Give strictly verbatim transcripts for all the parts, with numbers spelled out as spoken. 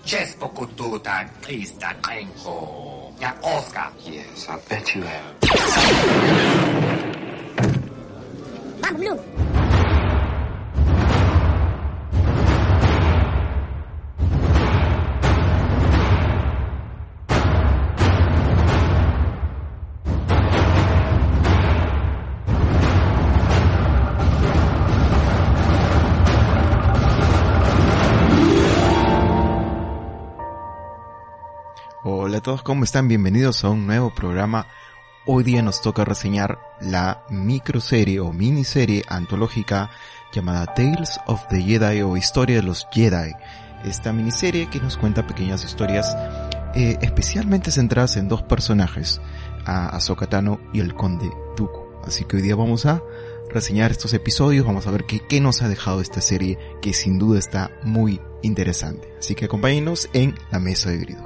Yes, I bet you have. Mama Blue. Hola a todos, ¿cómo están? Bienvenidos a un nuevo programa. Hoy día nos toca reseñar la microserie o miniserie antológica llamada Tales of the Jedi o Historia de los Jedi. Esta miniserie que nos cuenta pequeñas historias eh, especialmente centradas en dos personajes, a Ahsoka Tano y el Conde Dooku. Así que hoy día vamos a reseñar estos episodios, vamos a ver qué, qué nos ha dejado esta serie que sin duda está muy interesante. Así que acompáñenos en la mesa de Grido.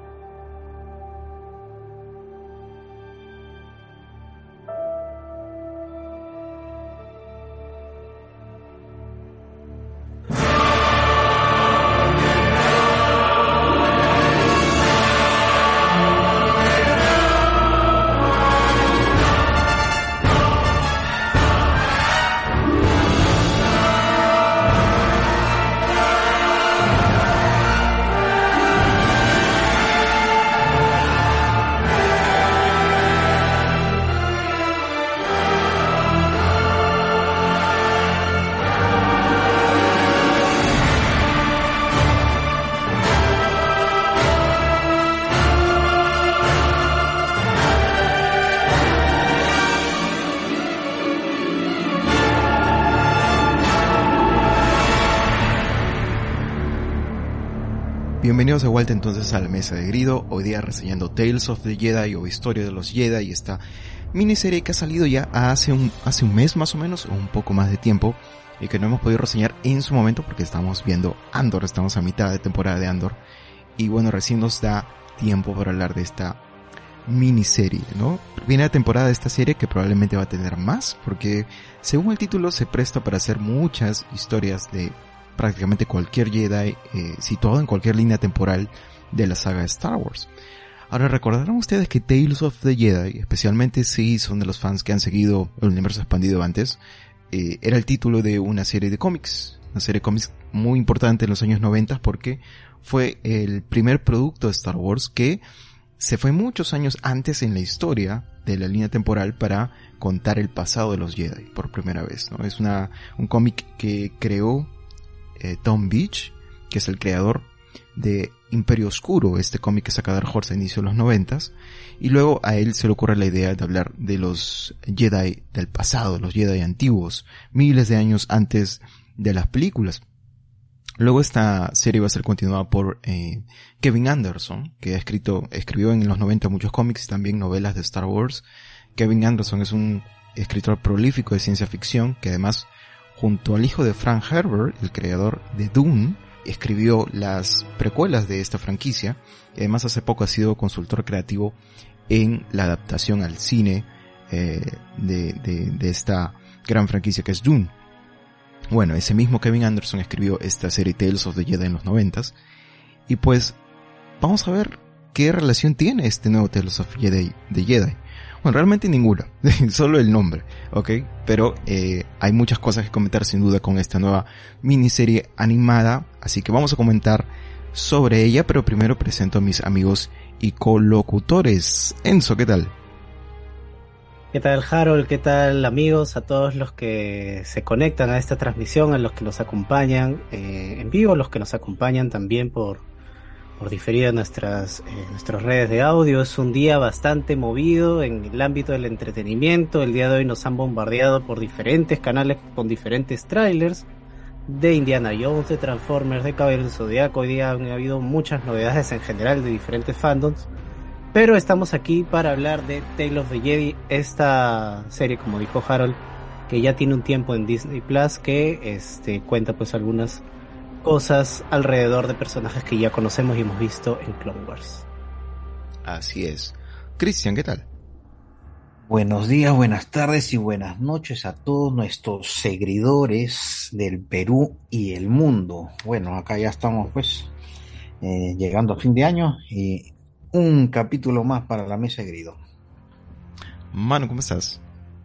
Bienvenidos de vuelta entonces a la mesa de Grido, hoy día reseñando Tales of the Jedi o Historia de los Jedi, y esta miniserie que ha salido ya hace un, hace un mes más o menos, o un poco más de tiempo, y que no hemos podido reseñar en su momento porque estamos viendo Andor, estamos a mitad de temporada de Andor, y bueno, recién nos da tiempo para hablar de esta miniserie, ¿no? Viene la temporada de esta serie que probablemente va a tener más, porque según el título se presta para hacer muchas historias de prácticamente cualquier Jedi, eh, situado en cualquier línea temporal de la saga de Star Wars. Ahora, recordarán ustedes que Tales of the Jedi, especialmente si son de los fans que han seguido el universo expandido antes, eh, era el título de una serie de cómics, una serie de cómics muy importante en los años noventa porque fue el primer producto de Star Wars que se fue muchos años antes en la historia de la línea temporal para contar el pasado de los Jedi por primera vez, ¿no? Es una, un cómic que creó Eh, Tom Beach, que es el creador de Imperio Oscuro, este cómic que saca Dark Horse a inicio de los noventas, y luego a él se le ocurre la idea de hablar de los Jedi del pasado, los Jedi antiguos, miles de años antes de las películas. Luego esta serie va a ser continuada por eh, Kevin Anderson, que ha escrito, escribió en los noventa muchos cómics y también novelas de Star Wars. Kevin Anderson es un escritor prolífico de ciencia ficción que además, junto al hijo de Frank Herbert, el creador de Dune, escribió las precuelas de esta franquicia, y además hace poco ha sido consultor creativo en la adaptación al cine eh, de, de, de esta gran franquicia que es Dune. Bueno, ese mismo Kevin Anderson escribió esta serie Tales of the Jedi en los noventas, y pues vamos a ver qué relación tiene este nuevo Tales of Jedi de Jedi. Bueno, realmente ninguna, solo el nombre, ¿ok? Pero eh, hay muchas cosas que comentar sin duda con esta nueva miniserie animada, así que vamos a comentar sobre ella, pero primero presento a mis amigos y colocutores. Enzo, ¿qué tal? ¿Qué tal, Harold? ¿Qué tal, amigos? A todos los que se conectan a esta transmisión, a los que nos acompañan eh, en vivo, los que nos acompañan también por por diferido en nuestras, eh, nuestras redes de audio. Es un día bastante movido en el ámbito del entretenimiento. El día de hoy nos han bombardeado por diferentes canales con diferentes trailers de Indiana Jones, de Transformers, de Caballero del Zodiaco. Hoy día han habido muchas novedades en general de diferentes fandoms, pero estamos aquí para hablar de Tales of the Jedi, esta serie, como dijo Harold, que ya tiene un tiempo en Disney Plus, que este cuenta pues algunas cosas alrededor de personajes que ya conocemos y hemos visto en Clone Wars. Así es. Cristian, ¿qué tal? Buenos días, buenas tardes y buenas noches a todos nuestros seguidores del Perú y el mundo. Bueno, acá ya estamos pues eh, llegando a fin de año y un capítulo más para la mesa de grido. Manu, ¿cómo estás?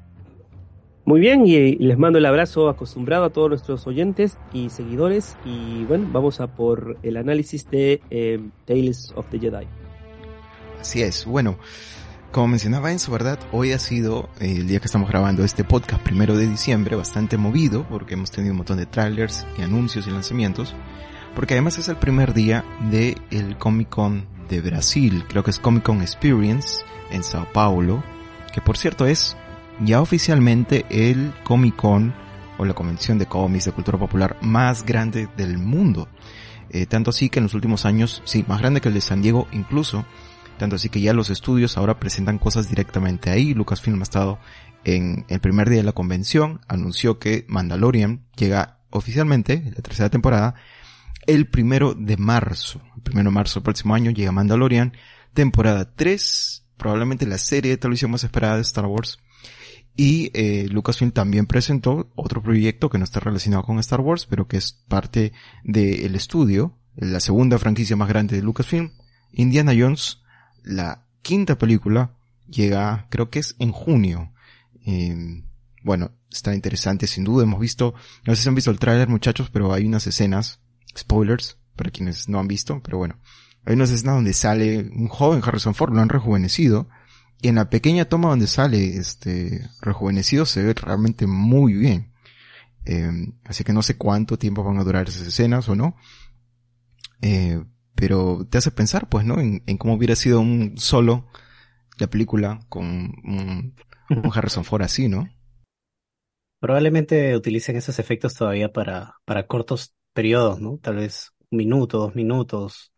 Muy bien, y les mando el abrazo acostumbrado a todos nuestros oyentes y seguidores. Y bueno, vamos a por el análisis de eh, Tales of the Jedi. Así es, bueno, como mencionaba Enzo, ¿verdad? Hoy ha sido eh, el día que estamos grabando este podcast, primero de diciembre, bastante movido, porque hemos tenido un montón de trailers y anuncios y lanzamientos, porque además es el primer día del Comic Con de Brasil, creo que es Comic Con Experience, en Sao Paulo, que por cierto es ya oficialmente el Comic Con o la convención de cómics de cultura popular más grande del mundo. Eh, tanto así que en los últimos años, sí, más grande que el de San Diego incluso, tanto así que ya los estudios ahora presentan cosas directamente ahí. Lucasfilm ha estado en el primer día de la convención, anunció que Mandalorian llega oficialmente, la tercera temporada, el primero de marzo. El primero de marzo del próximo año llega Mandalorian, temporada tres, probablemente la serie de televisión más esperada de Star Wars. Y eh, Lucasfilm también presentó otro proyecto que no está relacionado con Star Wars, pero que es parte del estudio, la segunda franquicia más grande de Lucasfilm, Indiana Jones, la quinta película, llega, creo que es en junio. Eh, bueno, está interesante, sin duda. Hemos visto, no sé si han visto el tráiler, muchachos, pero hay unas escenas, spoilers, para quienes no han visto, pero bueno, hay unas escenas donde sale un joven Harrison Ford, lo han rejuvenecido, y en la pequeña toma donde sale este rejuvenecido se ve realmente muy bien. Eh, así que no sé cuánto tiempo van a durar esas escenas o no. Eh, pero te hace pensar, pues, ¿no? En, en cómo hubiera sido un solo la película con un, un Harrison Ford así, ¿no? Probablemente utilicen esos efectos todavía para, para cortos periodos, ¿no? Tal vez un minuto, dos minutos,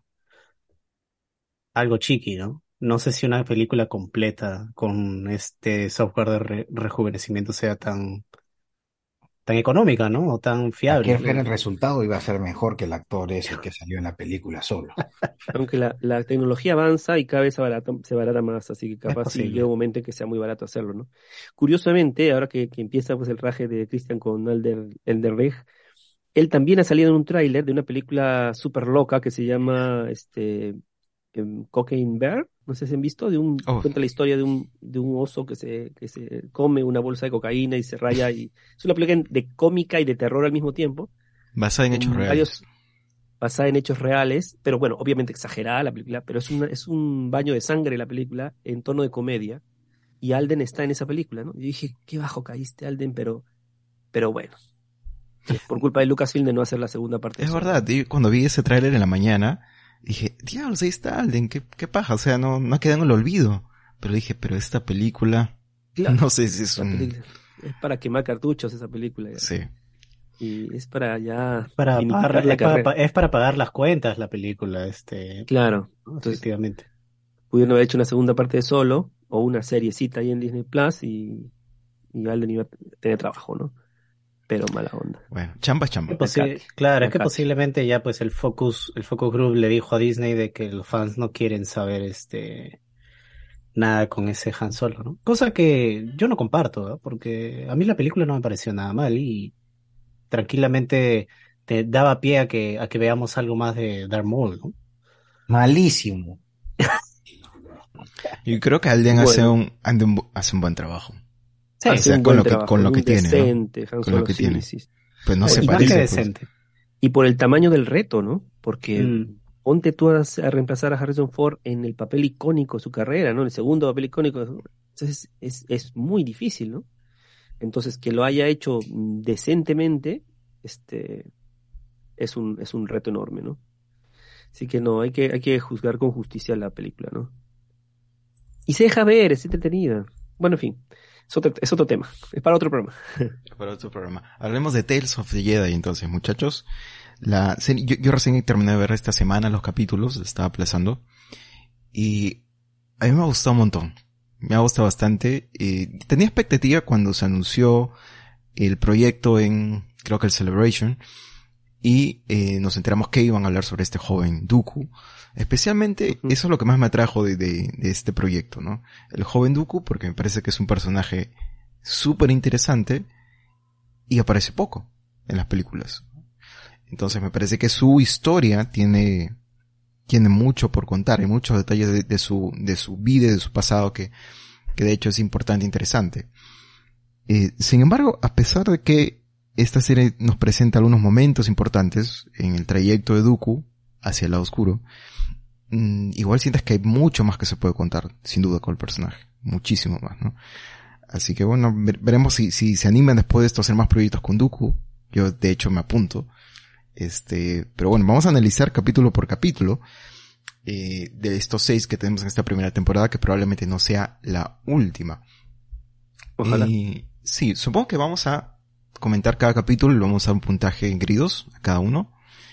algo chiqui, ¿no? No sé si una película completa con este software de re- rejuvenecimiento sea tan, tan económica, ¿no? O tan Hay que fiable. ver el resultado y va a ser mejor que el actor ese que salió en la película solo. Aunque la, la tecnología avanza y cada vez se barata, se barata más, así que capaz sí posible. llega un momento en que sea muy barato hacerlo, ¿no? Curiosamente, ahora que, que empieza pues el raje de Christian con Elder, Elder él también ha salido en un tráiler de una película súper loca que se llama este em, Cocaine Bear, no sé si han visto, de un Oh. cuenta la historia de un de un oso que se que se come una bolsa de cocaína y se raya, y es una película de cómica y de terror al mismo tiempo, Basada en con hechos reales. varios basada en hechos reales, pero bueno, obviamente exagerada la película, pero es una, es un baño de sangre la película en tono de comedia, y Alden está en esa película, ¿no? Yo dije, qué bajo caíste, Alden, pero pero bueno, es por culpa de Lucasfilm de no hacer la segunda parte. Es de Solo. verdad, yo cuando vi ese tráiler en la mañana, dije, diablos, ahí está Alden, qué, qué paja, o sea, no, no ha quedado en el olvido. Pero dije, pero esta película, Claro, no sé si es la un... película es para quemar cartuchos esa película, ya. Sí. Y es para ya Para finiquitar pagar, la es, para, carrera. pa- es para pagar las cuentas la película, este, Claro, ¿no? entonces Efectivamente. pudieron haber hecho una segunda parte de Solo o una seriecita ahí en Disney Plus, y, y Alden iba a tener trabajo, ¿no? Pero mala onda. Bueno, chamba es Que chamba. posi- Tecate, claro, es que tecate. posiblemente ya pues el Focus, el Focus Group le dijo a Disney de que los fans no quieren saber este nada con ese Han Solo, ¿no? Cosa que yo no comparto, ¿no? Porque a mí la película no me pareció nada mal y tranquilamente te daba pie a que, a que veamos algo más de Darth Maul, ¿no? Malísimo. Yo creo que Alden hace Bueno. un, hace un, bu- hace un buen trabajo. Sí, o Hace sea, un con buen lo que, trabajo, con lo que un tiene, ¿no? decente Han Con Solo, lo que sí, tiene. sí. Pues no Y se y más parece, que pues. decente. Y por el tamaño del reto, ¿no? Porque Mm. ponte tú a, a reemplazar a Harrison Ford en el papel icónico de su carrera, ¿no? El segundo papel icónico. Entonces es, es muy difícil, ¿no? Entonces que lo haya hecho mm, decentemente, este, es un, es un reto enorme, ¿no? Así que no, hay que, hay que juzgar con justicia la película, ¿no? Y se deja ver, es entretenida. Bueno, en fin, es otro, es otro tema, es para otro programa. Para otro programa. Hablemos de Tales of the Jedi entonces, muchachos. La serie, yo, yo recién terminé de ver esta semana los capítulos, estaba aplazando. Y a mí me ha gustado un montón. Me ha gustado bastante. Eh, tenía expectativa cuando se anunció el proyecto en, creo que el Celebration. Y eh, nos enteramos que iban a hablar sobre este joven Dooku. Especialmente, Ujú. eso es lo que más me atrajo de, de, de este proyecto, ¿no? El joven Dooku, porque me parece que es un personaje súper interesante y aparece poco en las películas. Entonces me parece que su historia tiene tiene mucho por contar, hay muchos detalles de, de su, de su vida y de su pasado que, que de hecho es importante e interesante. Eh, sin embargo, a pesar de que esta serie nos presenta algunos momentos importantes en el trayecto de Dooku hacia el lado oscuro, mmm, igual sientes que hay mucho más que se puede contar, sin duda, con el personaje. Muchísimo más, ¿no? Así que bueno, veremos si, si se animan después de esto a hacer más proyectos con Dooku. Yo, de hecho, me apunto. Este, pero bueno, vamos a analizar capítulo por capítulo, eh, de estos seis que tenemos en esta primera temporada, que probablemente no sea la última. Ojalá. Y, sí, supongo que vamos a comentar cada capítulo y vamos a dar un puntaje en gridos a cada uno.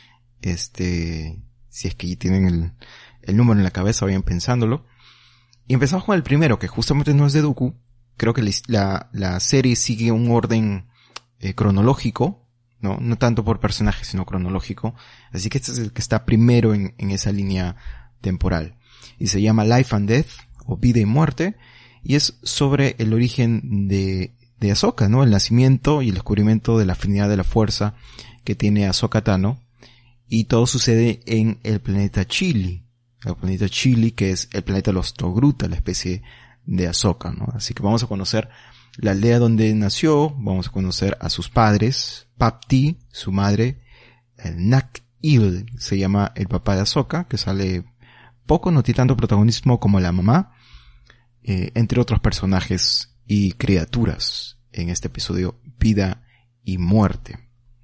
Este, si es que tienen el, el número en la cabeza, vayan pensándolo. Y empezamos con el primero, que justamente no es de Dooku. Creo que la, la serie sigue un orden eh, cronológico, ¿no? No tanto por personaje, sino cronológico. Así que este es el que está primero en, en esa línea temporal. Y se llama Life and Death, o Vida y Muerte. Y es sobre el origen de, de Ahsoka, ¿no? El nacimiento y el descubrimiento de la afinidad de la fuerza que tiene Ahsoka Tano. Y todo sucede en el planeta Chili. El planeta Chili, que es el planeta de los Togruta, la especie de Ahsoka, ¿no? Así que vamos a conocer la aldea donde nació, vamos a conocer a sus padres, Papti, su madre, el Nak-Il, se llama el papá de Ahsoka, que sale poco, no tiene tanto protagonismo como la mamá, eh, entre otros personajes y criaturas en este episodio Vida y Muerte.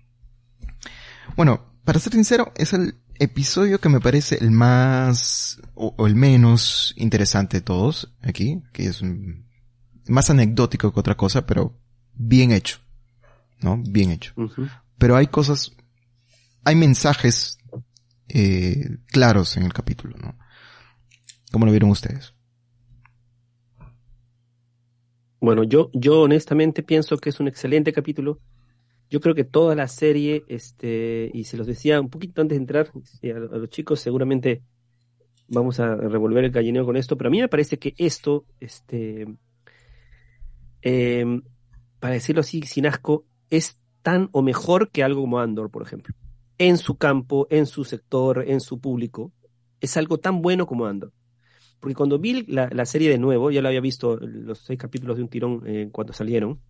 Bueno, para ser sincero, es el episodio que me parece el más, o, o el menos interesante de todos aquí, que es un, más anecdótico que otra cosa, pero bien hecho, ¿no? Bien hecho. Uh-huh. Pero hay cosas, hay mensajes eh, claros en el capítulo, ¿no? ¿Cómo lo vieron ustedes? Bueno, yo, yo honestamente pienso que es un excelente capítulo. Yo creo que toda la serie, este, y se los decía un poquito antes de entrar, a, a los chicos seguramente vamos a revolver el gallineo con esto, pero a mí me parece que esto, este, eh, para decirlo así sin asco, es tan o mejor que algo como Andor, por ejemplo. En su campo, en su sector, en su público, es algo tan bueno como Andor. Porque cuando vi la, la serie de nuevo, ya la había visto los seis capítulos de un tirón eh, cuando salieron,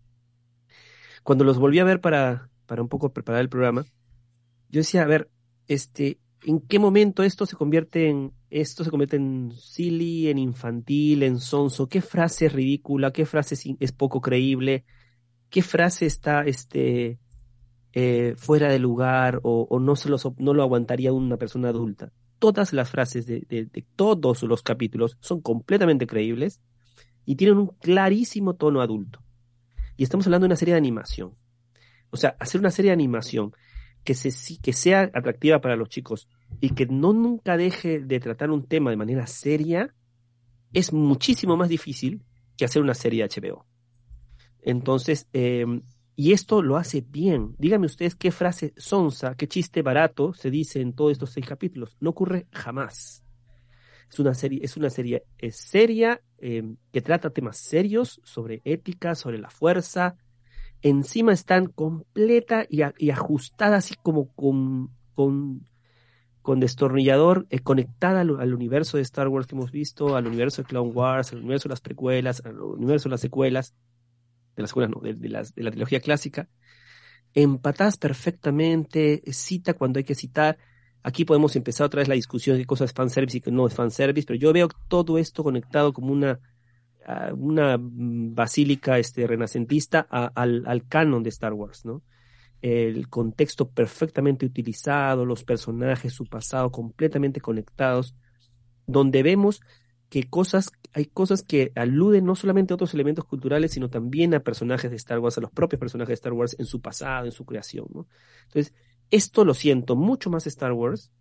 cuando los volví a ver para, para un poco preparar el programa, yo decía, a ver, este, ¿en qué momento esto se convierte en, esto se convierte en silly, en infantil, en sonso? ¿Qué frase es ridícula? ¿Qué frase es, es poco creíble? ¿Qué frase está, este, eh, fuera de lugar o, o no se los, no lo aguantaría una persona adulta? Todas las frases de, de, de todos los capítulos son completamente creíbles y tienen un clarísimo tono adulto. Y estamos hablando de una serie de animación. O sea, hacer una serie de animación que, se, que sea atractiva para los chicos y que no nunca deje de tratar un tema de manera seria es muchísimo más difícil que hacer una serie de H B O. Entonces, eh, y esto lo hace bien. Díganme ustedes qué frase sonsa, qué chiste barato se dice en todos estos seis capítulos. No ocurre jamás. Es una serie, es una serie es seria, eh, que trata temas serios sobre ética, sobre la fuerza. Encima están completa y, a, y ajustada así como con, con, con destornillador, eh, conectada al, al universo de Star Wars que hemos visto, al universo de Clone Wars, al universo de las precuelas, al universo de las secuelas, de las secuelas no, de, de, las, de la trilogía clásica, empatadas perfectamente, cita cuando hay que citar. Aquí podemos empezar otra vez la discusión de qué cosa es fanservice y qué no es fanservice, pero yo veo todo esto conectado como una, uh, una basílica este, renacentista a, al, al canon de Star Wars, ¿no? El contexto perfectamente utilizado, los personajes, su pasado completamente conectados, donde vemos que cosas, hay cosas que aluden no solamente a otros elementos culturales, sino también a personajes de Star Wars, a los propios personajes de Star Wars en su pasado, en su creación, ¿no? Entonces, esto lo siento mucho más Star Wars,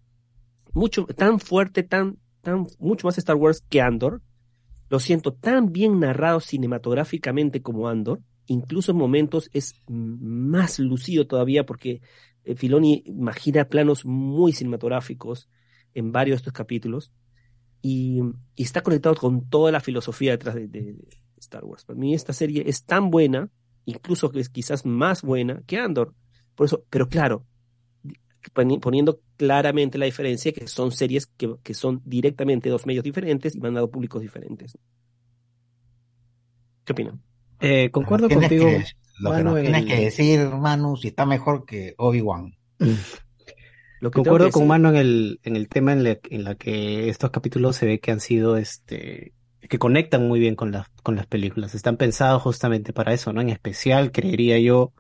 mucho, tan fuerte, tan, tan, mucho más Star Wars que Andor. Lo siento tan bien narrado cinematográficamente como Andor, incluso en momentos es más lucido todavía porque eh, Filoni imagina planos muy cinematográficos en varios de estos capítulos y, y está conectado con toda la filosofía detrás de, de, de Star Wars. Para mí esta serie es tan buena, incluso que es quizás más buena que Andor. Por eso, pero claro, poni- poniendo claramente la diferencia que son series que, que son directamente dos medios diferentes y van a públicos diferentes. ¿Qué opinan? Eh, Lo concuerdo tienes contigo, que, lo que Manu, nos en tienes que el... decir, Manu, si está mejor que Obi-Wan. Lo que tengo que Concuerdo con decir, Manu en el, en el tema en la, en la que estos capítulos se ve que han sido, este, que conectan muy bien con las, con las películas. Están pensados justamente para eso, ¿no? En especial, creería yo,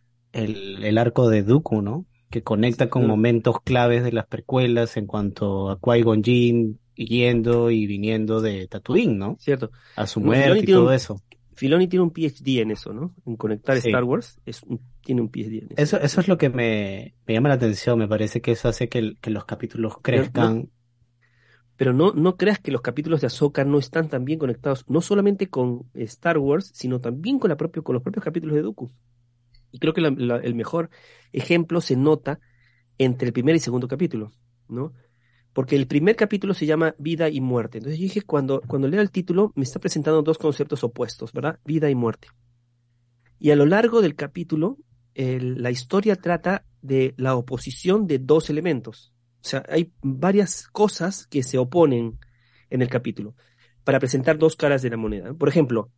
el, el arco de Dooku, ¿no? Que conecta con mm, momentos claves de las precuelas en cuanto a Qui-Gon Jinn yendo y viniendo de Tatooine, ¿no? cierto. A su No, Filoni muerte y tiene todo un, eso. Filoni tiene un PhD en eso, ¿no? En conectar Star Sí. Wars, es un- tiene un PhD en eso. Eso, eso es lo que me, me llama la atención. Me parece que eso hace que, el- que los capítulos Pero no, crezcan. pero no, no creas que los capítulos de Ahsoka no están tan bien conectados, no solamente con Star Wars, sino también con la propio, con los propios capítulos de Dooku. Y creo que la- la- el mejor ejemplo se nota entre el primer y segundo capítulo, ¿no? Porque el primer capítulo se llama Vida y Muerte. Entonces yo dije, cuando, cuando leo el título, me está presentando dos conceptos opuestos, ¿verdad? Vida y muerte. Y a lo largo del capítulo, el- la historia trata de la oposición de dos elementos. O sea, hay varias cosas que se oponen en el capítulo para presentar dos caras de la moneda. Por ejemplo,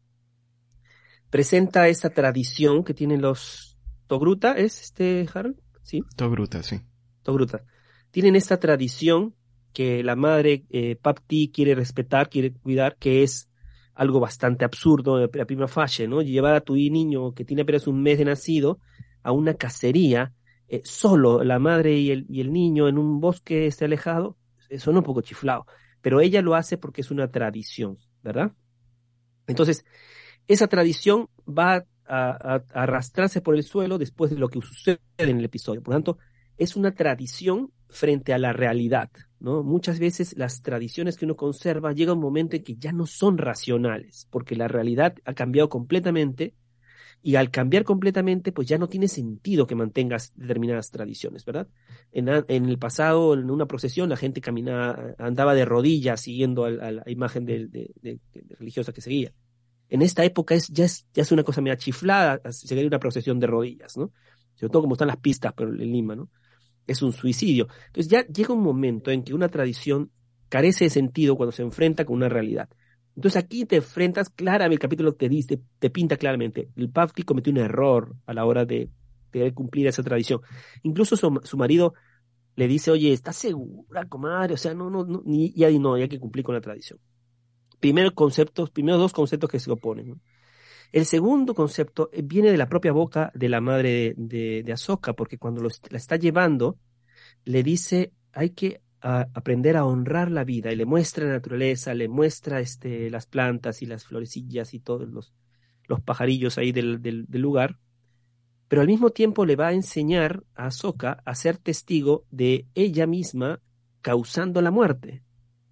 presenta esta tradición que tienen los Togruta, ¿es este, Harold? Sí, Togruta, sí. Togruta. Tienen esta tradición que la madre eh, Papti quiere respetar, quiere cuidar, que es algo bastante absurdo a prima facie, ¿no? Llevar a tu niño que tiene apenas un mes de nacido a una cacería, eh, solo la madre y el, y el niño en un bosque este alejado, eso suena un poco chiflado, pero ella lo hace porque es una tradición, ¿verdad? Entonces, esa tradición va a, a- a arrastrarse por el suelo después de lo que sucede en el episodio. Por lo tanto, es una tradición frente a la realidad, ¿no? Muchas veces las tradiciones que uno conserva llega un momento en que ya no son racionales, porque la realidad ha cambiado completamente y al cambiar completamente, pues ya no tiene sentido que mantengas determinadas tradiciones, ¿verdad? En, a- en el pasado, en una procesión, la gente caminaba, andaba de rodillas siguiendo al- a, la imagen de, de- de- de religiosa que seguía. En esta época es, ya, es, ya es una cosa media chiflada seguir una procesión de rodillas, ¿no? Sobre todo como están las pistas pero en Lima, ¿no? Es un suicidio. Entonces ya llega un momento en que una tradición carece de sentido cuando se enfrenta con una realidad. Entonces aquí te enfrentas claramente, el capítulo te dice, te pinta claramente, el Pafti cometió un error a la hora de, de cumplir esa tradición. Incluso su, su marido le dice, oye, ¿estás segura, comadre? O sea, no, no, no, ni, ya no, hay que cumplir con la tradición. Primero conceptos, primero dos conceptos que se oponen, ¿no? El segundo concepto eh, viene de la propia boca de la madre de, de, de Ahsoka, porque cuando lo, la está llevando, le dice, hay que a, aprender a honrar la vida, y le muestra la naturaleza, le muestra este, las plantas y las florecillas y todos los, los pajarillos ahí del, del, del lugar, pero al mismo tiempo le va a enseñar a Ahsoka a ser testigo de ella misma causando la muerte,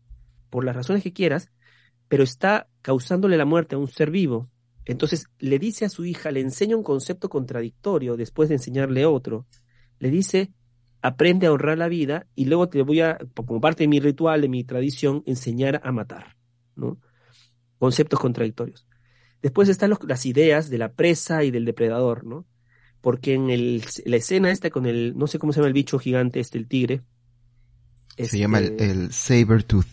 por las razones que quieras, pero está causándole la muerte a un ser vivo. Entonces le dice a su hija, le enseña un concepto contradictorio después de enseñarle otro. Le dice, aprende a honrar la vida y luego te voy a, como parte de mi ritual, de mi tradición, enseñar a matar, ¿no? Conceptos contradictorios. Después están los, las ideas de la presa y del depredador, ¿no? Porque en el, la escena esta con el, no sé cómo se llama el bicho gigante, este, el tigre. Se este, llama el, el Sabertooth.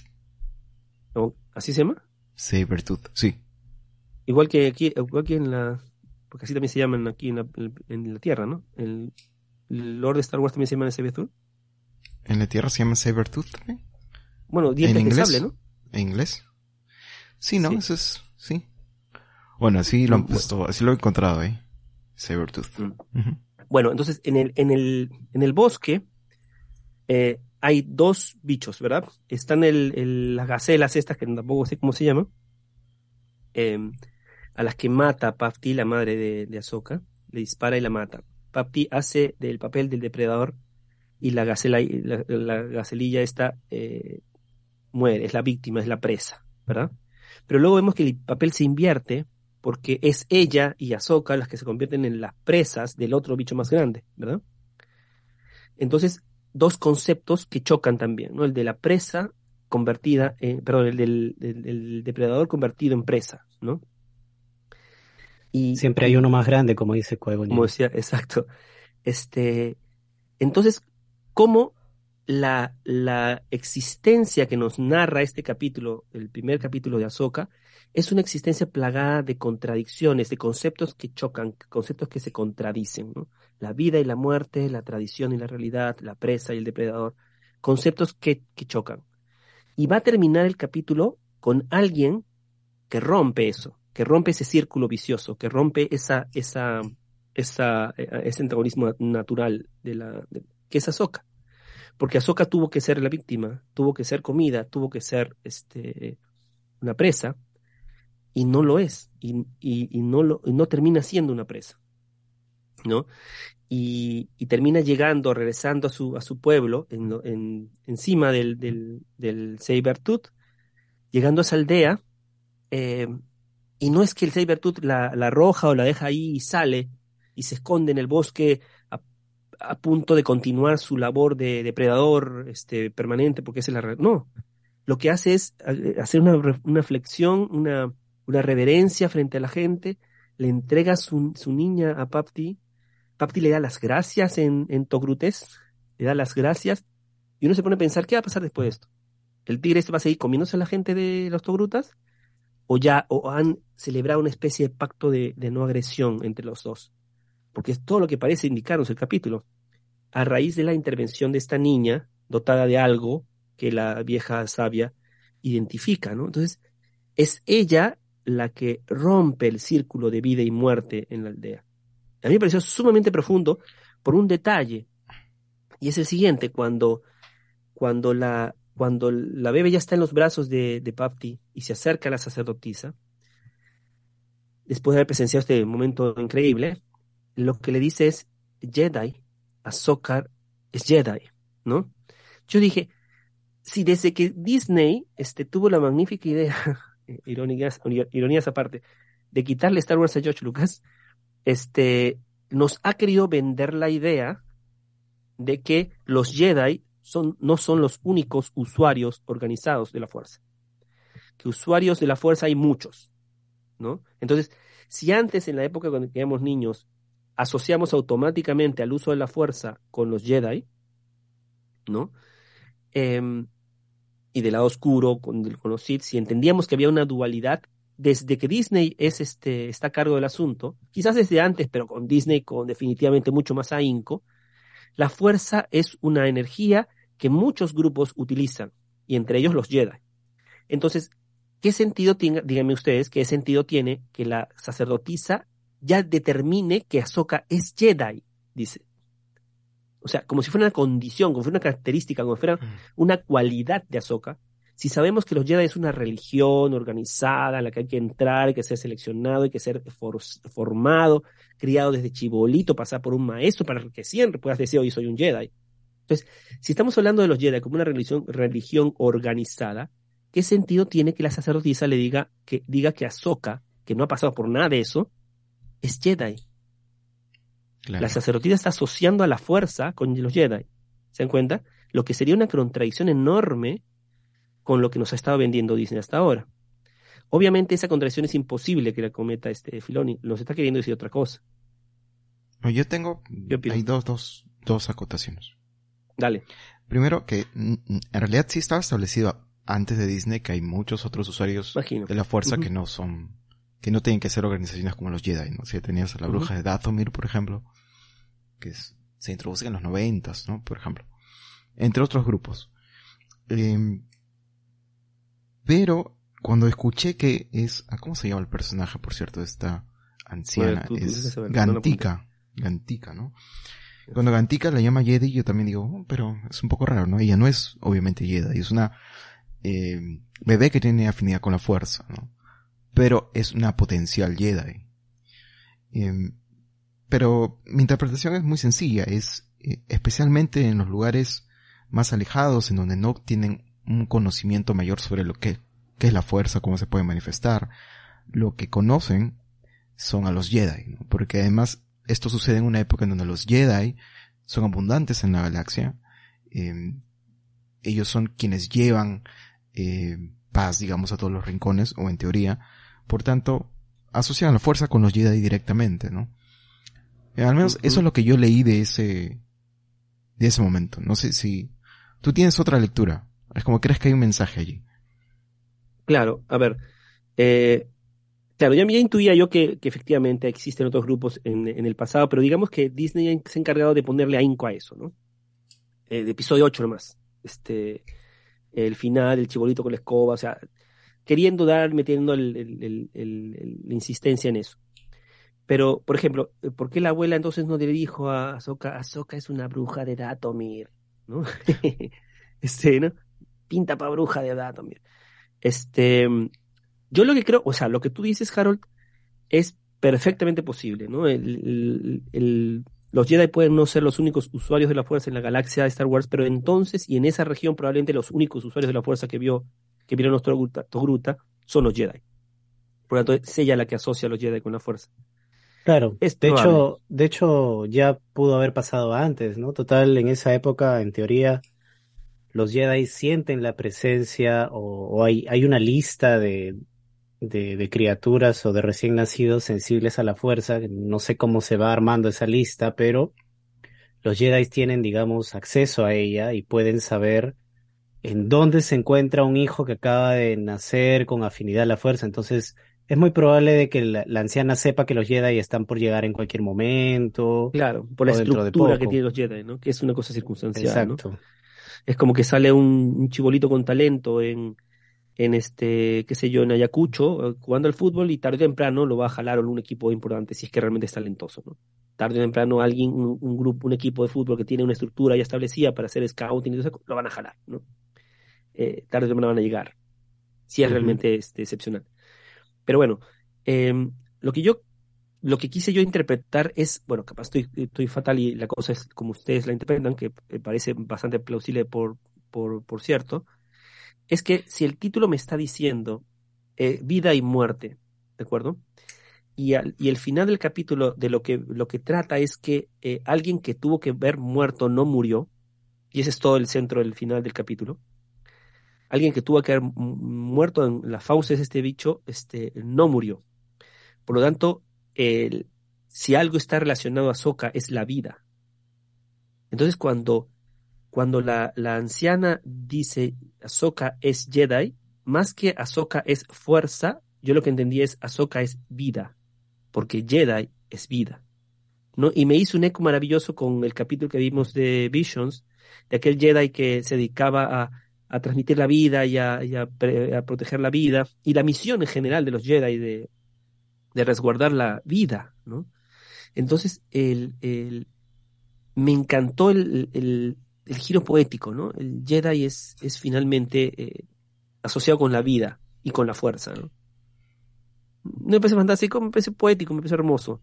¿no? ¿Así se llama? Sabertooth, sí. Igual que aquí, igual que en la, porque así también se llaman aquí en la, en la Tierra, ¿no? El, el Lord de Star Wars también se llama Sabertooth. ¿En la Tierra se llama Sabertooth también? Bueno, dientes ¿En de inglés? sable, ¿no? ¿En inglés? Sí, ¿no? Sí. Eso es, sí. Bueno, así lo han Bueno. puesto, así lo he encontrado, ¿eh? Sabertooth. Mm. Ujú. Bueno, entonces en el, en el, en el bosque eh, hay dos bichos, ¿verdad? Están el, el, las gacelas estas, que tampoco sé cómo se llaman, eh, a las que mata Pafti, la madre de, de Ahsoka, le dispara y la mata. Pafti hace del papel del depredador y la gacela, la, la gacelilla esta eh, muere, es la víctima, es la presa, ¿verdad? Pero luego vemos que el papel se invierte porque es ella y Ahsoka las que se convierten en las presas del otro bicho más grande, ¿verdad? Entonces, dos conceptos que chocan también, ¿no? El de la presa convertida, en, perdón, el del, del, del depredador convertido en presa, ¿no? Y, Siempre hay y uno más grande, como dice Qui-Gon como Jinn. decía, exacto, este, entonces, cómo la, la existencia que nos narra este capítulo, el primer capítulo de Ahsoka, es una existencia plagada de contradicciones, de conceptos que chocan, conceptos que se contradicen, ¿no? La vida y la muerte, la tradición y la realidad, la presa y el depredador, conceptos que, que chocan. Y va a terminar el capítulo con alguien que rompe eso, que rompe ese círculo vicioso, que rompe esa, esa, esa, ese antagonismo natural de la, de, que es Ahsoka. Porque Ahsoka tuvo que ser la víctima, tuvo que ser comida, tuvo que ser este, una presa, y no lo es, y, y, y, no, lo, y no termina siendo una presa, ¿no? Y, y termina llegando, regresando a su, a su pueblo, en, en, encima del, del, del Sabertooth, llegando a esa aldea, eh, y no es que el Sabertooth la, la arroja o la deja ahí y sale, y se esconde en el bosque a, a punto de continuar su labor de depredador este, permanente, porque esa es la... No, lo que hace es hacer una, una flexión, una, una reverencia frente a la gente, le entrega su, su niña a Papti, Papti le da las gracias en, en Togrutes, le da las gracias, y uno se pone a pensar, ¿qué va a pasar después de esto? ¿El tigre este va a seguir comiéndose a la gente de los Togrutas? ¿O ya o han celebrado una especie de pacto de, de no agresión entre los dos? Porque es todo lo que parece indicarnos el capítulo. A raíz de la intervención de esta niña, dotada de algo que la vieja sabia identifica, ¿no? Entonces, es ella la que rompe el círculo de vida y muerte en la aldea. A mí me pareció sumamente profundo por un detalle, y es el siguiente: cuando, cuando, la, cuando la bebé ya está en los brazos de, de Papti y se acerca a la sacerdotisa, después de haber presenciado este momento increíble, lo que le dice es: Jedi, Ahsoka es Jedi, ¿no? Yo dije, si desde que Disney este, tuvo la magnífica idea, ironías, ironías aparte, de quitarle Star Wars a George Lucas, este, nos ha querido vender la idea de que los Jedi son, no son los únicos usuarios organizados de la fuerza. Que usuarios de la fuerza hay muchos, ¿no? Entonces, si antes, en la época cuando éramos niños, asociamos automáticamente al uso de la fuerza con los Jedi, ¿no? Eh, y del lado oscuro con, con los Sith, si entendíamos que había una dualidad, desde que Disney es este, está a cargo del asunto, quizás desde antes, pero con Disney con definitivamente mucho más ahínco, la fuerza es una energía que muchos grupos utilizan, y entre ellos los Jedi. Entonces, ¿qué sentido tiene, díganme ustedes, qué sentido tiene que la sacerdotisa ya determine que Ahsoka es Jedi? Dice. O sea, como si fuera una condición, como si fuera una característica, como si fuera una cualidad de Ahsoka. Si sabemos que los Jedi es una religión organizada en la que hay que entrar, hay que ser seleccionado, hay que ser for- formado, criado desde chibolito, pasar por un maestro para que siempre puedas decir, hoy soy un Jedi. Entonces, si estamos hablando de los Jedi como una religión, religión organizada, ¿qué sentido tiene que la sacerdotisa le diga que, diga que Ahsoka, que no ha pasado por nada de eso, es Jedi? Claro. La sacerdotisa está asociando a la fuerza con los Jedi. ¿Se dan cuenta? Lo que sería una contradicción enorme con lo que nos ha estado vendiendo Disney hasta ahora. Obviamente esa contradicción es imposible que la cometa este Filoni. Nos está queriendo decir otra cosa. Yo tengo... Hay dos, dos, dos acotaciones. Dale. Primero, que en realidad sí estaba establecido antes de Disney que hay muchos otros usuarios Imagino. de la fuerza uh-huh. que no son... que no tienen que ser organizaciones como los Jedi, ¿no? Si tenías a la bruja uh-huh. de Dathomir, por ejemplo, que es, se introduce en los noventas, ¿no? Por ejemplo. Entre otros grupos. Eh, pero, cuando escuché que es... ¿Cómo se llama el personaje, por cierto, de esta anciana? Bueno, tú, es tú Gantika. Gantika, ¿no? Cuando Gantika la llama Jedi, yo también digo, oh, pero es un poco raro, ¿no? Ella no es, obviamente, Jedi. Es una eh, bebé que tiene afinidad con la fuerza, ¿no? Pero es una potencial Jedi. Eh, pero mi interpretación es muy sencilla, es eh, especialmente en los lugares más alejados, en donde no tienen un conocimiento mayor sobre lo que, qué es la fuerza, cómo se puede manifestar. Lo que conocen son a los Jedi, ¿no? Porque además esto sucede en una época en donde los Jedi son abundantes en la galaxia. Eh, ellos son quienes llevan eh, paz, digamos, a todos los rincones, o en teoría. Por tanto, asocian la fuerza con los Jedi directamente, ¿no? Eh, al menos uh-huh. eso es lo que yo leí de ese, de ese momento. No sé si tú tienes otra lectura. Es como crees que hay un mensaje allí. Claro, a ver, eh, claro, ya, ya intuía yo que, que efectivamente existen otros grupos en, en el pasado, pero digamos que Disney se ha encargado de ponerle ahínco a eso, ¿no? Eh, de episodio ocho nomás. Este, el final, el chibolito con la escoba, o sea, queriendo dar, metiendo el, el- el- el- el- la insistencia en eso. Pero, por ejemplo, eh, ¿por qué la abuela entonces no le dijo a Ahsoka, Ahsoka es una bruja de Datomir, ¿no? Este, ¿no? Pinta pa' bruja de Datomir. Este, yo lo que creo, o sea, lo que tú dices, Harold, es perfectamente posible, ¿no? El, el- el- los Jedi pueden no ser los únicos usuarios de la fuerza en la galaxia de Star Wars, pero entonces, y en esa región, probablemente los únicos usuarios de la fuerza que vio, que vieron los Togruta, Togruta son los Jedi. Por lo tanto, es ella la que asocia a los Jedi con la fuerza. Claro, Es de probable. hecho, de hecho ya pudo haber pasado antes, ¿no? Total, en esa época, en teoría, los Jedi sienten la presencia o, o hay, hay una lista de, de, de criaturas o de recién nacidos sensibles a la fuerza. No sé cómo se va armando esa lista, pero los Jedi tienen, digamos, acceso a ella y pueden saber en dónde se encuentra un hijo que acaba de nacer con afinidad a la fuerza. Entonces, es muy probable de que la, la anciana sepa que los Jedi están por llegar en cualquier momento Claro, por la o dentro de estructura que poco. tienen los Jedi, ¿no? Que es una cosa circunstancial, ¿no? Exacto. Es como que sale un, un chibolito con talento en, en este, qué sé yo, en Ayacucho, eh, jugando al fútbol y tarde o temprano lo va a jalar un equipo importante si es que realmente es talentoso, ¿no? Tarde o temprano alguien, un, un grupo, un equipo de fútbol que tiene una estructura ya establecida para hacer scouting y todo eso, lo van a jalar, ¿no? Eh, tarde o temprano van a llegar, si es Ujú. realmente este, excepcional. Pero bueno, em, lo que yo, lo que quise yo interpretar es, bueno, capaz estoy, estoy fatal y la cosa es como ustedes la interpretan, que me parece bastante plausible por, por, por cierto, es que si el título me está diciendo eh, vida y muerte, ¿de acuerdo? Y, al- y el final del capítulo de lo que, lo que trata es que eh, alguien que tuvo que ver muerto no murió, y ese es todo el centro del final del capítulo. Alguien que tuvo que haber mu- muerto en las fauces de este bicho, este, no murió. Por lo tanto, el- si algo está relacionado a Ahsoka es la vida. Entonces, cuando, cuando la, la anciana dice Ahsoka es Jedi, más que Ahsoka es fuerza, yo lo que entendí es Ahsoka es vida, porque Jedi es vida, ¿no? Y me hizo un eco maravilloso con el capítulo que vimos de Visions, de aquel Jedi que se dedicaba a, a transmitir la vida y, a, y a pre- a proteger la vida, y la misión en general de los Jedi de, de resguardar la vida, ¿no? Entonces, el, el- me encantó el, el- el giro poético, ¿no? El Jedi es, es finalmente eh, asociado con la vida y con la fuerza, ¿no? No me parece fantástico, me parece poético, me parece hermoso.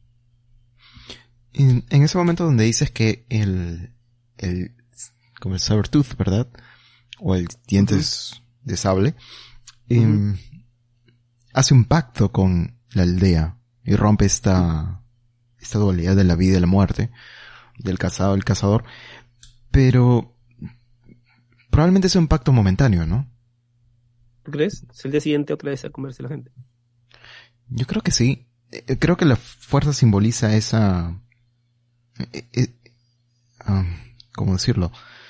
En, en ese momento donde dices que el, el, como el Sabertooth, ¿verdad? O el Ujú, dientes de sable, ujú. em, hace un pacto con la aldea y rompe esta, esta dualidad de la vida y la muerte, del cazado al cazador, pero probablemente sea un pacto momentáneo, ¿no? ¿Tú crees? Es el día siguiente otra vez a comerse la gente. Yo creo que sí. Eh, Creo que la fuerza simboliza esa, eh, eh, ah, ¿cómo decirlo?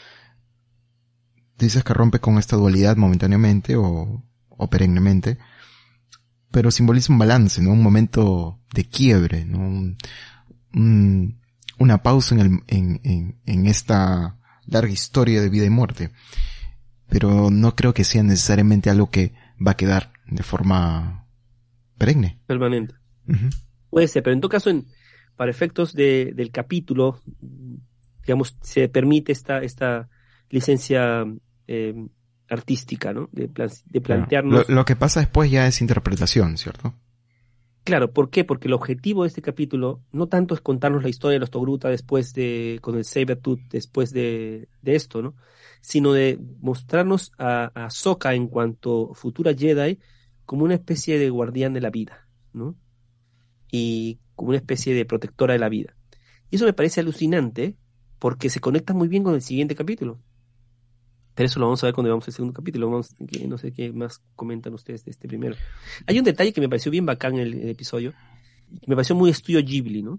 Dices que rompe con esta dualidad momentáneamente o, o perennemente, pero simboliza un balance, ¿no? Un momento de quiebre, ¿no? Un, un- una pausa en, el, en, en, en esta larga historia de vida y muerte. Pero no creo que sea necesariamente algo que va a quedar de forma perenne. Permanente. Ujú. Puede ser, pero en todo caso, en, para efectos de, del capítulo, digamos, se permite esta, esta licencia eh, artística, ¿no? De, plan- de Claro. Lo, plantearnos. lo que pasa después ya es interpretación, ¿cierto? Claro, ¿por qué? Porque el objetivo de este capítulo no tanto es contarnos la historia de los Togruta después de, con el Sabertooth después de, de esto, ¿no? Sino de mostrarnos a, a Ahsoka en cuanto futura Jedi como una especie de guardián de la vida, ¿no? Y como una especie de protectora de la vida. Y eso me parece alucinante porque se conecta muy bien con el siguiente capítulo. Pero eso lo vamos a ver cuando veamos el segundo capítulo. Vamos, que no sé qué más comentan ustedes de este primero. Hay un detalle que me pareció bien bacán en el, el episodio, que me pareció muy estudio Ghibli, ¿no?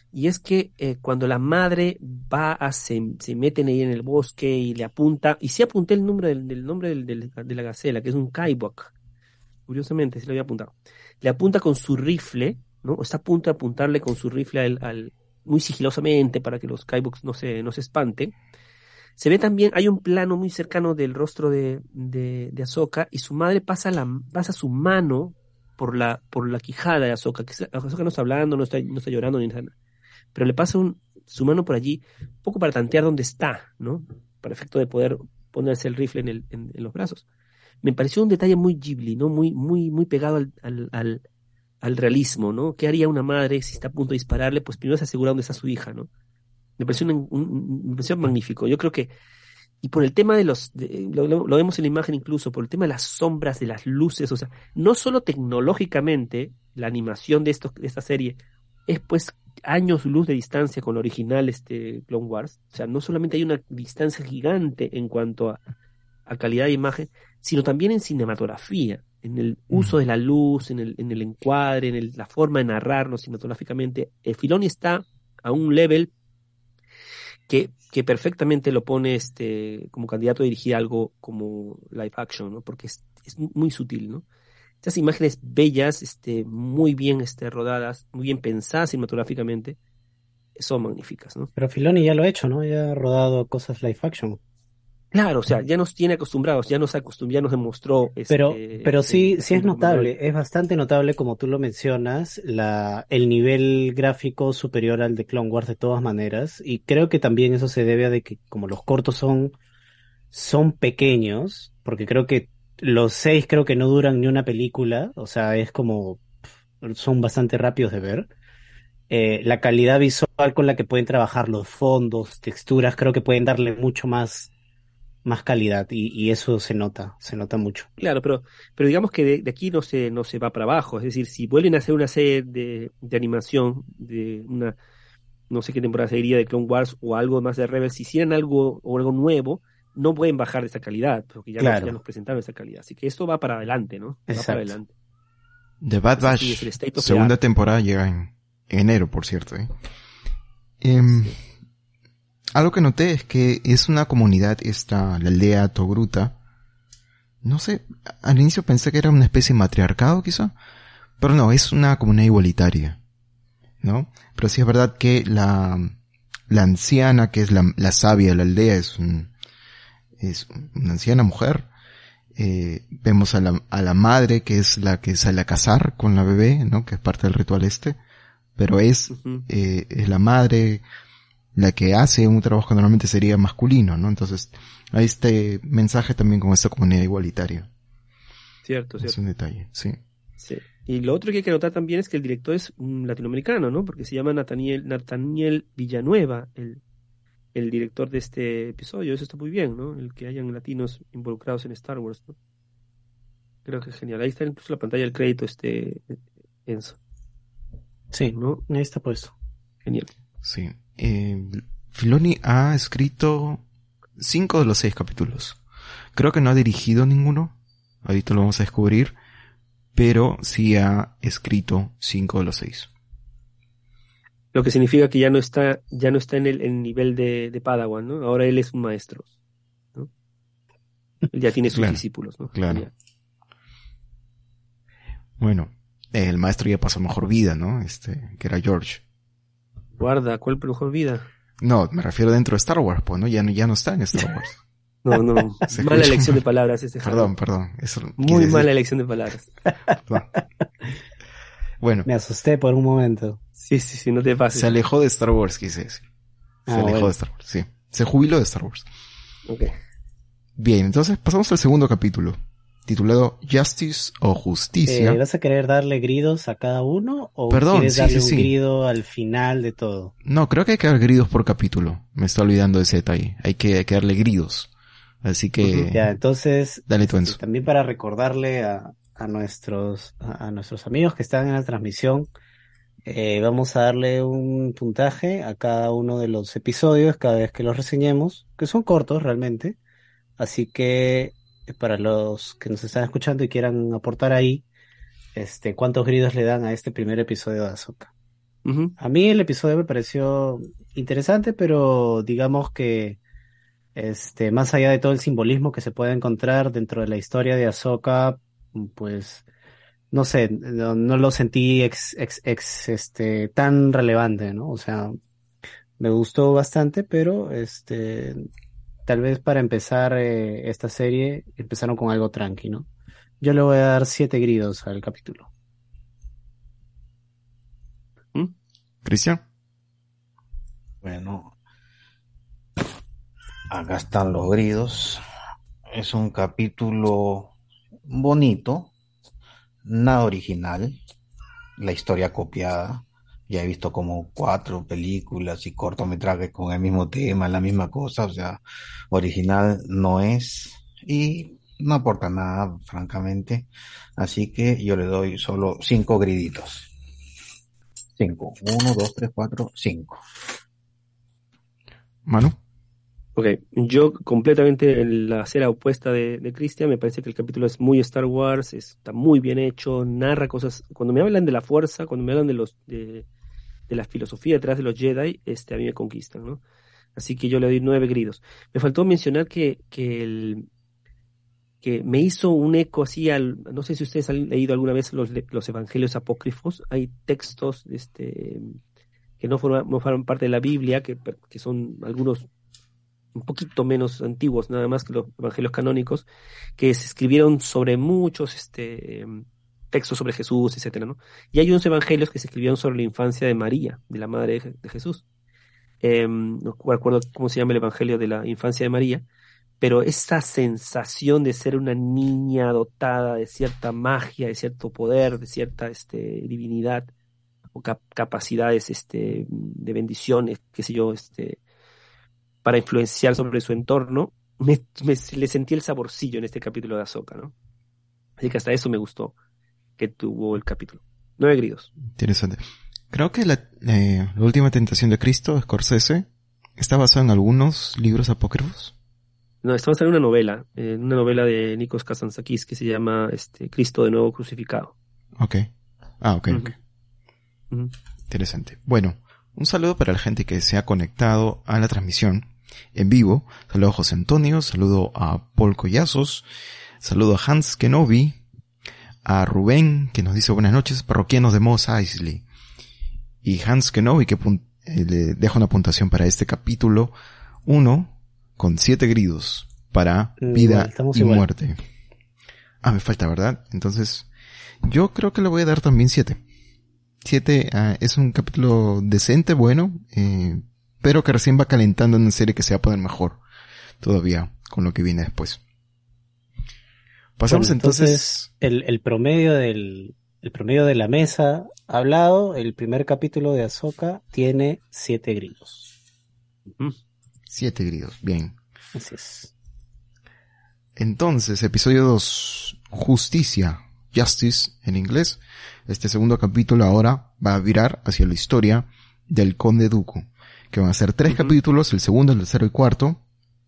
y es que eh, cuando la madre va a, se, se meten ahí en el bosque y le apunta, y sí apunté el nombre del, del nombre del, del- de la gacela, que es un Kaibok, curiosamente, sí lo había apuntado, le apunta con su rifle, ¿no? Está a punto de apuntarle con su rifle al, al- muy sigilosamente para que los Kaiboks no se, no se espanten. Se ve también, hay un plano muy cercano del rostro de, de, de Ahsoka y su madre pasa, la, pasa su mano por la, por la quijada de Ahsoka, que se- Ahsoka no está hablando, no está, no está llorando ni nada, pero le pasa un- su mano por allí, un poco para tantear dónde está, ¿no? Para efecto de poder ponerse el rifle en, el, en, en los brazos. Me pareció un detalle muy Ghibli, ¿no? Muy, muy, muy pegado al, al, al, al realismo, ¿no? ¿Qué haría una madre si está a punto de dispararle? Pues primero se asegura dónde está su hija, ¿no? Me pareció, un, un- un- me pareció magnífico. Yo creo que, y por el tema de los, de- lo, lo- lo vemos en la imagen incluso, por el tema de las sombras, de las luces, o sea, no solo tecnológicamente, la animación de, estos, de esta serie es pues años luz de distancia con la original este, Clone Wars, o sea, no solamente hay una distancia gigante en cuanto a, a calidad de imagen, sino también en cinematografía, en el uso Mm. de la luz, en el, en el encuadre, en el- la forma de narrarnos cinematográficamente. Eh, Filoni está a un level que, que perfectamente lo pone este, como candidato a dirigir algo como live action, ¿no? Porque es, es muy sutil, ¿no? Estas imágenes bellas, este, muy bien este, rodadas, muy bien pensadas cinematográficamente, son magníficas, ¿no? Pero Filoni ya lo ha hecho, ¿no? Ya ha rodado cosas live action. Claro, o sea, ya nos tiene acostumbrados, ya nos acostumbró, ya nos demostró Pero, este, pero el, sí, sí es haciendo con Mandalorian. notable, es bastante notable, como tú lo mencionas, la, el nivel gráfico superior al de Clone Wars de todas maneras. Y creo que también eso se debe a de que como los cortos son, son pequeños, porque creo que los seis creo que no duran ni una película, o sea, es como, son bastante rápidos de ver. Eh, la calidad visual con la que pueden trabajar los fondos, texturas, creo que pueden darle mucho más, más calidad y, y eso se nota, se nota mucho. Claro, pero, pero digamos que de, de aquí no se, no se va para abajo. Es decir, si vuelven a hacer una serie de, de animación, de una, no sé qué temporada sería de Clone Wars o algo más de Rebels, si hicieran algo o algo nuevo, no pueden bajar de esa calidad, porque ya nos, ya Claro, nos presentaron esa calidad. Así que esto va para adelante, ¿no? Va para exacto. adelante. The Bad Es así, es el Batch, state of the segunda art. temporada llega en enero, por cierto. ¿eh? Em, Sí. Algo que noté es que es una comunidad, esta, la aldea Togruta. No sé, al inicio pensé que era una especie de matriarcado quizá, pero no, es una comunidad igualitaria, ¿no? Pero sí es verdad que la, la anciana, que es la, la sabia de la aldea, es un, es una anciana mujer. Eh, vemos a la, a la madre, que es la que sale a cazar con la bebé, ¿no? Que es parte del ritual este. Pero es, Ujú. eh, es la madre la que hace un trabajo que normalmente sería masculino, ¿no? Entonces, hay este mensaje también con esta comunidad igualitaria. Cierto, Es cierto. un detalle, sí. Sí. Y lo otro que hay que notar también es que el director es un latinoamericano, ¿no? Porque se llama Nathaniel, Nathaniel Villanueva, el, el director de este episodio. Eso está muy bien, ¿no? El que hayan latinos involucrados en Star Wars, ¿no? Creo que es genial. Ahí está incluso la pantalla del crédito, este, Enzo, Sí, ¿no? ahí está puesto. Genial. Sí. Eh, Filoni ha escrito cinco de los seis capítulos. Creo que no ha dirigido ninguno. Ahorita lo vamos a descubrir. Pero sí ha escrito cinco de los seis. Lo que significa que ya no está, ya no está en el, en el nivel de, de Padawan, ¿no? Ahora él es un maestro, ¿no? Él ya tiene sus Claro, discípulos, ¿no? claro. Genial. Bueno, el maestro ya pasó mejor vida, ¿no? Este, que era George. Guarda, ¿cuál mejor vida? No, me refiero dentro de Star Wars, pues, ¿no? Ya no, ya no está en Star Wars. No, no, Se mala escucha elección mal. de palabras ese Perdón, Jaro. perdón. Eso Muy quise decir. mala elección de palabras. Perdón. Bueno, Me asusté por un momento. Sí, sí, sí, no te pases. se alejó de Star Wars, quise decir. Se Ah, alejó bueno. de Star Wars, sí. Se jubiló de Star Wars. Ok. Bien, entonces pasamos al segundo capítulo, titulado Justice o Justicia. Eh, ¿vas a querer darle gridos a cada uno o Perdón, quieres sí, darle sí, un sí. grido al final de todo? No, creo que hay que dar gridos por capítulo. Me está olvidando de ese detalle. Hay que, hay que darle gridos. Así que, Ujú. Ya, entonces, dale tú, este, Enzo. también para recordarle a, a nuestros a, a nuestros amigos que están en la transmisión, eh, vamos a darle un puntaje a cada uno de los episodios cada vez que los reseñemos, que son cortos realmente. Así que eh, para los que nos están escuchando y quieran aportar ahí, este, ¿cuántos gridos le dan a este primer episodio de Ahsoka? Ujú. A mí el episodio me pareció interesante, pero digamos que este, más allá de todo el simbolismo que se puede encontrar dentro de la historia de Ahsoka, pues no sé, no, no lo sentí ex, ex, ex, este, tan relevante, ¿no? O sea, me gustó bastante, pero este, tal vez para empezar eh, esta serie empezaron con algo tranqui, ¿no? Yo le voy a dar siete gridos al capítulo. ¿Mm? Cristian. Bueno, acá están los gridos. Es un capítulo bonito, nada original, la historia copiada. Ya he visto como cuatro películas y cortometrajes con el mismo tema, la misma cosa, o sea, original no es y no aporta nada, francamente. Así que yo le doy solo cinco griditos. Cinco. Uno, dos, tres, cuatro, cinco. Manu. Ok, yo completamente en la acera opuesta de, de Christian, me parece que el capítulo es muy Star Wars, está muy bien hecho, narra cosas. Cuando me hablan de la fuerza, cuando me hablan de los de, de la filosofía detrás de los Jedi, este, a mí me conquistan, ¿no? Así que yo le doy nueve gridos. Me faltó mencionar que, que, el, que me hizo un eco así al, no sé si ustedes han leído alguna vez los, los evangelios apócrifos, hay textos este, que no forman, no forman parte de la Biblia, que, que son algunos un poquito menos antiguos, nada más que los evangelios canónicos, que se escribieron sobre muchos este, textos sobre Jesús, etcétera, ¿no? Y hay unos evangelios que se escribieron sobre la infancia de María, de la madre de, de Jesús. Eh, no recuerdo cómo se llama el evangelio de la infancia de María, pero esa sensación de ser una niña dotada de cierta magia, de cierto poder, de cierta este, divinidad o cap capacidades este, de bendiciones, qué sé yo, este, para influenciar sobre su entorno, me, me, le sentí el saborcillo en este capítulo de Ahsoka, ¿no? Así que hasta eso me gustó que tuvo el capítulo. Nueve gridos. Interesante. Creo que la, eh, la última tentación de Cristo, de Scorsese, está basada en algunos libros apócrifos. No, está basada en una novela, en una novela de Nikos Kazantzakis que se llama este, Cristo de nuevo crucificado. Ok. Ah, ok, uh-huh. ok. Uh-huh. Interesante. Bueno, un saludo para la gente que se ha conectado a la transmisión en vivo. Saludo a José Antonio, saludo a Paul Collazos, saludo a Hans Kenobi, a Rubén, que nos dice buenas noches, parroquianos de Mos Eisley. Y Hans Kenobi, que eh, le deja una puntuación para este capítulo uno, con siete gridos, para vida igual, y igual. muerte. Ah, me falta, ¿verdad? Entonces, yo creo que le voy a dar también siete. siete uh, es un capítulo decente, bueno, eh, pero que recién va calentando en una serie que se va a poner mejor todavía con lo que viene después. Pasamos bueno, entonces, entonces el, el promedio del el promedio de la mesa hablado, el primer capítulo de Ahsoka tiene siete gridos. Uh-huh. Siete gridos, bien. Así es. Entonces, episodio dos, Justicia, Justice en inglés. Este segundo capítulo ahora va a virar hacia la historia del Conde Dooku, que van a ser tres uh-huh. capítulos, el segundo, el tercero y cuarto.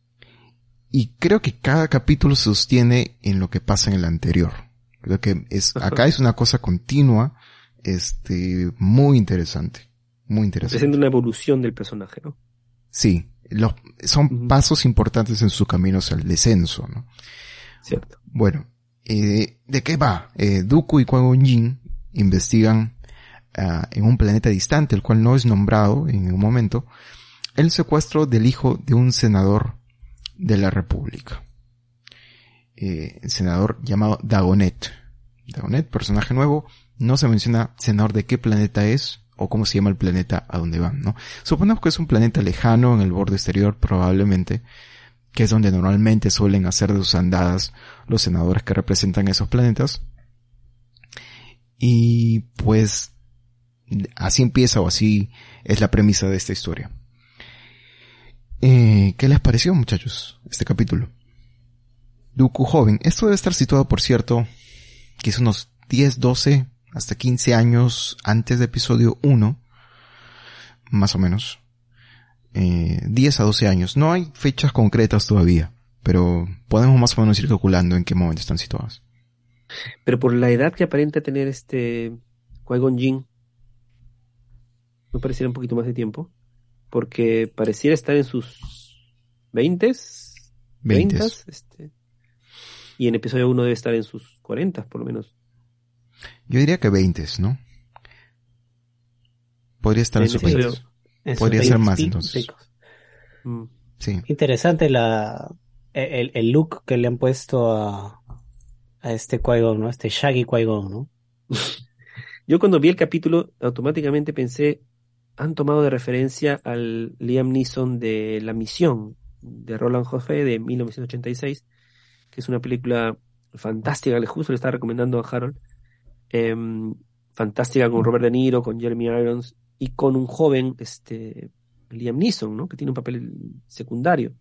Y creo que cada capítulo se sostiene en lo que pasa en el anterior. Creo que es, acá es una cosa continua, este, muy interesante. Muy interesante. Presenta una evolución del personaje, ¿no? Sí, los, son uh-huh. pasos importantes en su camino hacia el descenso, ¿no? Cierto. Bueno, eh, ¿de qué va? Eh, Dooku y Qui-Gon Jinn investigan uh, en un planeta distante, el cual no es nombrado en un momento, el secuestro del hijo de un senador de la República. Eh, el senador llamado Dagonet. Dagonet, personaje nuevo, no se menciona senador de qué planeta es o cómo se llama el planeta a donde van, ¿no? Suponemos que es un planeta lejano en el borde exterior, probablemente, que es donde normalmente suelen hacer de sus andadas los senadores que representan esos planetas. Y pues así empieza o así es la premisa de esta historia. Eh, ¿qué les pareció, muchachos, este capítulo? Dooku joven. Esto debe estar situado, por cierto, que es unos diez, doce, hasta quince años antes de episodio uno, más o menos. Eh, diez a doce años. No hay fechas concretas todavía, pero podemos más o menos ir calculando en qué momento están situadas. Pero por la edad que aparenta tener este Qui-Gon Jinn, no pareciera un poquito más de tiempo, porque pareciera estar en sus veintes, Veintes. este, y en episodio uno debe estar en sus cuarentas, por lo menos. Yo diría que veintes, ¿no? Podría estar en, En sus episodio- veintes. En sus Podría ser más, veintipico, entonces. picos. Mm. Sí. Interesante la el, el look que le han puesto a, a este Qui-Gon, ¿no? Este Shaggy Qui-Gon, ¿no? Yo cuando vi el capítulo, automáticamente pensé, han tomado de referencia al Liam Neeson de La Misión, de Roland Joffé, de mil novecientos ochenta y seis, que es una película fantástica, que justo le estaba recomendando a Harold, em, fantástica con Robert De Niro, con Jeremy Irons, y con un joven, este, Liam Neeson, ¿no? Que tiene un papel secundario.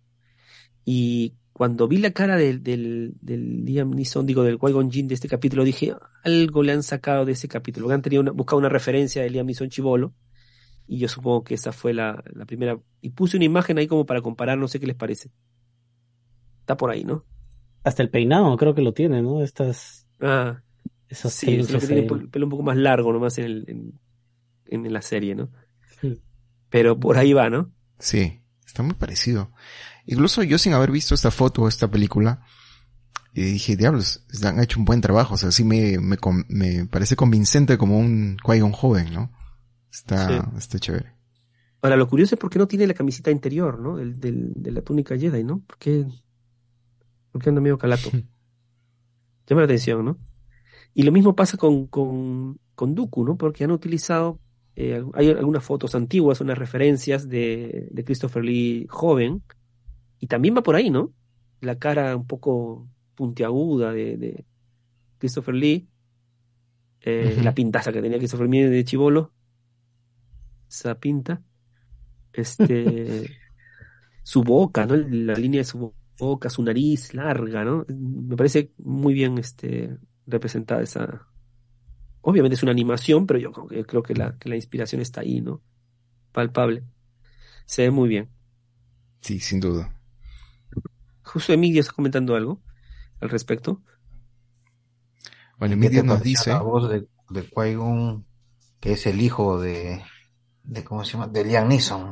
Y cuando vi la cara del, del, del Liam Neeson, digo, del Qui-Gon Jinn de este capítulo, dije, algo le han sacado de ese capítulo, que han tenido una, buscado una referencia de Liam Neeson chibolo, y yo supongo que esa fue la, la primera, y puse una imagen ahí como para comparar, no sé qué les parece. Está por ahí, ¿no? Hasta el peinado creo que lo tiene, ¿no? Estas, Ah, esos sí, solo que trinches tiene ahí. el pelo un poco más largo nomás en, el, en, en la serie, ¿no? Sí. Pero por ahí va, ¿no? Sí, está muy parecido. Incluso yo sin haber visto esta foto o esta película, y dije, diablos, han hecho un buen trabajo. O sea, sí me, me, con- me parece convincente como un Qui-Gon joven, ¿no? Está, Sí. está chévere. Ahora, lo curioso es por qué no tiene la camiseta interior, ¿no? Del, del, de la túnica Jedi, ¿no? ¿Por qué, por qué anda medio calato? Llama la atención, ¿no? Y lo mismo pasa con, con, con Dooku, ¿no? Porque han utilizado, eh, al- hay algunas fotos antiguas, unas referencias de, de Christopher Lee joven, y también va por ahí, ¿no? La cara un poco puntiaguda de, de Christopher Lee, eh, Ujú. la pintaza que tenía Christopher Lee de chibolo, esa pinta, este, su boca, ¿no? La línea de su boca, su nariz larga, ¿no? Me parece muy bien, este, representada esa. Obviamente es una animación, pero yo creo que, creo que la, que la inspiración está ahí, ¿no? Palpable. Se ve muy bien. Sí, sin duda. Justo Emilio está comentando algo al respecto. Bueno, ¿Y qué Emilio te nos pareció la dice, voz de, de Qui-Gon, que es el hijo de, de, ¿cómo se llama? De Liam Neeson,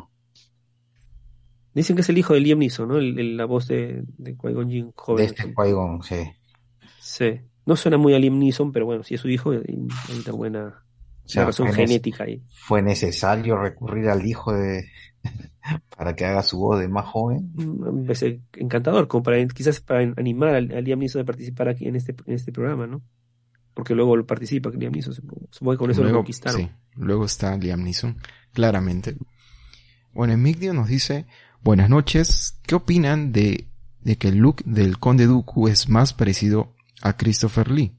Dicen que es el hijo de Liam Neeson, ¿no? El- el- la voz de, de Qui-Gon Jinn de joven. este Así. Qui-Gon, sí. Sí. No suena muy a Liam Neeson, pero bueno, si es su hijo, hay hay una buena, O una sea, razón fue, nece- genética ahí. fue necesario recurrir al hijo de para que haga su voz de más joven. Mm, Me parece encantador, como para, quizás para animar a, a Liam Neeson de participar aquí en este, en este programa, ¿no? Porque luego lo participa Liam Neeson, supongo, supongo que con eso lo luego, conquistaron. sí, luego está Liam Neeson, claramente. Bueno, Emilio nos dice, buenas noches, ¿qué opinan de, de que el look del Conde Dooku es más parecido a Christopher Lee?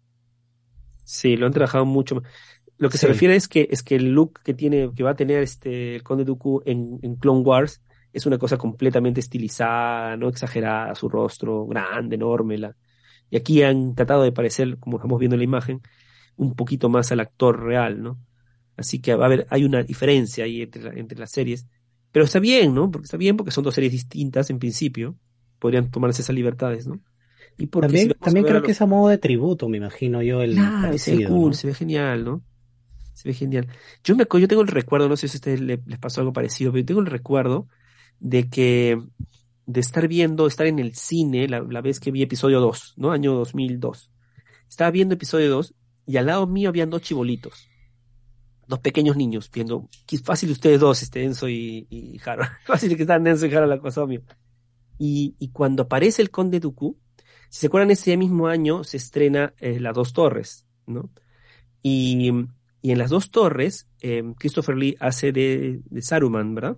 Sí, lo han trabajado mucho. Lo que se Sí. refiere es que es que el look que tiene, que va a tener este el Conde Dooku en, en Clone Wars es una cosa completamente estilizada, no exagerada, su rostro grande, enorme, la, y aquí han tratado de parecer, como estamos viendo en la imagen, un poquito más al actor real, ¿no? Así que va a haber, hay una diferencia ahí entre, la- entre las series, pero está bien, ¿no? Porque está bien porque son dos series distintas en principio, podrían tomarse esas libertades, ¿no? Y porque si También, vamos a también ver a creo los- que es a modo de tributo, me imagino yo, el Claro, se ve parecido, cool, ¿no? se ve genial, ¿no? Se ve genial. Yo me, acu- yo tengo el recuerdo, no sé si a ustedes le- les pasó algo parecido, pero yo tengo el recuerdo de que, de estar viendo, estar en el cine, la, la vez que vi episodio dos, ¿no? Año dos mil dos. Estaba viendo episodio dos y al lado mío habían dos chibolitos, dos pequeños niños, viendo, qué fácil ustedes dos, este, Enzo y, y Harold. Fácil que están Enzo y Harold al mío. Y, y cuando aparece el Conde Dooku, si se acuerdan, ese mismo año se estrena eh, Las Dos Torres, ¿no? Y, y en Las Dos Torres, eh, Christopher Lee hace de, de Saruman, ¿verdad?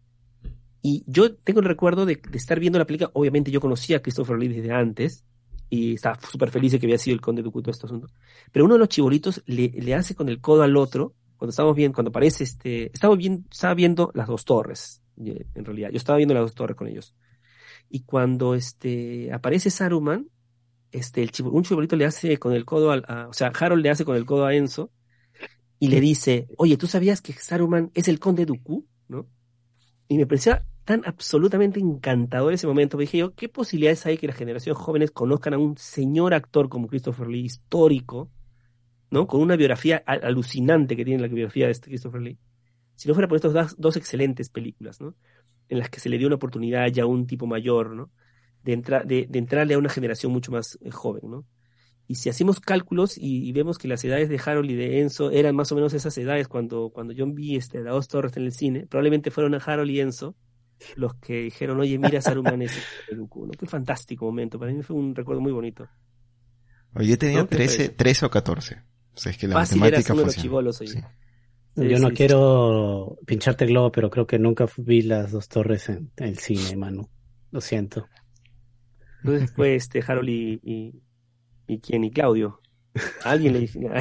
Y yo tengo el recuerdo de, de estar viendo la película. Obviamente yo conocía a Christopher Lee desde antes y estaba súper feliz de que había sido el Conde Dooku todo este asunto. Pero uno de los chibolitos le, le hace con el codo al otro, cuando estábamos viendo, cuando aparece este, estaba viendo, estaba viendo Las Dos Torres, eh, en realidad. Yo estaba viendo Las Dos Torres con ellos. Y cuando este, aparece Saruman, este, el chibo- un chibolito le hace con el codo al, a- o sea, Harold le hace con el codo a Enzo y le dice, oye, ¿tú sabías que Saruman es el Conde Dooku? ¿No? Y me parecía tan absolutamente encantador ese momento. Me dije yo, ¿qué posibilidades hay que las generaciones jóvenes conozcan a un señor actor como Christopher Lee, histórico, ¿no? Con una biografía al- alucinante que tiene la biografía de este Christopher Lee. si no fuera por estas dos, dos excelentes películas, ¿no? En las que se le dio una oportunidad ya a un tipo mayor, ¿no? De, entra, de, de entrarle a una generación mucho más eh, joven, ¿no? Y si hacemos cálculos y, y vemos que las edades de Harold y de Enzo eran más o menos esas edades cuando, cuando yo vi este, las dos torres en el cine, probablemente fueron a Harold y Enzo los que dijeron, oye, mira Saruman ese de Dooku, ¿no? Qué fantástico momento, para mí fue un recuerdo muy bonito. Oye, yo tenía ¿No? ¿Qué te trece, parece? trece o catorce. O sea, es que la Fácil, eras matemática uno de los funciona. chibolos ahí. Sí. Sí, Yo no sí, sí. quiero pincharte el globo, pero creo que nunca vi las dos torres en, en el cine, mano. Lo siento. Entonces fue este Harold y, y, y quién, y Claudio. A alguien le dije,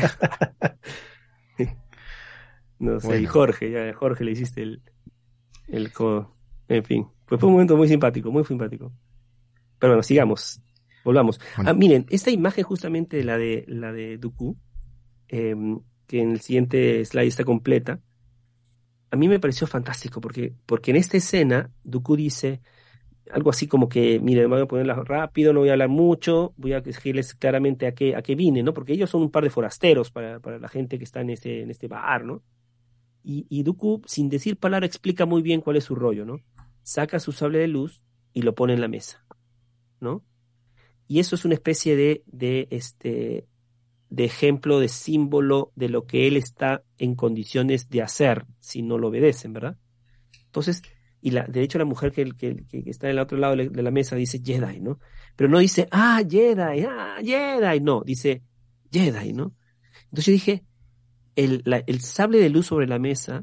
no sé, y Bueno. Jorge, ya a Jorge le hiciste el, el co- en fin, pues fue un momento muy simpático, muy simpático. Pero bueno, sigamos, volvamos. Bueno. Ah, miren, esta imagen justamente la de la de Dooku, eh, que en el siguiente slide está completa, a mí me pareció fantástico porque, porque en esta escena Dooku dice algo así como que, mire, voy a ponerla rápido, no voy a hablar mucho, voy a decirles claramente a qué, a qué vine, ¿no? Porque ellos son un par de forasteros para, para la gente que está en este, en este bar, ¿no? Y, y Dooku, sin decir palabra, explica muy bien cuál es su rollo, ¿no? Saca su sable de luz y lo pone en la mesa, ¿no? Y eso es una especie de, de, este, de ejemplo, de símbolo de lo que él está en condiciones de hacer si no lo obedecen, ¿verdad? Entonces, y la, de hecho la mujer que, que, que está en el otro lado de la, de la mesa dice Jedi, ¿no? Pero no dice, ah, Jedi, ah, Jedi, no, dice Jedi, ¿no? Entonces yo dije, el, la, el sable de luz sobre la mesa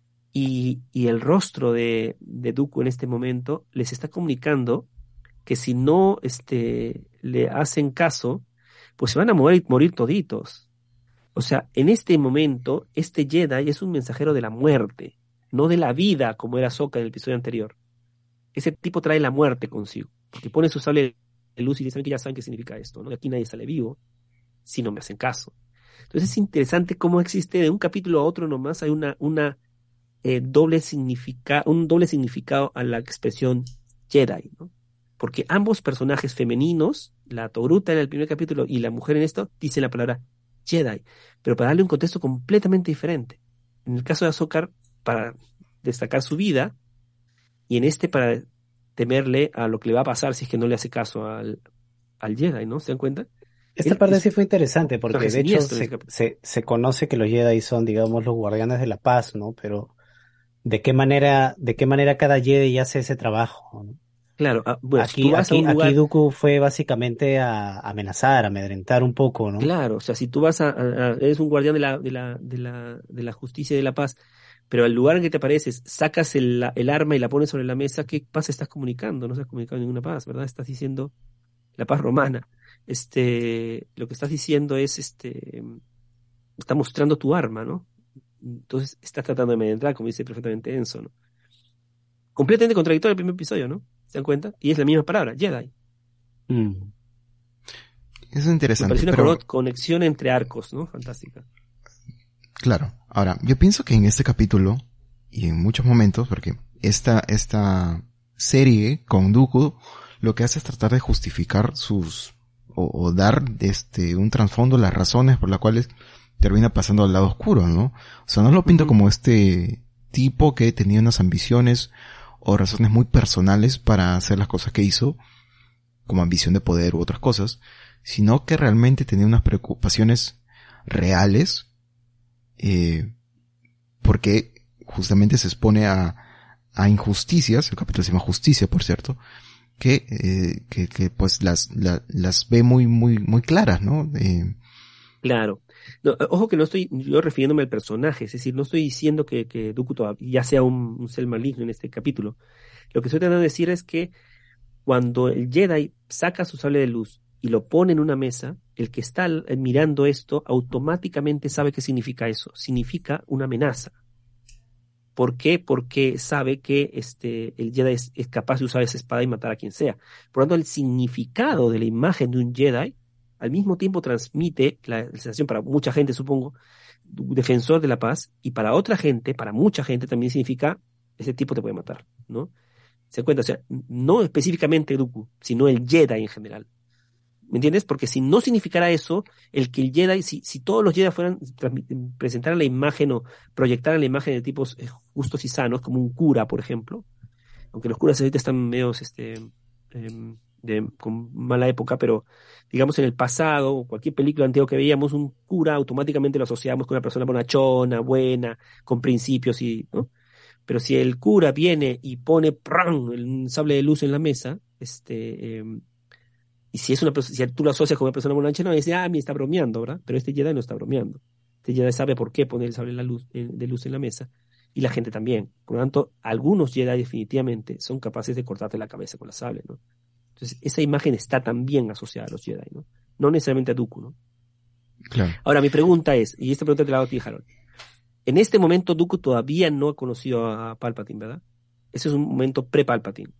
y, y el rostro de, de Dooku en este momento les está comunicando que si no este, le hacen caso, pues se van a morir, morir toditos. O sea, en este momento, este Jedi es un mensajero de la muerte, no de la vida, como era Ahsoka en el episodio anterior. Ese tipo trae la muerte consigo, porque pone su sable de luz y dicen que ya saben qué significa esto, ¿no? Y aquí nadie sale vivo si no me hacen caso. Entonces es interesante cómo existe de un capítulo a otro nomás hay una, una eh, doble significa, un doble significado a la expresión Jedi, ¿no? Porque ambos personajes femeninos, la Togruta en el primer capítulo y la mujer en esto, dicen la palabra Jedi, pero para darle un contexto completamente diferente. En el caso de Ahsoka, para destacar su vida, y en este para temerle a lo que le va a pasar si es que no le hace caso al, al Jedi, ¿no? ¿Se dan cuenta? Esta Él parte es sí fue interesante un porque de hecho siniestro en ese se, capítulo. se, se conoce que los Jedi son, digamos, los guardianes de la paz, ¿no? Pero ¿de qué manera, de qué manera cada Jedi hace ese trabajo, ¿no? Claro, ah, bueno, si tú Aquí, vas a aquí, un aquí lugar, Dooku fue básicamente a amenazar, a amedrentar un poco, ¿no? claro, o sea, si tú vas a, a- a- eres un guardián de la, de la, de la, de la justicia y de la paz, pero al lugar en que te apareces, sacas el, la- el arma y la pones sobre la mesa, ¿qué paz estás comunicando? No estás comunicando ninguna paz, ¿verdad? Estás diciendo la paz romana. Este, lo que estás diciendo es, este, está mostrando tu arma, ¿no? Entonces estás tratando de amedrentar, como dice perfectamente Enzo, ¿no? Completamente contradictorio el primer episodio, ¿no? ¿Se dan cuenta? Y es la misma palabra, Jedi. Mm. Eso es Me interesante, pareció una pero cono- conexión entre arcos, ¿no? Fantástica. claro. Ahora, yo pienso que en este capítulo y en muchos momentos, porque esta, esta serie con Dooku lo que hace es tratar de justificar sus, o, o dar este, un trasfondo, las razones por las cuales termina pasando al lado oscuro, ¿no? O sea, no lo pinto Ujú. como este tipo que tenía unas ambiciones o razones muy personales para hacer las cosas que hizo, como ambición de poder u otras cosas, sino que realmente tenía unas preocupaciones reales, eh, porque justamente se expone a, a injusticias, el capítulo se llama Justicia, por cierto, que, eh, que, que pues las, la, las ve muy, muy, muy claras, ¿no? Eh, Claro. No, eh, ojo que no estoy yo refiriéndome al personaje, es decir, no estoy diciendo que, que Dooku todavía ya sea un, un ser maligno en este capítulo. Lo que estoy tratando de decir es que cuando el Jedi saca su sable de luz y lo pone en una mesa, el que está eh, mirando esto automáticamente sabe qué significa eso. Significa una amenaza. ¿Por qué? Porque sabe que este, el Jedi es, es capaz de usar esa espada y matar a quien sea. Por lo tanto, el significado de la imagen de un Jedi al mismo tiempo transmite la sensación para mucha gente, supongo, defensor de la paz, y para otra gente, para mucha gente también significa ese tipo te puede matar, ¿no? ¿Se dan cuenta? O sea, no específicamente Dooku, sino el Jedi en general. ¿Me entiendes? Porque si no significara eso, el que el Jedi, si, si todos los Jedi fueran, presentaran la imagen o proyectaran la imagen de tipos justos y sanos, como un cura, por ejemplo, aunque los curas ahorita están medios, este, eh, de, con mala época, pero digamos en el pasado, o cualquier película antigua que veíamos, un cura automáticamente lo asociamos con una persona bonachona, buena, con principios y, ¿no? Pero si el cura viene y pone ¡prum! Un sable de luz en la mesa, este, eh, y si es una persona, si tú lo asocias con una persona bonachona, dice, ah, me está bromeando, ¿verdad? Pero este Jedi no está bromeando. Este Jedi sabe por qué poner el sable de, la luz, eh, de luz en la mesa, y la gente también. Por lo tanto, algunos Jedi definitivamente son capaces de cortarte la cabeza con la sable, ¿no? Entonces, esa imagen está también asociada a los Jedi, ¿no? No necesariamente a Dooku, ¿no? Claro. Ahora, mi pregunta es, y esta pregunta te la hago a ti, Harold. En este momento, Dooku todavía no ha conocido a Palpatine, ¿verdad? Ese es un momento pre-Palpatine.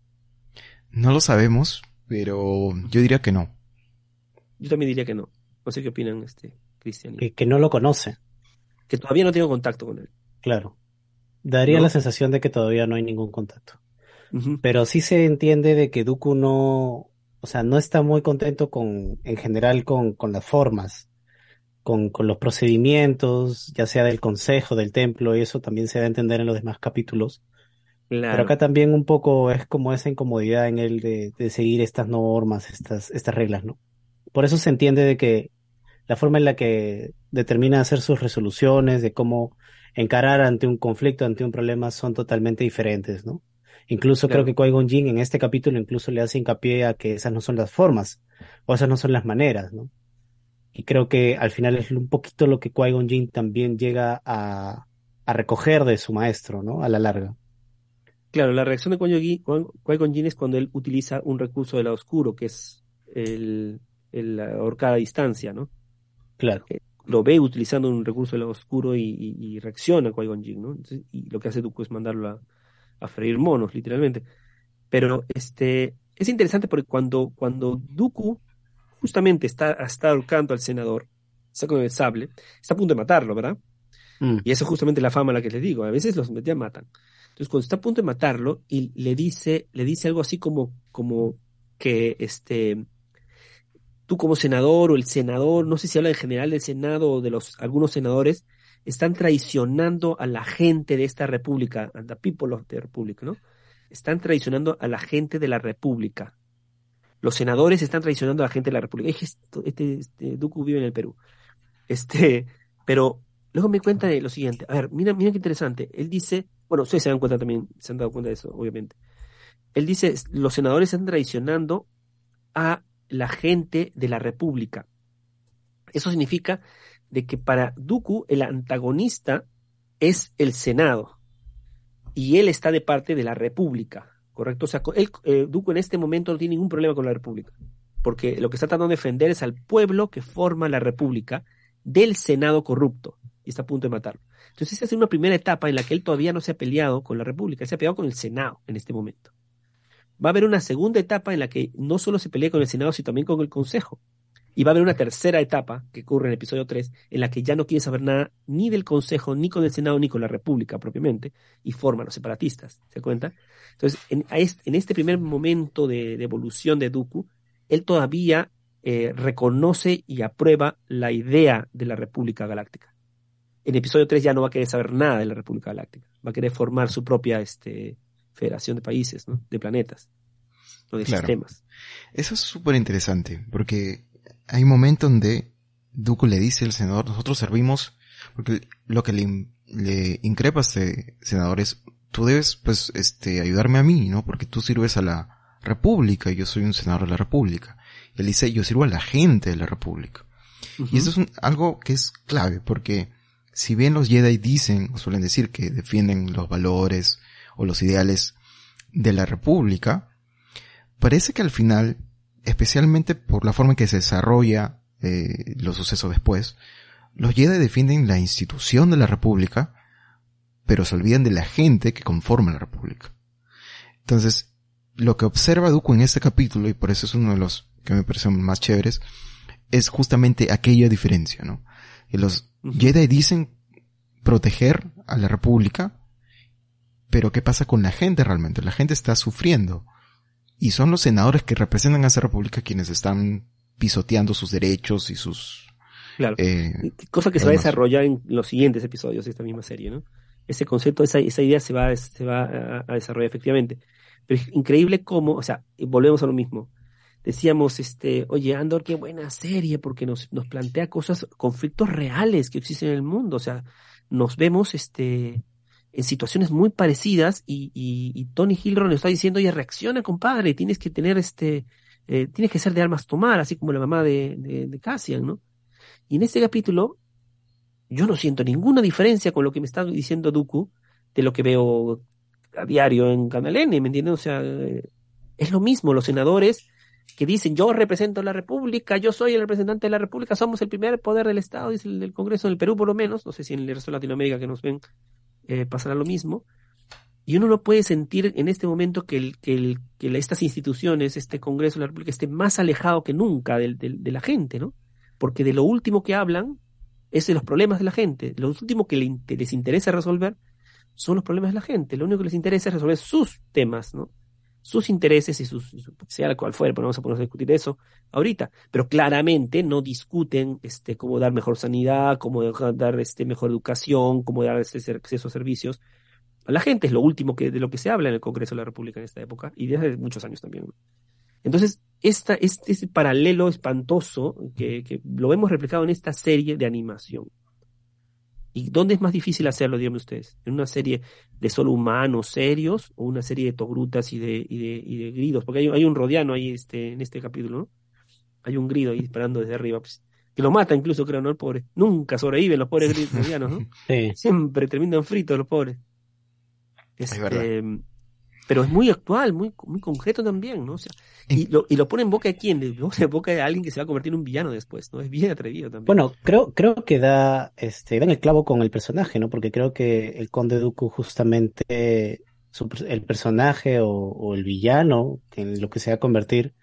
No lo sabemos, pero yo diría que no. Yo también diría que no. No sé qué opinan, este, Cristian. Que, que no lo conoce. Que todavía no tengo contacto con él. Claro. Daría ¿No? la sensación de que todavía no hay ningún contacto. Uh-huh. Pero sí se entiende de que Dooku no, o sea, no está muy contento con, en general, con, con las formas, con, con los procedimientos, ya sea del consejo, del templo, y eso también se da a entender en los demás capítulos. Claro. Pero acá también un poco es como esa incomodidad en él de, de seguir estas normas, estas, estas reglas, ¿no? Por eso se entiende de que la forma en la que determina hacer sus resoluciones, de cómo encarar ante un conflicto, ante un problema, son totalmente diferentes, ¿no? Incluso Claro. creo que Qui-Gon Jinn en este capítulo incluso le hace hincapié a que esas no son las formas, o esas no son las maneras, ¿no? Y creo que al final es un poquito lo que Qui-Gon Jinn también llega a, a recoger de su maestro, ¿no? A la larga. Claro, la reacción de Qui-Gon Jinn es cuando él utiliza un recurso del lado oscuro, que es el, el la ahorcada a distancia, ¿no? Claro. Eh, lo ve utilizando un recurso del lado oscuro y, y, y reacciona Qui-Gon Jinn, ¿no? Entonces, y lo que hace Dooku es mandarlo a, a freír monos, literalmente. Pero este es interesante porque cuando, cuando Dooku justamente está, está ahorcando al senador, está con el sable, está a punto de matarlo, ¿verdad? Mm. Y eso es justamente la fama a la que les digo, a veces los ya matan. Entonces cuando está a punto de matarlo y le dice, le dice algo así como, como que este, tú como senador o el senador, no sé si habla en general del Senado o de los algunos senadores, están traicionando a la gente de esta república, and the people of the republic, ¿no? Están traicionando a la gente de la república. Los senadores están traicionando a la gente de la república. Este, este, este Dooku vive en el Perú. Este, pero luego me cuenta de lo siguiente. A ver, mira, mira qué interesante. Él dice, bueno, ustedes se dan cuenta también, se han dado cuenta de eso, obviamente. Él dice, los senadores están traicionando a la gente de la república. Eso significa de que para Dooku el antagonista es el Senado y él está de parte de la república, ¿correcto? O sea, él, eh, Dooku en este momento no tiene ningún problema con la república, porque lo que está tratando de defender es al pueblo que forma la república del Senado corrupto y está a punto de matarlo. Entonces esa es una primera etapa en la que él todavía no se ha peleado con la república, se ha peleado con el Senado en este momento. Va a haber una segunda etapa en la que no solo se pelea con el Senado, sino también con el Consejo. Y va a haber una tercera etapa, que ocurre en el episodio tres, en la que ya no quiere saber nada ni del Consejo, ni con el Senado, ni con la República propiamente, y forma a los separatistas, ¿se cuenta? Entonces, en, en este primer momento de, de evolución de Dooku, él todavía eh, reconoce y aprueba la idea de la República Galáctica. En el episodio tres ya no va a querer saber nada de la República Galáctica, va a querer formar su propia este, federación de países, ¿no? De planetas, o de Claro. sistemas. Eso es súper interesante, porque hay un momento donde Dooku le dice al senador, nosotros servimos, porque lo que le, le increpa a este senador es, tú debes, pues, este, ayudarme a mí, ¿no? Porque tú sirves a la república y yo soy un senador de la república. Y él dice, yo sirvo a la gente de la república. Uh-huh. Y eso es un, algo que es clave, porque si bien los Jedi dicen, o suelen decir que defienden los valores o los ideales de la república, parece que al final, especialmente por la forma en que se desarrolla eh, los sucesos después, los Jedi defienden la institución de la república, pero se olvidan de la gente que conforma la república. Entonces, lo que observa Dooku en este capítulo, y por eso es uno de los que me parecen más chéveres, es justamente aquella diferencia, ¿no? Que los uh-huh. Jedi dicen proteger a la república, pero ¿qué pasa con la gente realmente? La gente está sufriendo. Y son los senadores que representan a esa república quienes están pisoteando sus derechos y sus... Claro. Eh, Cosa que se va a desarrollar en los siguientes episodios de esta misma serie, ¿no? Ese concepto, esa, esa idea se va, se va a, a desarrollar efectivamente. Pero es increíble cómo, o sea, volvemos a lo mismo. Decíamos, este, oye, Andor, qué buena serie, porque nos, nos plantea cosas, conflictos reales que existen en el mundo. O sea, nos vemos, este, en situaciones muy parecidas y, y, y Tony Hilroy nos está diciendo, oye, reacciona, compadre, tienes que tener, este, eh, tienes que ser de armas tomar, así como la mamá de, de, de Cassian, ¿no? Y en este capítulo, yo no siento ninguna diferencia con lo que me está diciendo Dooku de lo que veo a diario en Canal N, ¿me entiendes? O sea, eh, es lo mismo, los senadores que dicen, yo represento a la República, yo soy el representante de la República, somos el primer poder del Estado, dice el del Congreso del Perú por lo menos, no sé si en el resto de Latinoamérica que nos ven eh, pasará lo mismo, y uno no puede sentir en este momento que, el, que, el, que estas instituciones, este Congreso de la República, esté más alejado que nunca de, de, de la gente, ¿no? Porque de lo último que hablan es de los problemas de la gente, lo último que le, les interesa resolver son los problemas de la gente, lo único que les interesa es resolver sus temas, ¿no? Sus intereses y sus, sea la cual fuera, pero no vamos a ponernos a discutir eso ahorita, pero claramente no discuten este, cómo dar mejor sanidad, cómo dar este, mejor educación, cómo dar ese acceso a servicios a la gente, es lo último que, de lo que se habla en el Congreso de la República en esta época, y desde muchos años también. Entonces, esta, este, este paralelo espantoso que, que lo vemos replicado en esta serie de animación. ¿Y dónde es más difícil hacerlo, díganme ustedes? ¿En una serie de solo humanos serios o una serie de togrutas y de, y de, y de gridos? Porque hay, hay un rodiano ahí este, en este capítulo, ¿no? Hay un grido ahí disparando desde arriba, pues, que lo mata incluso, creo, ¿no? El pobre. Nunca sobreviven los pobres gridos rodianos, ¿no? Sí. Siempre terminan fritos los pobres. Este, es verdad. Pero es muy actual, muy, muy concreto también, ¿no? O sea, y lo, y lo pone en boca de quién, lo pone en boca de alguien que se va a convertir en un villano después, ¿no? Es bien atrevido también. Bueno, creo, creo que da, este, da en el clavo con el personaje, ¿no? Porque creo que el Conde Dooku justamente, su, el personaje o, o el villano, en lo que se va a convertir,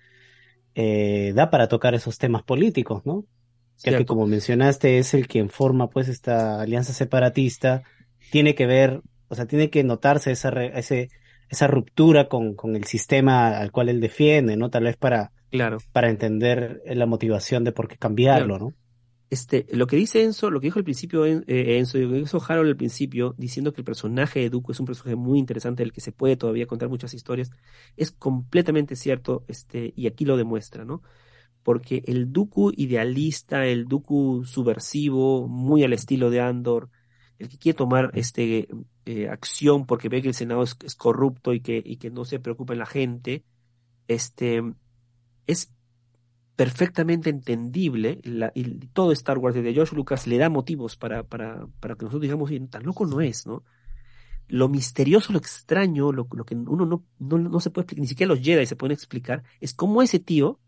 eh, da para tocar esos temas políticos, ¿no? Ya que como mencionaste, es el quien forma, pues, esta alianza separatista, tiene que ver, o sea, tiene que notarse esa, re, ese, esa ruptura con, con el sistema al cual él defiende, ¿no? Tal vez para, claro. para entender la motivación de por qué cambiarlo, claro. ¿no? Este, lo que dice Enzo, lo que dijo al principio eh, Enzo, lo que dijo Harold al principio, diciendo que el personaje de Dooku es un personaje muy interesante del que se puede todavía contar muchas historias, es completamente cierto, este, y aquí lo demuestra, ¿no? Porque el Dooku idealista, el Dooku subversivo, muy al estilo de Andor, el que quiere tomar este eh, acción porque ve que el Senado es, es corrupto y que, y que no se preocupa en la gente, este es perfectamente entendible, la, y todo Star Wars de George Lucas le da motivos para, para, para que nosotros digamos, tan loco no es, ¿no? Lo misterioso, lo extraño, lo, lo que uno no, no, no se puede explicar, ni siquiera los Jedi se pueden explicar, es cómo ese tío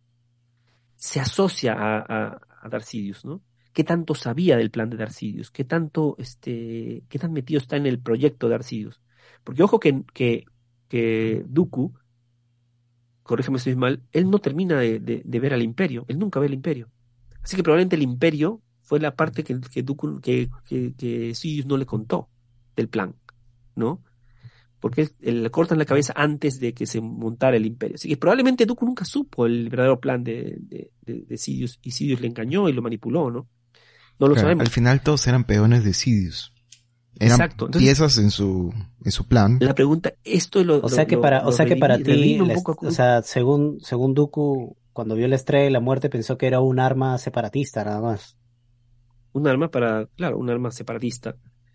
se asocia a, a, a Darth Sidious, ¿no? ¿Qué tanto sabía del plan de Darth Sidious? ¿Qué tanto, este, qué tan metido está en el proyecto de Darth Sidious? Porque ojo que, que, que Dooku, corrígeme si estoy mal, él no termina de, de, de ver al Imperio, él nunca ve el Imperio. Así que probablemente el Imperio fue la parte que, que Dooku, que, que, que Sidious no le contó del plan, ¿no? Porque él, le cortan la cabeza antes de que se montara el Imperio. Así que probablemente Dooku nunca supo el verdadero plan de, de, de, de Sidious, y Sidious le engañó y lo manipuló, ¿no? No lo claro, sabemos. Al final todos eran peones de Sidious. Eran Exacto. Entonces, piezas en su en su plan. La pregunta, esto lo, o sea lo, que para, lo, o sea que para ti, la, o sea, según según Dooku, cuando vio la estrella de la muerte pensó que era un arma separatista nada más. Un arma para, claro, un arma separatista.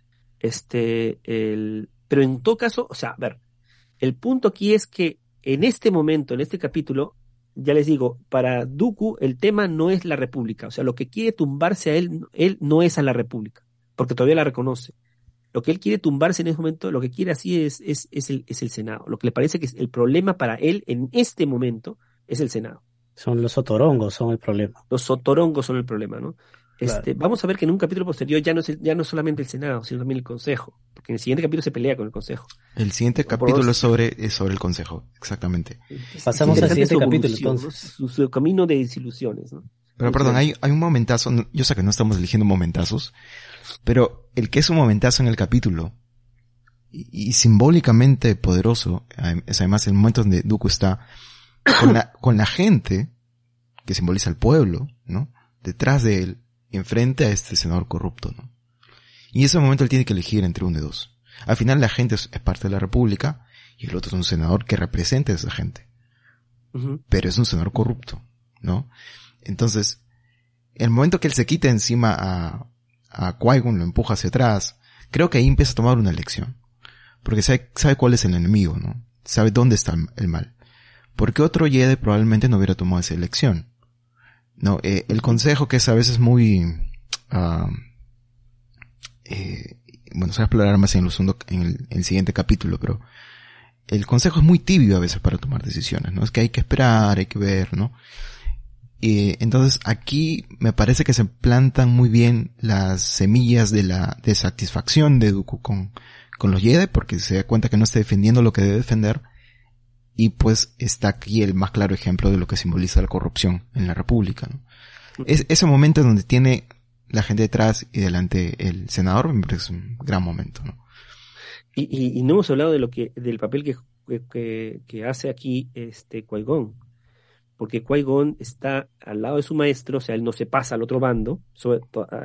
Este, el, pero en todo caso, o sea, a ver, el punto aquí es que en este momento, en este capítulo, ya les digo, para Dooku el tema no es la República, o sea, lo que quiere tumbarse a él, él no es a la República, porque todavía la reconoce. Lo que él quiere tumbarse en ese momento, lo que quiere así es, es, es, el, es el Senado. Lo que le parece que es el problema para él en este momento es el Senado. Son los sotorongos, son el problema. Los sotorongos son el problema, ¿no? Este, claro. Vamos a ver que en un capítulo posterior ya no es ya no es solamente el Senado, sino también el Consejo, porque en el siguiente capítulo se pelea con el Consejo. El siguiente Por capítulo dos... es sobre es sobre el Consejo, exactamente. Pasamos al siguiente capítulo, entonces. ¿no? Su, su camino de desilusiones, ¿no? Pero perdón, hay, hay un momentazo, yo sé que no estamos eligiendo momentazos, pero el que es un momentazo en el capítulo, y, y simbólicamente poderoso, es además el momento donde Dooku está con la, con la gente, que simboliza el pueblo, ¿no? Detrás de él, enfrente a este senador corrupto, ¿no? Y en ese momento él tiene que elegir entre uno de dos. Al final la gente es, es parte de la república y el otro es un senador que representa a esa gente. Uh-huh. Pero es un senador corrupto, ¿no? Entonces, el momento que él se quita encima a, a Qui-Gon, lo empuja hacia atrás, creo que ahí empieza a tomar una lección. Porque sabe, sabe cuál es el enemigo, ¿no? Sabe dónde está el mal. Porque otro Jedi probablemente no hubiera tomado esa elección. No, eh, el consejo que es a veces muy, uh, eh, bueno, se va a explorar más en, los, en, el, en el siguiente capítulo, pero el consejo es muy tibio a veces para tomar decisiones, ¿no? Es que hay que esperar, hay que ver, ¿no? Y entonces aquí me parece que se plantan muy bien las semillas de la desatisfacción de Dooku con, con los Jedi, porque se da cuenta que no está defendiendo lo que debe defender. Y pues está aquí el más claro ejemplo de lo que simboliza la corrupción en la República, ¿no? Es, ese momento donde tiene la gente detrás y delante el senador me parece un gran momento, ¿no? Y, y, y no hemos hablado de lo que, del papel que, que, que hace aquí este Qui-Gon. Porque Qui-Gon está al lado de su maestro, o sea, él no se pasa al otro bando, sobre,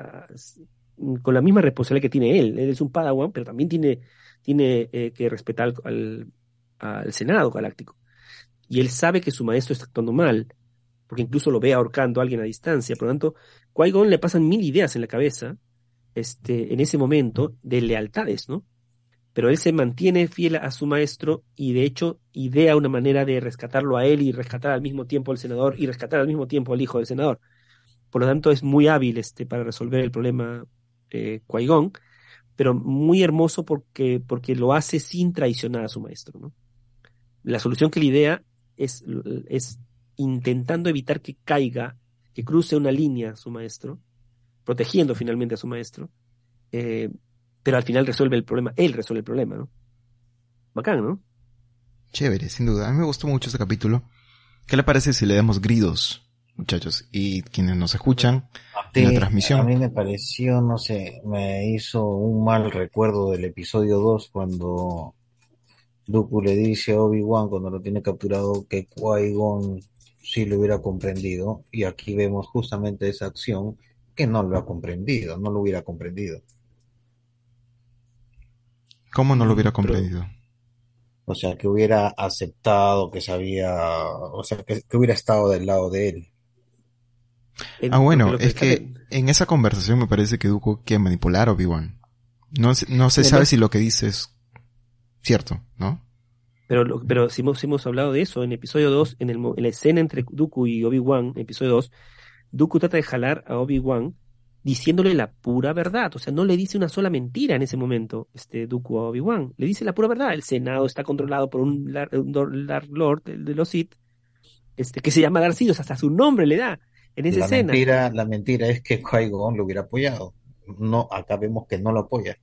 uh, con la misma responsabilidad que tiene él. Él es un Padawan, pero también tiene, tiene eh, que respetar al, al al Senado Galáctico. Y él sabe que su maestro está actuando mal, porque incluso lo ve ahorcando a alguien a distancia. Por lo tanto, Qui-Gon le pasan mil ideas en la cabeza, este, en ese momento, de lealtades, ¿no? Pero él se mantiene fiel a su maestro y de hecho idea una manera de rescatarlo a él y rescatar al mismo tiempo al senador y rescatar al mismo tiempo al hijo del senador. Por lo tanto, es muy hábil este, para resolver el problema eh, Qui-Gon, pero muy hermoso porque, porque lo hace sin traicionar a su maestro, ¿no? La solución que le idea es, es intentando evitar que caiga, que cruce una línea a su maestro, protegiendo finalmente a su maestro, eh, pero al final resuelve el problema, él resuelve el problema, ¿no? Bacán, ¿no? Chévere, sin duda. A mí me gustó mucho este capítulo. ¿Qué le parece si le damos gridos, muchachos? Y quienes nos escuchan en la transmisión. A mí me pareció, no sé, me hizo un mal recuerdo del episodio dos cuando Dooku le dice a Obi-Wan cuando lo tiene capturado que Qui-Gon sí lo hubiera comprendido, y aquí vemos justamente esa acción que no lo ha comprendido, no lo hubiera comprendido. ¿Cómo no lo hubiera comprendido? O sea, que hubiera aceptado que sabía, o sea, que, que hubiera estado del lado de él. Ah, bueno, es que en esa conversación me parece que Dooku quiere manipular a Obi-Wan. No, no se sabe si lo que dice es cierto, ¿no? Pero, lo, pero si hemos, si hemos hablado de eso en episodio dos, en, el, en la escena entre Dooku y Obi-Wan, episodio dos, Dooku trata de jalar a Obi-Wan diciéndole la pura verdad. O sea, no le dice una sola mentira en ese momento, este Dooku a Obi-Wan. Le dice la pura verdad. El Senado está controlado por un Dark Lord de, de los Sith, este, que se llama Darth Sidious, hasta su nombre le da en esa la escena. Mentira, la mentira es que Qui-Gon lo hubiera apoyado. No, acá vemos que no lo apoya.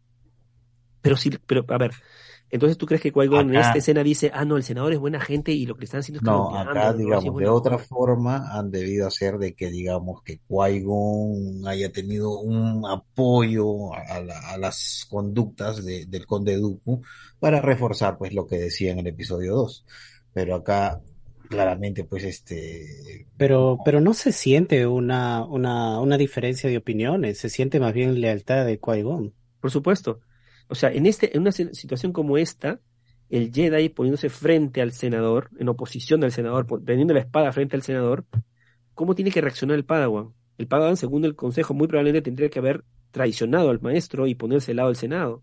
Pero sí, pero a ver, entonces tú crees que Qui-Gon en esta escena dice, ah, no, el senador es buena gente y lo que le están haciendo es que no, acá, digamos, de otra forma han debido hacer de que, digamos, que Qui-Gon haya tenido un apoyo a, la, a las conductas de, del Conde Dooku para reforzar, pues, lo que decía en el episodio dos. Pero acá, claramente, pues, este... Pero, pero no se siente una, una, una diferencia de opiniones, se siente más bien lealtad de Qui-Gon. Por supuesto. O sea, en este, en una situación como esta, el Jedi poniéndose frente al senador, en oposición al senador, teniendo la espada frente al senador, ¿cómo tiene que reaccionar el Padawan? El Padawan, según el consejo, muy probablemente tendría que haber traicionado al maestro y ponerse al lado del Senado.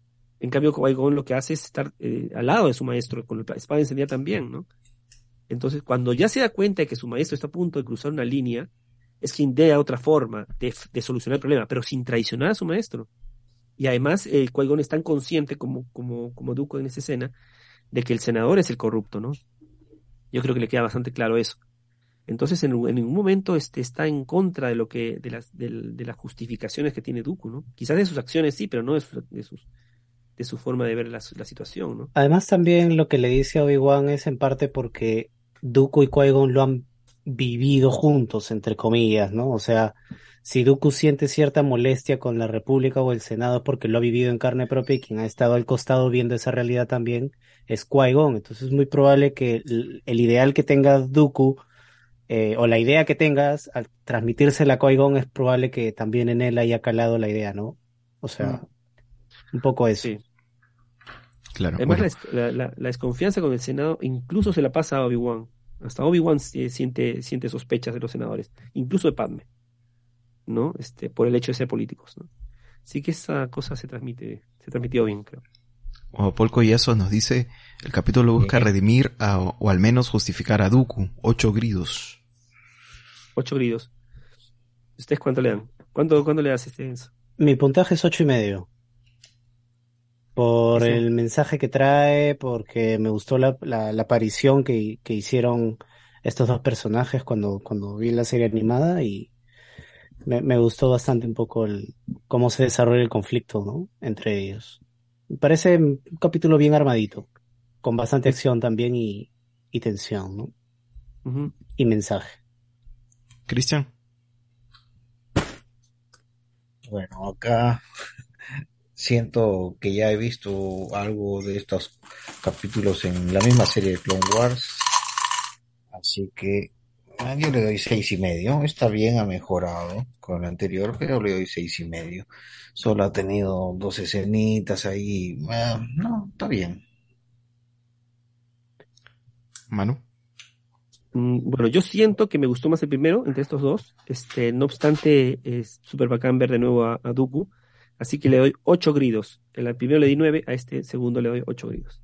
En cambio, Qui-Gon lo que hace es estar eh, al lado de su maestro, con la espada encendida también, ¿no? Entonces, cuando ya se da cuenta de que su maestro está a punto de cruzar una línea, es que idea otra forma de, de solucionar el problema, pero sin traicionar a su maestro. Y además, el eh, Qui-Gon es tan consciente como, como, como Dooku en esa escena, de que el senador es el corrupto, ¿no? Yo creo que le queda bastante claro eso. Entonces, en, en ningún momento este, está en contra de lo que, de las, de, de las justificaciones que tiene Dooku, ¿no? Quizás de sus acciones sí, pero no de, sus, de, sus, de su forma de ver la, la situación, ¿no? Además, también lo que le dice a Obi-Wan es en parte porque Dooku y Qui-Gon lo han vivido juntos, entre comillas, ¿no? O sea, si Dooku siente cierta molestia con la República o el Senado porque lo ha vivido en carne propia y quien ha estado al costado viendo esa realidad también es Qui-Gon. Entonces es muy probable que el, el ideal que tenga Dooku eh, o la idea que tengas, al transmitírsela a Qui-Gon es probable que también en él haya calado la idea, ¿no? O sea, un poco eso. Sí. Claro, Además, bueno, la, des- la- la- la desconfianza con el Senado incluso se la pasa a Obi-Wan. Hasta Obi-Wan si- siente, siente sospechas de los senadores, incluso de Padme, ¿no? Este, por el hecho de ser políticos, ¿no? Así que esa cosa se transmite, se transmitió bien, creo. o Paul Collazo nos dice, el capítulo busca Bien. redimir a- o al menos justificar a Dooku, ocho gridos. Ocho gridos. ¿Ustedes cuánto le dan? ¿Cuánto, cuánto le das este Enzo? Mi puntaje es ocho y medio. Por Eso. el mensaje que trae, porque me gustó la, la, la aparición que, que hicieron estos dos personajes cuando, cuando vi la serie animada y me, me gustó bastante un poco el, cómo se desarrolla el conflicto, ¿no? Entre ellos. Me parece un capítulo bien armadito, con bastante acción también y, y tensión, ¿no? Ujú. Y mensaje. Cristian, Bueno, acá siento que ya he visto algo de estos capítulos en la misma serie de Clone Wars, así que ah, yo le doy seis y medio. Está bien, ha mejorado con el anterior, pero le doy seis y medio. Solo ha tenido dos escenitas ahí. ah, no, está bien. Manu. Mm, Bueno, yo siento que me gustó más el primero entre estos dos. Este, no obstante, es súper bacán ver de nuevo a, a Dooku. Así que le doy ocho gridos. El primero le di nueve, a este segundo le doy ocho gridos.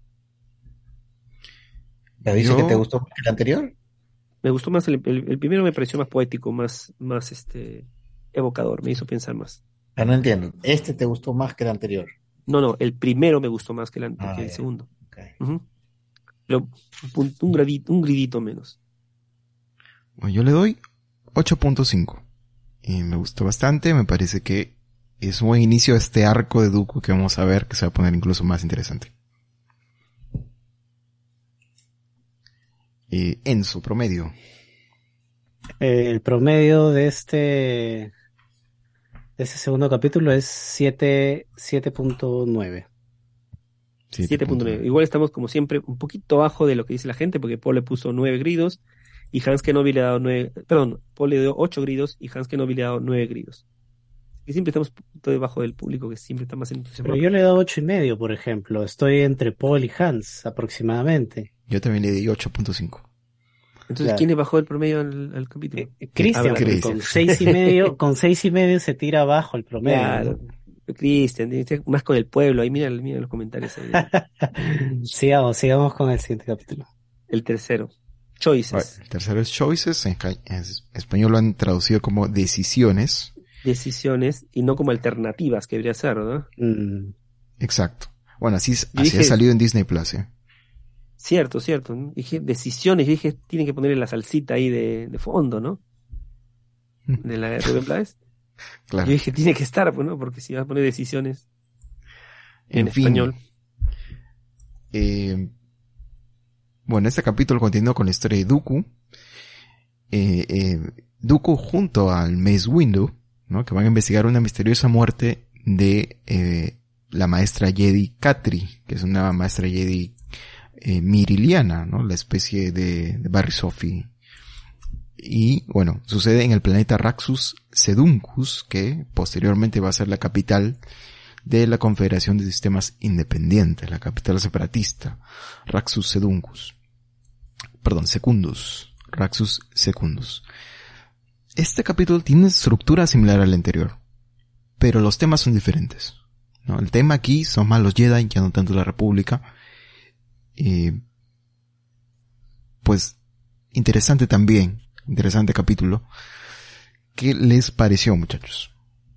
¿Me dice Yo- que te gustó más que el anterior? Me gustó más el, el- el primero, me pareció más poético, más, más este, evocador, me hizo pensar más. Ah, no entiendo. ¿Este te gustó más que el anterior? No, no, el primero me gustó más que, el an- Ah, que el ya. segundo. Ok. Ujú. Pero un, pun- un gradito, un gridito menos. Bueno, yo le doy ocho punto cinco. Y me gustó bastante, me parece que es un buen inicio a este arco de Dooku que vamos a ver, que se va a poner incluso más interesante. Eh, en su promedio. Eh, el promedio de este, de este segundo capítulo es siete, siete punto nueve. siete punto nueve. Igual estamos, como siempre, un poquito abajo de lo que dice la gente, porque Paul le puso nueve gridos y Hans Kenobi le ha dado nueve. Perdón, Paul le dio ocho gridos y Hans Kenobi le ha dado nueve gridos. Y siempre estamos un poquito debajo del público, que siempre está más entusiasmado. Pero yo le he dado ocho y medio, por ejemplo. Estoy entre Paul y Hans, aproximadamente. Yo también le di ocho punto cinco. Entonces, Claro. ¿quién le bajó el promedio al, al capítulo? Eh, Cristian, Habla, Cristian. con seis y medio, con seis y medio se tira abajo el promedio. Claro. Cristian, dice, más con el pueblo, ahí mira, mira los comentarios ahí. ¿No? Sigamos, sigamos con el siguiente capítulo. El tercero, Choices, El tercero es Choices, en, ca- en español lo han traducido como decisiones. decisiones y no como alternativas que debería ser, ¿no? Mm, Exacto. Bueno, así, es- Yo así dije- ha salido en Disney Plus, ¿eh? Cierto, cierto. ¿no? Dije decisiones, y dije, tienen que ponerle la salsita ahí de, de fondo, ¿no? De la de Rubén Blades. Claro. Yo dije, tiene que estar, pues, ¿no? Porque si vas a poner decisiones En, en fin. español. eh, bueno, este capítulo continúa con la historia de Dooku. Eh, eh, Dooku junto al Mace Windu, ¿no? Que van a investigar una misteriosa muerte de eh, la maestra Jedi Katri, que es una maestra Jedi eh, miriliana, ¿no? La especie de, de Barry Sophie. Y bueno, sucede en el planeta Raxus Seduncus, que posteriormente va a ser la capital de la Confederación de Sistemas Independientes, la capital separatista, Raxus Seduncus. Perdón, Secundus. Raxus Secundus. Este capítulo tiene una estructura similar al anterior, pero los temas son diferentes, ¿no? El tema aquí son más los Jedi, ya no tanto la República. Eh, pues, interesante también, interesante capítulo. ¿Qué les pareció, muchachos?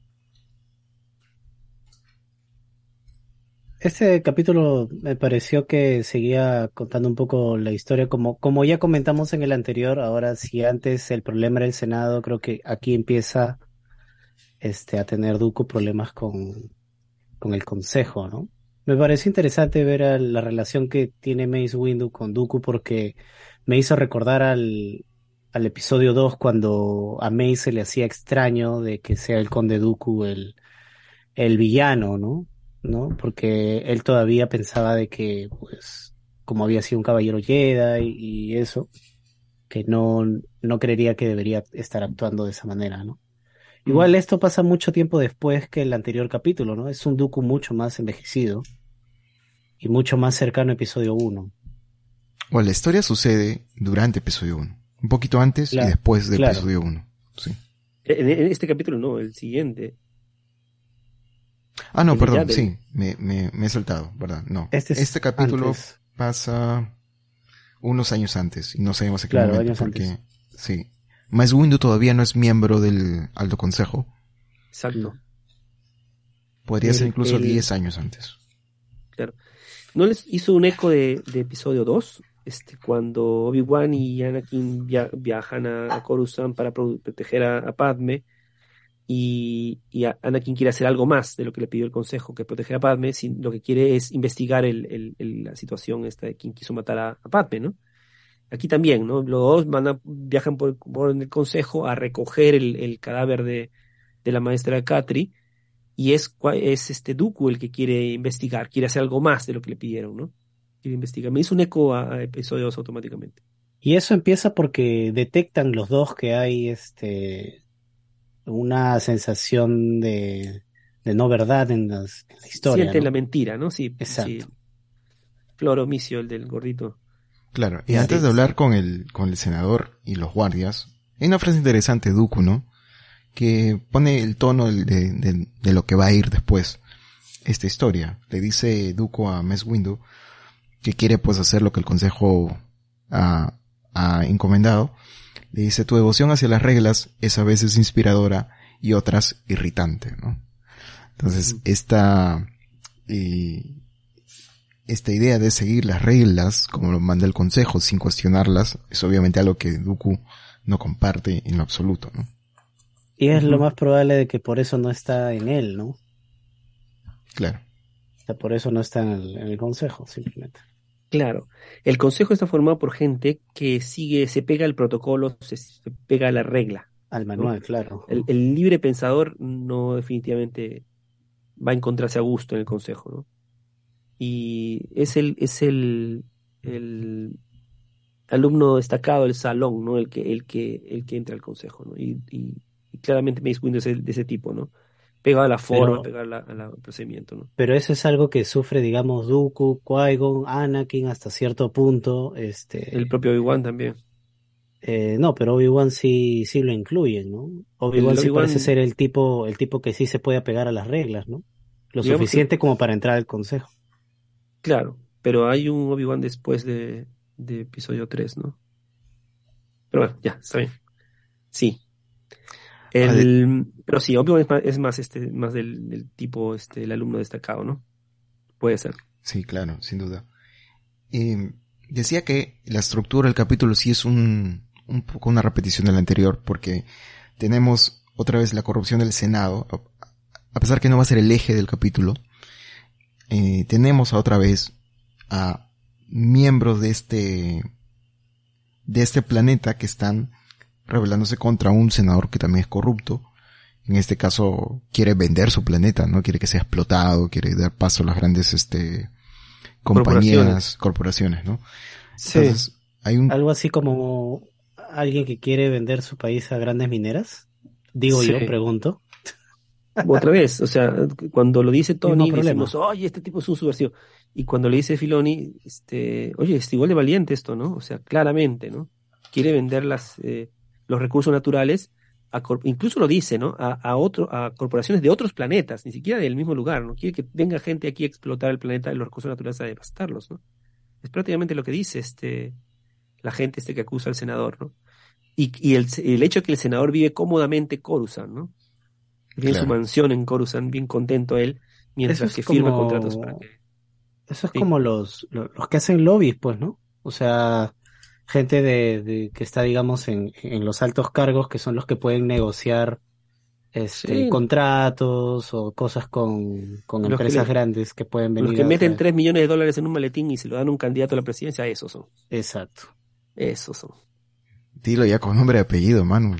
Este capítulo me pareció que seguía contando un poco la historia, como, como ya comentamos en el anterior. Ahora, si antes el problema era el Senado, creo que aquí empieza este, a tener Dooku problemas con, con el Consejo, ¿no? Me pareció interesante ver a la relación que tiene Mace Windu con Dooku, porque me hizo recordar al, al episodio dos, cuando a Mace se le hacía extraño de que sea el Conde Dooku el, el villano, ¿no? ¿no? Porque él todavía pensaba de que, pues, como había sido un caballero Jedi y, y eso, que no, no creería que debería estar actuando de esa manera, ¿no? Igual esto pasa mucho tiempo después que el anterior capítulo, ¿no? Es un Dooku mucho más envejecido y mucho más cercano a episodio uno. Bueno, la historia sucede durante episodio uno. Un poquito antes Claro, y después de claro. episodio uno. Sí. En, en este capítulo no, el siguiente. Ah, no, El de perdón, Yaddle. sí. Me, me, me he saltado, ¿verdad? No. Este es Este capítulo antes. pasa unos años antes y no sabemos en qué Claro, momento años porque... antes. Sí. Mace Windu todavía no es miembro del Alto Consejo. Exacto. Podría El- ser incluso el- diez años antes. Claro. ¿No les hizo un eco de, de episodio dos? Este, cuando Obi-Wan y Anakin via- viajan a, a Coruscant para pro- proteger a, a Padme y, y a- Anakin quiere hacer algo más de lo que le pidió el consejo, que proteger a Padme, sin, lo que quiere es investigar el, el- el- la situación esta de quien quiso matar a, a Padme, ¿no? Aquí también, ¿no? Los dos van a- viajan por, por el consejo a recoger el, el cadáver de, de la maestra Katri y es, cua- es este Dooku el que quiere investigar, quiere hacer algo más de lo que le pidieron, ¿no? Quiere investigar. Me hizo un eco a, a episodios automáticamente. Y eso empieza porque detectan los dos que hay este una sensación de, de no verdad en, las, en la historia, Sienten ¿no? la mentira, ¿no? Sí, sí. Exacto. Floro Micio, el del gordito. Claro, y Ya, antes sí, de hablar sí. con el, con el senador y los guardias, hay una frase interesante de Dooku, ¿no? Que pone el tono de, de, de- de lo que va a ir después esta historia. Le dice Dooku a Mace Windu que quiere pues hacer lo que el consejo ha, ha encomendado. Le dice, tu devoción hacia las reglas es a veces inspiradora y otras irritante, ¿no? Entonces, esta, eh, esta idea de seguir las reglas, como lo manda el consejo, sin cuestionarlas, es obviamente algo que Dooku no comparte en lo absoluto, ¿no? Y es lo Ujú. más probable de que por eso no está en él, ¿no? O Claro. sea, por eso no está en el, en el consejo, simplemente. Claro. El consejo está formado por gente que sigue, se pega al protocolo, se, se pega a la regla. Al manual, claro. El, el libre pensador no definitivamente va a encontrarse a gusto en el consejo, ¿no? Y es el, es el, el alumno destacado del salón, ¿no? El que, el que, el que entra al consejo, ¿no? Y, y, y claramente Mace Windu es el- de ese tipo, ¿no? Pegado a la forma, Pero, pegado a la- a la- al procedimiento, ¿no? pero eso es algo que sufre, digamos, Dooku, Qui-Gon, Anakin hasta cierto punto. El Este, propio Obi-Wan también. eh, no, pero Obi-Wan sí, sí lo incluyen, ¿no? Obi-Wan El sí parece Obi-Wan, ser el tipo, el tipo que sí se puede apegar a las reglas, ¿no? Lo digamos que, suficiente como para entrar al consejo. claro, pero hay un Obi-Wan después de, de episodio tres, ¿no? Pero bueno, ya, está bien. Sí. Ade- El, pero sí, Obi-Wan es más, es más este, más del, del tipo, este, el alumno destacado, ¿no? Puede ser. Sí, claro, sin duda. Eh, decía que la estructura del capítulo sí es un, un poco una repetición del anterior, porque tenemos otra vez la corrupción del Senado, a a pesar que no va a ser el eje del capítulo. Eh, tenemos a otra vez a miembros de este de este planeta que están rebelándose contra un senador que también es corrupto. En este caso quiere vender su planeta, ¿no? Quiere que sea explotado, quiere dar paso a las grandes este compañías, Corporaciones. corporaciones, ¿no? Sí. Entonces, hay un Algo así como alguien que quiere vender su país a grandes mineras. Digo yo, Sí. pregunto. Otra vez, o sea, cuando lo dice Tony, Mismo problema. decimos, oye, este tipo es un subversivo. Y cuando le dice Filoni, este, oye, es igual de valiente esto, ¿no? O sea, claramente, ¿no? Quiere vender las, eh, los recursos naturales, a cor- incluso lo dice, ¿no? A, a, otro, a corporaciones de otros planetas, ni siquiera del mismo lugar, ¿no? Quiere que venga gente aquí a explotar el planeta y los recursos naturales a devastarlos, ¿no? Es prácticamente lo que dice este, la gente este que acusa al senador, ¿no? Y, y el, el hecho de que el senador vive cómodamente Coruscant, ¿no? Tiene su Claro. mansión en Coruscant, bien contento él, mientras Eso es que firma como- contratos para que... Eso es Sí. como los, los, los que hacen lobbies, pues, ¿no? O sea, gente de, de que está, digamos, en, en los altos cargos, que son los que pueden negociar este Sí. contratos o cosas con, con Los que empresas le- grandes que pueden venir Los que a meten traer. tres millones de dólares en un maletín y se lo dan a un candidato a la presidencia, esos son. Exacto. Esos son. Dilo ya con nombre y apellido, mano.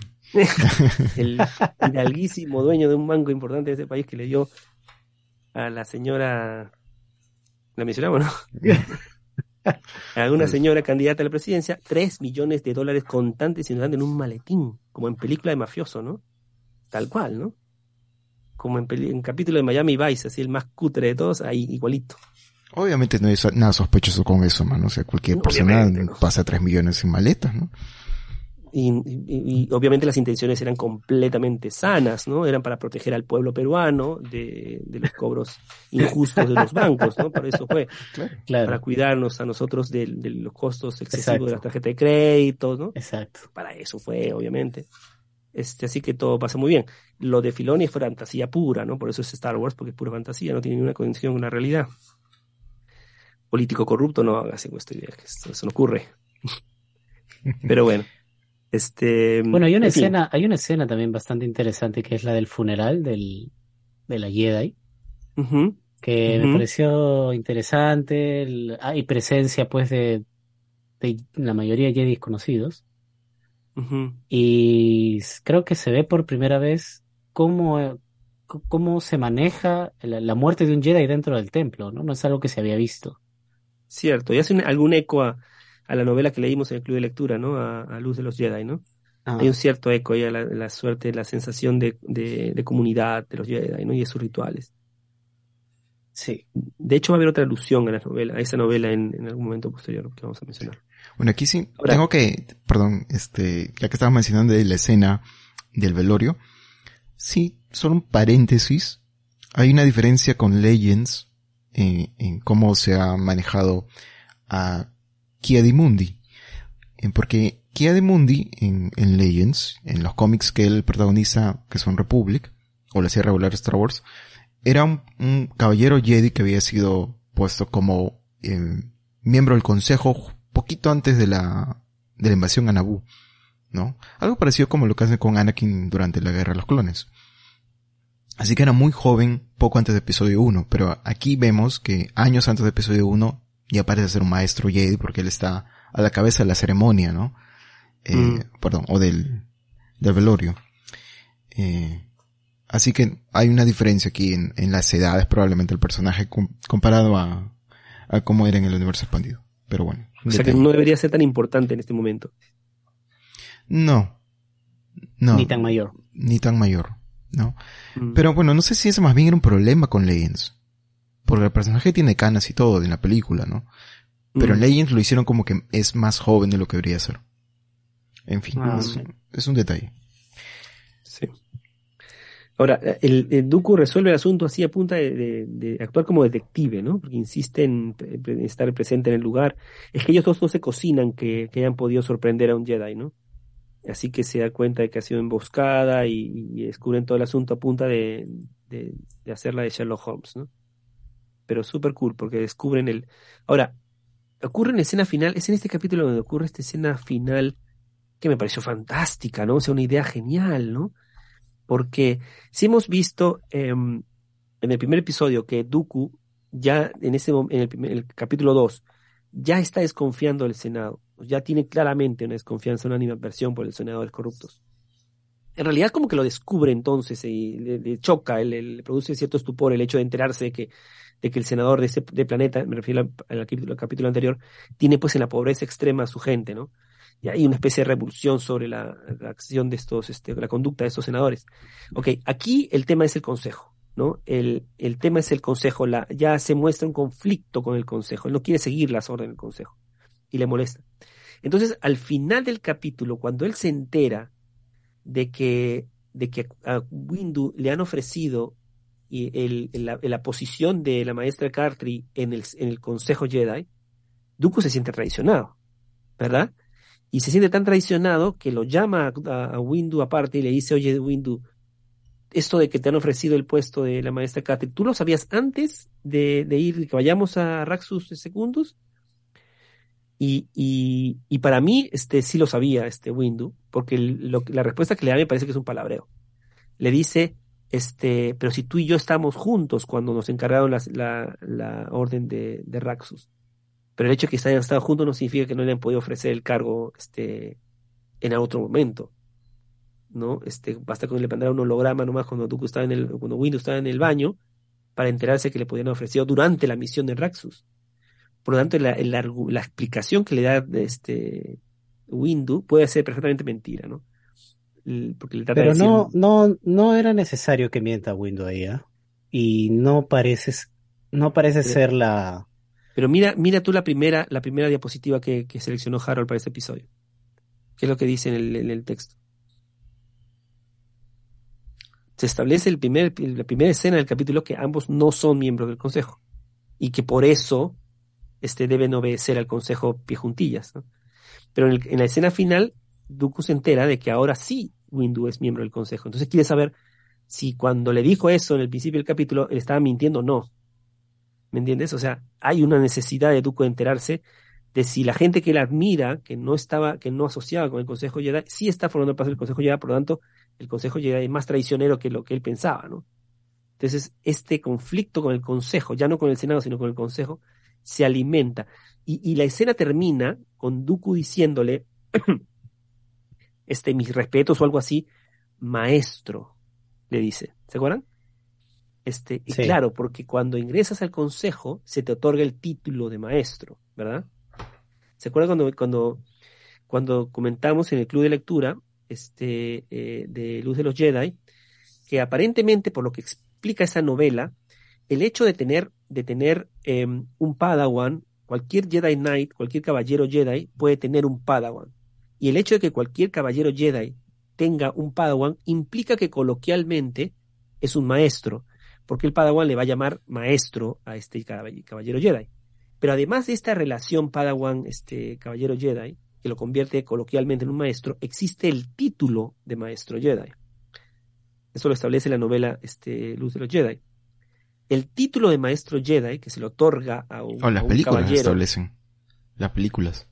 El hidalguísimo dueño de un banco importante de ese país que le dio a la señora... La mencionamos, ¿no? a una señora candidata a la presidencia, tres millones de dólares contantes y en un maletín, como en película de mafioso, ¿no? Tal cual, ¿no? Como en, peli- en capítulo de Miami Vice, así el más cutre de todos, ahí igualito. Obviamente no hay so- nada sospechoso con eso, mano. O sea, cualquier persona Obviamente, ¿no? pasa tres millones en maletas, ¿no? Y, y- y obviamente las intenciones eran completamente sanas, ¿no? Eran para proteger al pueblo peruano de, de los cobros injustos de los bancos, ¿no? Por eso fue, para Claro, cuidarnos a nosotros de, de los costos excesivos de la exacto, tarjeta de crédito, ¿no? exacto. Para eso fue, obviamente. Este, así que todo pasa muy bien. Lo de Filoni fue fantasía pura, ¿no? Por eso es Star Wars, porque es pura fantasía, no tiene ninguna conexión con la realidad. Político corrupto, no hagas esto, eso, eso no ocurre. Pero bueno, este, Bueno, hay una en fin. escena, hay una escena también bastante interesante que es la del funeral del, de la Jedi, Ujú, que me ujú, pareció interesante. el- hay presencia pues de, de la mayoría de Jedi conocidos ujú. y s- creo que se ve por primera vez cómo, eh, c- cómo se maneja la, la muerte de un Jedi dentro del templo, ¿no? No es algo que se había visto. Cierto, y hace un- algún eco a, a la novela que leímos en el club de lectura, ¿no? A, a Luz de los Jedi, ¿no? Hay Ah, un cierto eco ahí a la, la suerte, la sensación de, de, de comunidad de los Jedi, ¿no? Y de sus rituales. sí. De hecho, va a haber otra alusión a la novela, a esa novela en, en algún momento posterior que vamos a mencionar. Bueno, aquí sí, Ahora, tengo que, perdón, este, ya que estabas mencionando de la escena del velorio, sí, solo un paréntesis, hay una diferencia con Legends eh, en cómo se ha manejado a Ki-Adi-Mundi, Eh, porque Ki-Adi-Mundi en, en Legends, en los cómics que él protagoniza, que son Republic, o la serie regular Star Wars, era un, un caballero Jedi que había sido puesto como eh, miembro del consejo poquito antes de la, de la invasión a Naboo, ¿no? Algo parecido como lo que hacen con Anakin durante la Guerra de los Clones. Así que era muy joven poco antes de episodio uno, pero aquí vemos que años antes de episodio uno ya parece ser un maestro Jedi porque él está a la cabeza de la ceremonia, ¿no? Eh, mm, perdón, o del, del velorio. Eh, así que hay una diferencia aquí en, en las edades probablemente del personaje com- comparado a, a cómo era en el universo expandido. Pero bueno. o sea que detalle. no debería ser tan importante en este momento. No, no, Ni tan mayor. ni tan mayor, ¿no? Mm, Pero bueno, no sé si ese más bien era un problema con Legends. Porque el personaje tiene canas y todo en la película, ¿no? Pero en mm, Legends lo hicieron como que es más joven de lo que debería ser. En fin, Ah, es, ok. es un detalle. sí. Ahora, el, el Dooku resuelve el asunto así a punta de, de- de actuar como detective, ¿no? Porque insiste en, pre- pre- estar presente en el lugar. Es que ellos dos no se cocinan que, que hayan podido sorprender a un Jedi, ¿no? Así que se da cuenta de que ha sido emboscada y, y descubren todo el asunto a punta de, de, de hacerla de Sherlock Holmes, ¿no? Pero súper cool porque descubren el... Ahora, ocurre en la escena final, es en este capítulo donde ocurre esta escena final que me pareció fantástica, ¿no? O sea, una idea genial, ¿no? Porque si hemos visto em, en el primer episodio que Dooku ya en ese mom- en el, primer- el capítulo dos ya está desconfiando del Senado, ya tiene claramente una desconfianza, una animadversión por el senadores corruptos. En realidad como que lo descubre entonces y le, le choca, le, le produce cierto estupor el hecho de enterarse de que, de que el senador de ese de planeta, me refiero al, al capítulo, al capítulo anterior, tiene pues en la pobreza extrema a su gente, ¿no? Y hay una especie de revolución sobre la, la acción de estos, este, la conducta de estos senadores. Ok, aquí el tema es el consejo, ¿no? El, el tema es el consejo, la, ya se muestra un conflicto con el consejo, él no quiere seguir las órdenes del consejo y le molesta. Entonces, al final del capítulo, cuando él se entera de que, de que a Windu le han ofrecido y el, el- la, la posición de la maestra Cartry en el, en el Consejo Jedi, Dooku se siente traicionado, ¿verdad? Y se siente tan traicionado que lo llama a, a Windu aparte y le dice, oye, Windu, esto de que te han ofrecido el puesto de la maestra Cartry, ¿tú lo sabías antes de, de ir, que vayamos a Raxus Secundus? Y, y, y para mí, este, sí lo sabía, este Windu, porque el- lo, la respuesta que le da me parece que es un palabreo. Le dice, este, pero si tú y yo estamos juntos cuando nos encargaron las- la, la orden de, de Raxus. Pero el hecho de que hayan estado juntos no significa que no le han podido ofrecer el cargo, este, en otro momento, ¿no? Este, basta con le mandara un holograma nomás cuando Dooku estaba en el, cuando Windu estaba en el baño, para enterarse que le podían ofrecer durante la misión de Raxus. Por lo tanto, la, el argu- la explicación que le da este Windu puede ser perfectamente mentira, ¿no? El- Porque le trata de Pero decir, no, no, no era necesario que mienta Windu ahí, ¿ah? Y no parece, s- no parece pero, ser la... pero mira, mira tú la primera, la primera diapositiva que, que seleccionó Harold para este episodio. ¿Qué es lo que dice en el, en el texto? Se establece el primer, la primera escena del capítulo que ambos no son miembros del consejo y que por eso este, deben obedecer al consejo pie juntillas, ¿no? Pero en, el- en la escena final, Dooku se entera de que ahora sí Windu es miembro del consejo. Entonces quiere saber si cuando le dijo eso en el principio del capítulo, él estaba mintiendo o no. ¿Me entiendes? O sea, hay una necesidad de Dooku de enterarse de si la gente que él admira, que no estaba, que no asociaba con el Consejo Jedi, sí está formando parte del Consejo Jedi, por lo tanto, el Consejo Jedi es más traicionero que lo que él pensaba, ¿no? Entonces, este conflicto con el Consejo, ya no con el Senado, sino con el Consejo, se alimenta. Y, y la escena termina con Dooku diciéndole, este, mis respetos o algo así, maestro, le dice. ¿Se acuerdan? Este, y Sí, claro, porque cuando ingresas al consejo se te otorga el título de maestro, ¿verdad? ¿Se acuerdan cuando, cuando, cuando comentamos en el club de lectura este, eh, de Luz de los Jedi, que aparentemente, por lo que explica esa novela, el hecho de tener, de tener eh, un Padawan, cualquier Jedi Knight, cualquier caballero Jedi puede tener un Padawan. Y el hecho de que cualquier caballero Jedi tenga un Padawan implica que coloquialmente es un maestro, porque el Padawan le va a llamar maestro a este caballero Jedi. Pero además de esta relación Padawan, este caballero Jedi, que lo convierte coloquialmente en un maestro, existe el título de maestro Jedi. Eso lo establece la novela este, Luz de los Jedi. El título de maestro Jedi, que se le otorga a un, O a las un películas caballero, establecen. Las películas.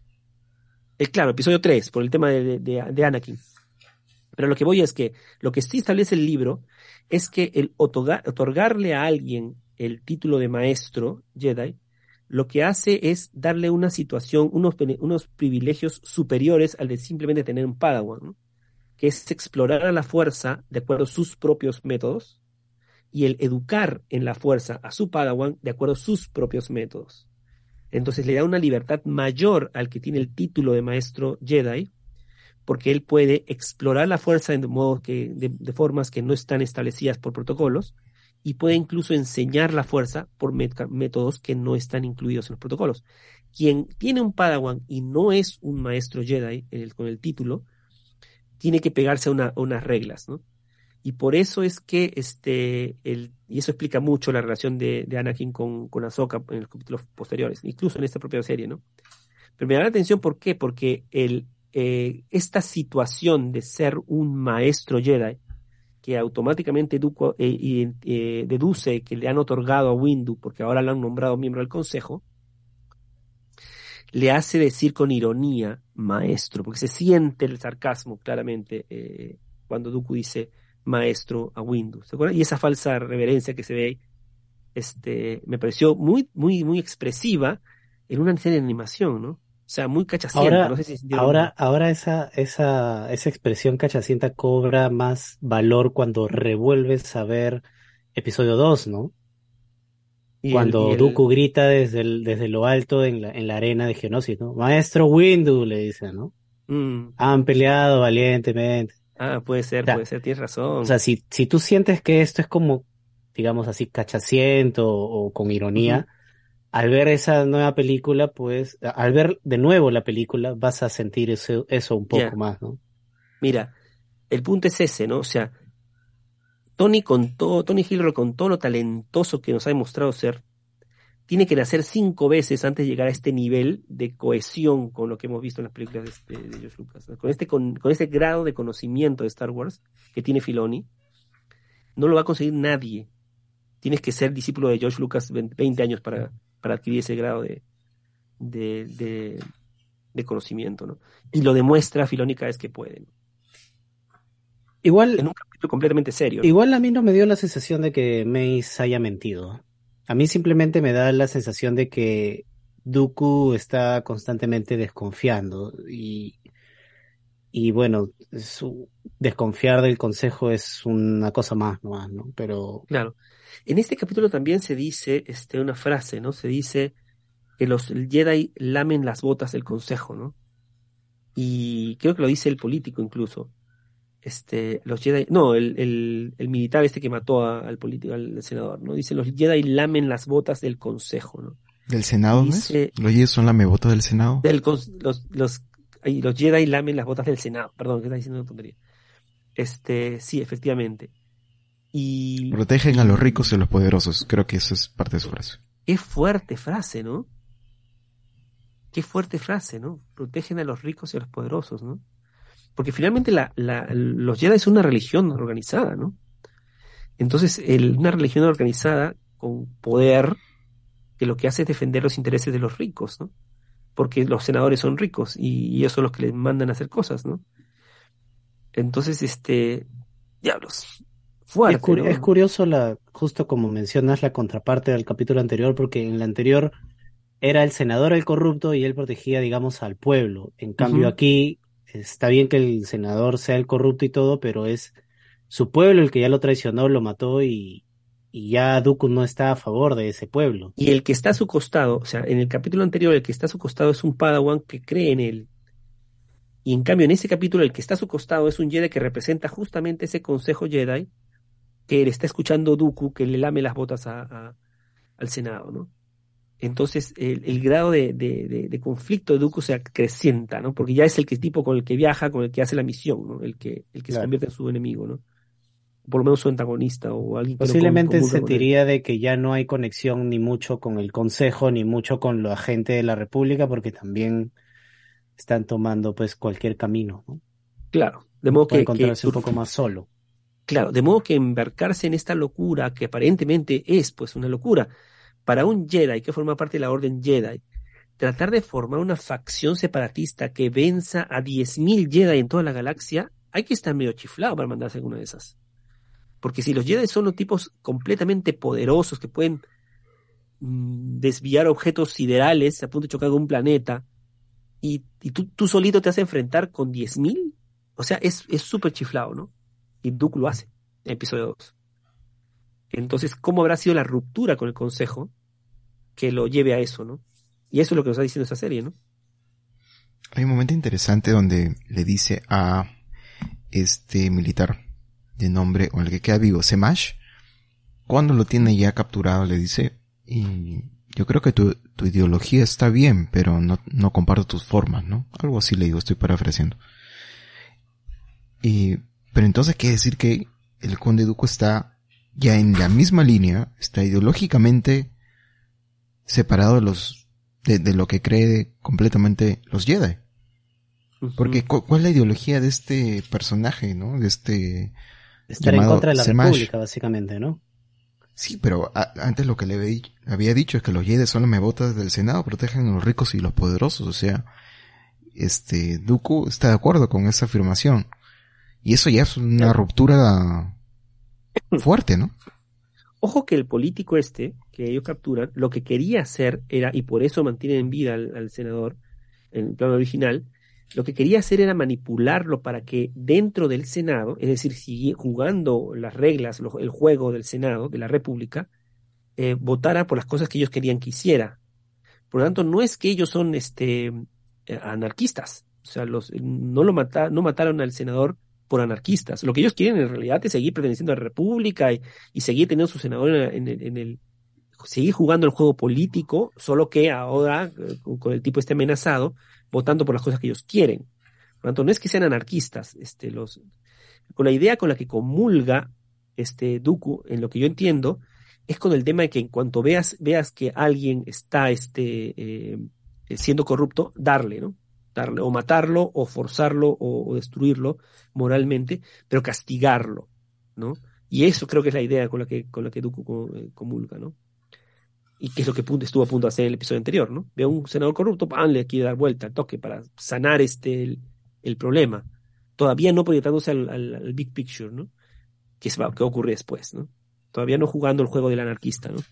es claro, episodio tres, por el tema de, de, de Anakin. Pero lo que voy es que lo que sí establece el libro es que el otorga, otorgarle a alguien el título de maestro Jedi, lo que hace es darle una situación, unos, unos privilegios superiores al de simplemente tener un Padawan, ¿no? Que es explorar a la fuerza de acuerdo a sus propios métodos y el educar en la fuerza a su Padawan de acuerdo a sus propios métodos. Entonces le da una libertad mayor al que tiene el título de maestro Jedi, porque él puede explorar la fuerza de, modo que, de, de formas que no están establecidas por protocolos y puede incluso enseñar la fuerza por met- métodos que no están incluidos en los protocolos. Quien tiene un Padawan y no es un maestro Jedi el, con el título, tiene que pegarse a, una, a unas reglas, ¿no? Y por eso es que, este, el, y eso explica mucho la relación de, de Anakin con, con Ahsoka en los capítulos posteriores, incluso en esta propia serie, ¿no? Pero me da la atención, ¿por qué? Porque el, eh, esta situación de ser un maestro Jedi, que automáticamente Dooku, eh, y, eh, deduce que le han otorgado a Windu, porque ahora lo han nombrado miembro del consejo, le hace decir con ironía maestro, porque se siente el sarcasmo claramente eh, cuando Dooku dice maestro a Windu, ¿se acuerdan? Y esa falsa reverencia que se ve ahí, este, me pareció muy, muy, muy expresiva en una serie de animación, ¿no? O sea, muy cachacienta, no ahora, sé si sintieron lo ahora, mismo. ahora esa, esa, esa expresión cachacienta cobra más valor cuando revuelves a ver episodio dos, ¿no? Y el, y Cuando el, Dooku grita desde, el- desde lo alto en la, en la arena de Geonosis, ¿no? Maestro Windu, le dice, ¿no? mm, Han peleado valientemente. ah, puede O ser, sea, puede ser, tienes o razón. sea, si, si tú sientes que esto es como, digamos así, cachaciento o, o con Ujú, ironía, al ver esa nueva película, pues, a- al ver de nuevo la película, vas a sentir eso, eso un poco ya, más, ¿no? mira, el punto es ese, ¿no? O sea, Tony con todo, Tony Hilroy con todo lo talentoso que nos ha demostrado ser, tiene que nacer cinco veces antes de llegar a este nivel de cohesión con lo que hemos visto en las películas de, este, de George Lucas, ¿no? Con este, con, con este grado de conocimiento de Star Wars que tiene Filoni, no lo va a conseguir nadie. Tienes que ser discípulo de George Lucas veinte años para, para adquirir ese grado de, de, de, de conocimiento, ¿no? Y lo demuestra Filoni cada vez que puede, ¿no? Igual, En un capítulo completamente serio, ¿no? igual a mí no me dio la sensación de que Mace haya mentido. A mí simplemente me da la sensación de que Dooku está constantemente desconfiando y, y bueno, su, desconfiar del consejo es una cosa más, ¿no? ¿no? Pero Claro. En este capítulo también se dice este, una frase, ¿no? Se dice, que los Jedi lamen las botas del consejo, ¿no? Y creo que lo dice el político incluso. Este, los Jedi, no, el, el, el militar este que mató a, al político, al senador, ¿no? Dice, los Jedi lamen las botas del consejo, ¿no? ¿Del Senado, dice, ¿no? ¿Los Jedi son lamebotas del Senado? Del, los, los, ay, los Jedi lamen las botas del Senado, perdón, que está diciendo una tontería. Este, sí, efectivamente. Y protegen a los ricos y a los poderosos. Creo que eso es parte de su frase. Qué fuerte frase, ¿no? Qué fuerte frase, ¿no? Protegen a los ricos y a los poderosos, ¿no? Porque finalmente la, la, los Jedi es una religión organizada, ¿no? Entonces, el, una religión organizada con poder que lo que hace es defender los intereses de los ricos, ¿no? Porque los senadores son ricos y, y ellos son los que les mandan a hacer cosas, ¿no? Entonces, este, diablos, fuerte, es, curi- ¿no? es curioso, la, justo como mencionas, la contraparte del capítulo anterior, porque en el anterior era el senador el corrupto y él protegía, digamos, al pueblo. En cambio, Ujú. aquí está bien que el senador sea el corrupto y todo, pero es su pueblo el que ya lo traicionó, lo mató y, y ya Dooku no está a favor de ese pueblo. Y el que está a su costado, o sea, en el capítulo anterior, el que está a su costado es un Padawan que cree en él. Y en cambio, en ese capítulo, el que está a su costado es un Jedi que representa justamente ese consejo Jedi que le está escuchando Dooku, que le lame las botas a, a- al Senado, ¿no? Entonces, el, el grado de, de, de, de conflicto de Dooku se acrecienta, ¿no? Porque ya es el que, tipo con el que viaja, con el que hace la misión, ¿no? El que, el que se Claro. convierte en su enemigo, ¿no? Por lo menos su antagonista o alguien que no Posiblemente comulga con él. sentiría de que ya no hay conexión ni mucho con el Consejo, ni mucho con la gente de la República, porque también están tomando pues cualquier camino, ¿no? Claro, de modo Puede que, que encontrarse un sur- poco más solo. Claro, de modo que embarcarse en esta locura, que aparentemente es pues una locura, para un Jedi que forma parte de la Orden Jedi, tratar de formar una facción separatista que venza a diez mil Jedi en toda la galaxia, hay que estar medio chiflado para mandarse alguna de esas. Porque si los Jedi son los tipos completamente poderosos que pueden mm, desviar objetos siderales a punto de chocar con un planeta, y, y tú, tú solito te vas a enfrentar con diez mil, o sea, es es súper chiflado, ¿no? Y Dooku lo hace en episodio dos. Entonces, ¿cómo habrá sido la ruptura con el Consejo que lo lleve a eso, ¿no? Y eso es lo que nos está diciendo esta serie, ¿no? Hay un momento interesante donde le dice a este militar de nombre, o el que queda vivo, Semash, cuando lo tiene ya capturado, le dice, y yo creo que tu, tu ideología está bien, pero no, no comparto tus formas, ¿no? Algo así le digo, estoy parafraseando. Y, pero entonces quiere decir que el Conde Dooku está ya en la misma línea, está ideológicamente separado de los, de, de lo que cree completamente los Jedi. Porque, ¿cu- ¿cuál es la ideología de este personaje, no? De este Estar en llamado contra de la Semash. República, básicamente, ¿no? Sí, pero a- antes lo que le había dicho, había dicho es que los Jedi son las mebotas del Senado, protegen a los ricos y los poderosos. O sea, este, Dooku está de acuerdo con esa afirmación. Y eso ya es una ruptura fuerte, ¿no? Ojo que el político este, que ellos capturan, lo que quería hacer era, y por eso mantienen en vida al, al senador, en el plano original, lo que quería hacer era manipularlo para que dentro del Senado, es decir, sigue jugando las reglas, lo- el juego del Senado, de la República, eh, votara por las cosas que ellos querían que hiciera. Por lo tanto, no es que ellos son este eh, anarquistas, o sea, los, no lo mata, no mataron al senador por anarquistas. Lo que ellos quieren en realidad es seguir perteneciendo a la República y, y seguir teniendo su senador en, en el, en el- seguir jugando el juego político, solo que ahora eh, con, con el tipo este amenazado, votando por las cosas que ellos quieren. Por lo tanto, no es que sean anarquistas, este, los, con la idea con la que comulga este Dooku, en lo que yo entiendo, es con el tema de que en cuanto veas, veas que alguien está este, eh, siendo corrupto, darle, ¿no? Darle, o matarlo, o forzarlo, o, o destruirlo moralmente, pero castigarlo, ¿no? Y eso creo que es la idea con la que, con la que Dooku co- eh, comulga, ¿no? Y que es lo que punto- estuvo a punto de hacer en el episodio anterior, ¿no? Ve a un senador corrupto, ¡pam!, le quiere dar vuelta al toque para sanar este el, el problema. Todavía no proyectándose al, al, al big picture, ¿no? Que, se va, que ocurre después, ¿no? Todavía no jugando el juego del anarquista, ¿no?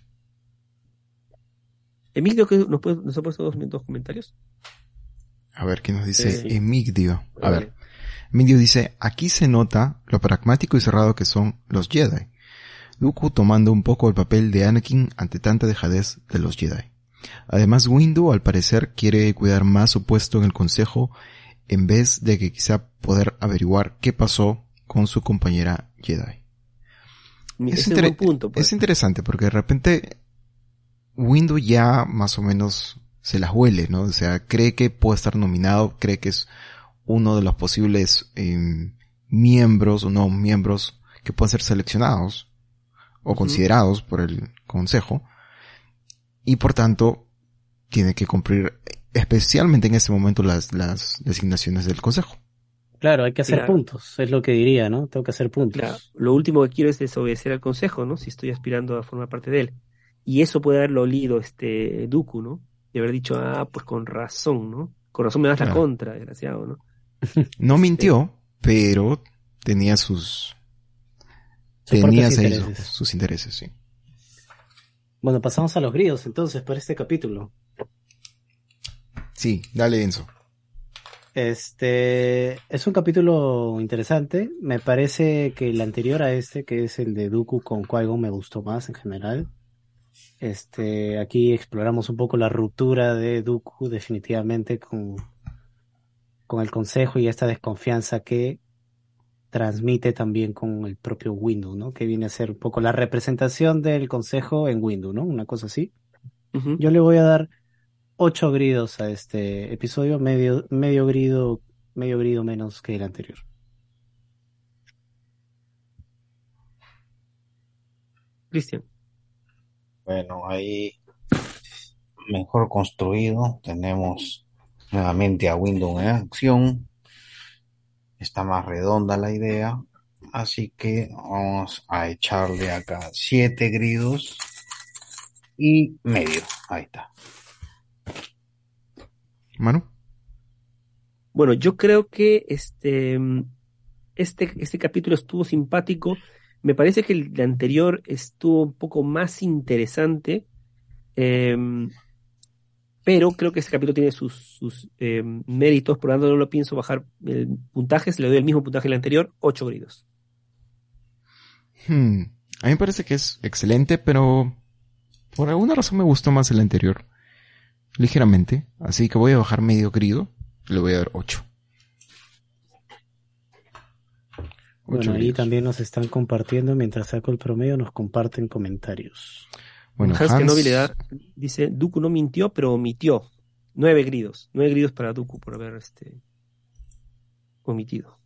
Emilio, ¿qué nos, puede, nos ha puesto dos, dos comentarios? A ver, ¿qué nos dice Sí. Emigdio? A Vale. ver, Emigdio dice, aquí se nota lo pragmático y cerrado que son los Jedi. Dooku tomando un poco el papel de Anakin ante tanta dejadez de los Jedi. Además, Windu, al parecer, quiere cuidar más su puesto en el consejo en vez de que quizá poder averiguar qué pasó con su compañera Jedi. Ese Es, es un inter- buen punto, pues. es interesante porque de repente Windu ya más o menos se las huele, ¿no? O sea, cree que puede estar nominado, cree que es uno de los posibles eh, miembros o no miembros que pueden ser seleccionados o Ujú. considerados por el consejo, y por tanto tiene que cumplir especialmente en este momento las, las designaciones del consejo. Claro, hay que hacer Claro. puntos, es lo que diría, ¿no? Tengo que hacer puntos. Claro, lo último que quiero es desobedecer al consejo, ¿no? Si estoy aspirando a formar parte de él. Y eso puede haberlo olido este Dooku, ¿no? De haber dicho, ah, pues con razón, ¿no? Con razón me das la Claro. contra, desgraciado, ¿no? No Este, mintió, pero tenía sus Sus tenía propios ahí intereses. sus, sus intereses, sí. Bueno, pasamos a los griegos entonces para este capítulo. Sí, dale, Enzo. Este es un capítulo interesante. Me parece que el anterior a este, que es el de Dooku con Qui-Gon, me gustó más en general. Este, aquí exploramos un poco la ruptura de Dooku definitivamente con, con el consejo y esta desconfianza que transmite también con el propio Windu, ¿no? Que viene a ser un poco la representación del consejo en Windu, ¿no? Una cosa así. ujú. Yo le voy a dar ocho gridos a este episodio, medio, medio grido, medio grido menos que el anterior. Cristian. Bueno, ahí mejor construido. Tenemos nuevamente a Windows en acción. Está más redonda la idea. Así que vamos a echarle acá siete gridos y medio. Ahí está. Manu. Bueno, yo creo que este, este, este capítulo estuvo simpático. Me parece que el anterior estuvo un poco más interesante. em, pero creo que este capítulo tiene sus, sus em, méritos, por lo tanto no lo pienso bajar el puntaje, se le doy el mismo puntaje al anterior, ocho gridos. Hmm, A mí me parece que es excelente, pero por alguna razón me gustó más el anterior. Ligeramente. Así que voy a bajar medio grido. Le voy a dar ocho. Bueno, ahí también nos están compartiendo, mientras saco el promedio, nos comparten comentarios. Bueno, Hans Hans... Kenobi le da, dice, Dooku no mintió, pero omitió. Nueve gridos. Nueve gridos para Dooku por haber este, omitido.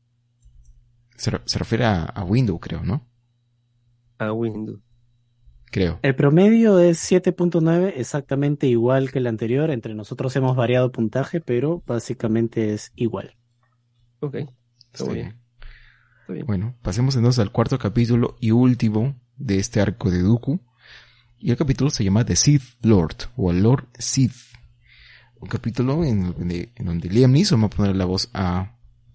Se, se refiere a, a Windows, creo, ¿no? A Windu. Creo. El promedio es siete punto nueve, exactamente igual que el anterior. Entre nosotros hemos variado puntaje, pero básicamente es igual. Ok. Está muy bien. bien. Está bien. Bueno, pasemos entonces al cuarto capítulo y último de este arco de Dooku. Y el capítulo se llama The Sith Lord, o el Lord Sith. Un capítulo en donde, en donde Liam Neeson va a poner la voz a,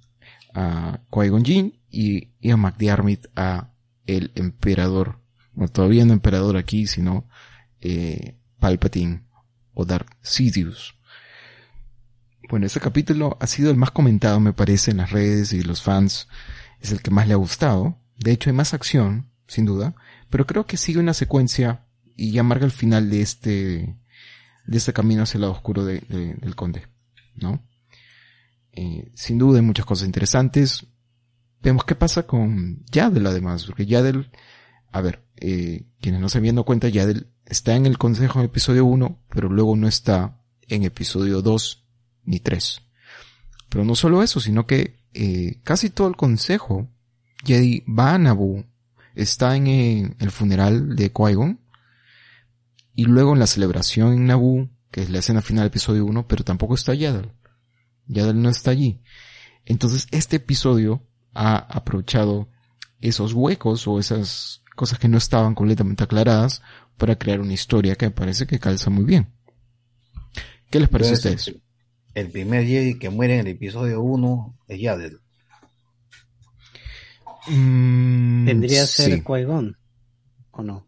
a Qui-Gon Jinn y Ian McDiarmid a el emperador. Bueno, todavía no emperador aquí, sino eh, Palpatine o Darth Sidious. Bueno, este capítulo ha sido el más comentado, me parece, en las redes y los fans. Es el que más le ha gustado. De hecho, hay más acción, sin duda, pero creo que sigue una secuencia y ya marca el final de este de este camino hacia el lado oscuro de, de, del conde, ¿no? Eh, sin duda hay muchas cosas interesantes. Vemos qué pasa con Yaddle, además, porque Yaddle, a ver, eh, quienes no se habían dado cuenta, Yaddle está en el consejo en episodio uno, pero luego no está en episodio dos ni tres. Pero no solo eso, sino que eh, casi todo el consejo Jedi va a Naboo, está en eh, el funeral de Qui-Gon, y luego en la celebración en Naboo, que es la escena final del episodio uno, pero tampoco está Yaddle. Yaddle no está allí. Entonces este episodio ha aprovechado esos huecos o esas cosas que no estaban completamente aclaradas para crear una historia que me parece que calza muy bien. ¿Qué les parece a ustedes? El, el primer Jedi que muere en el episodio uno es Yaddle. Mm, ¿Tendría que ser sí. Qui-Gon o no?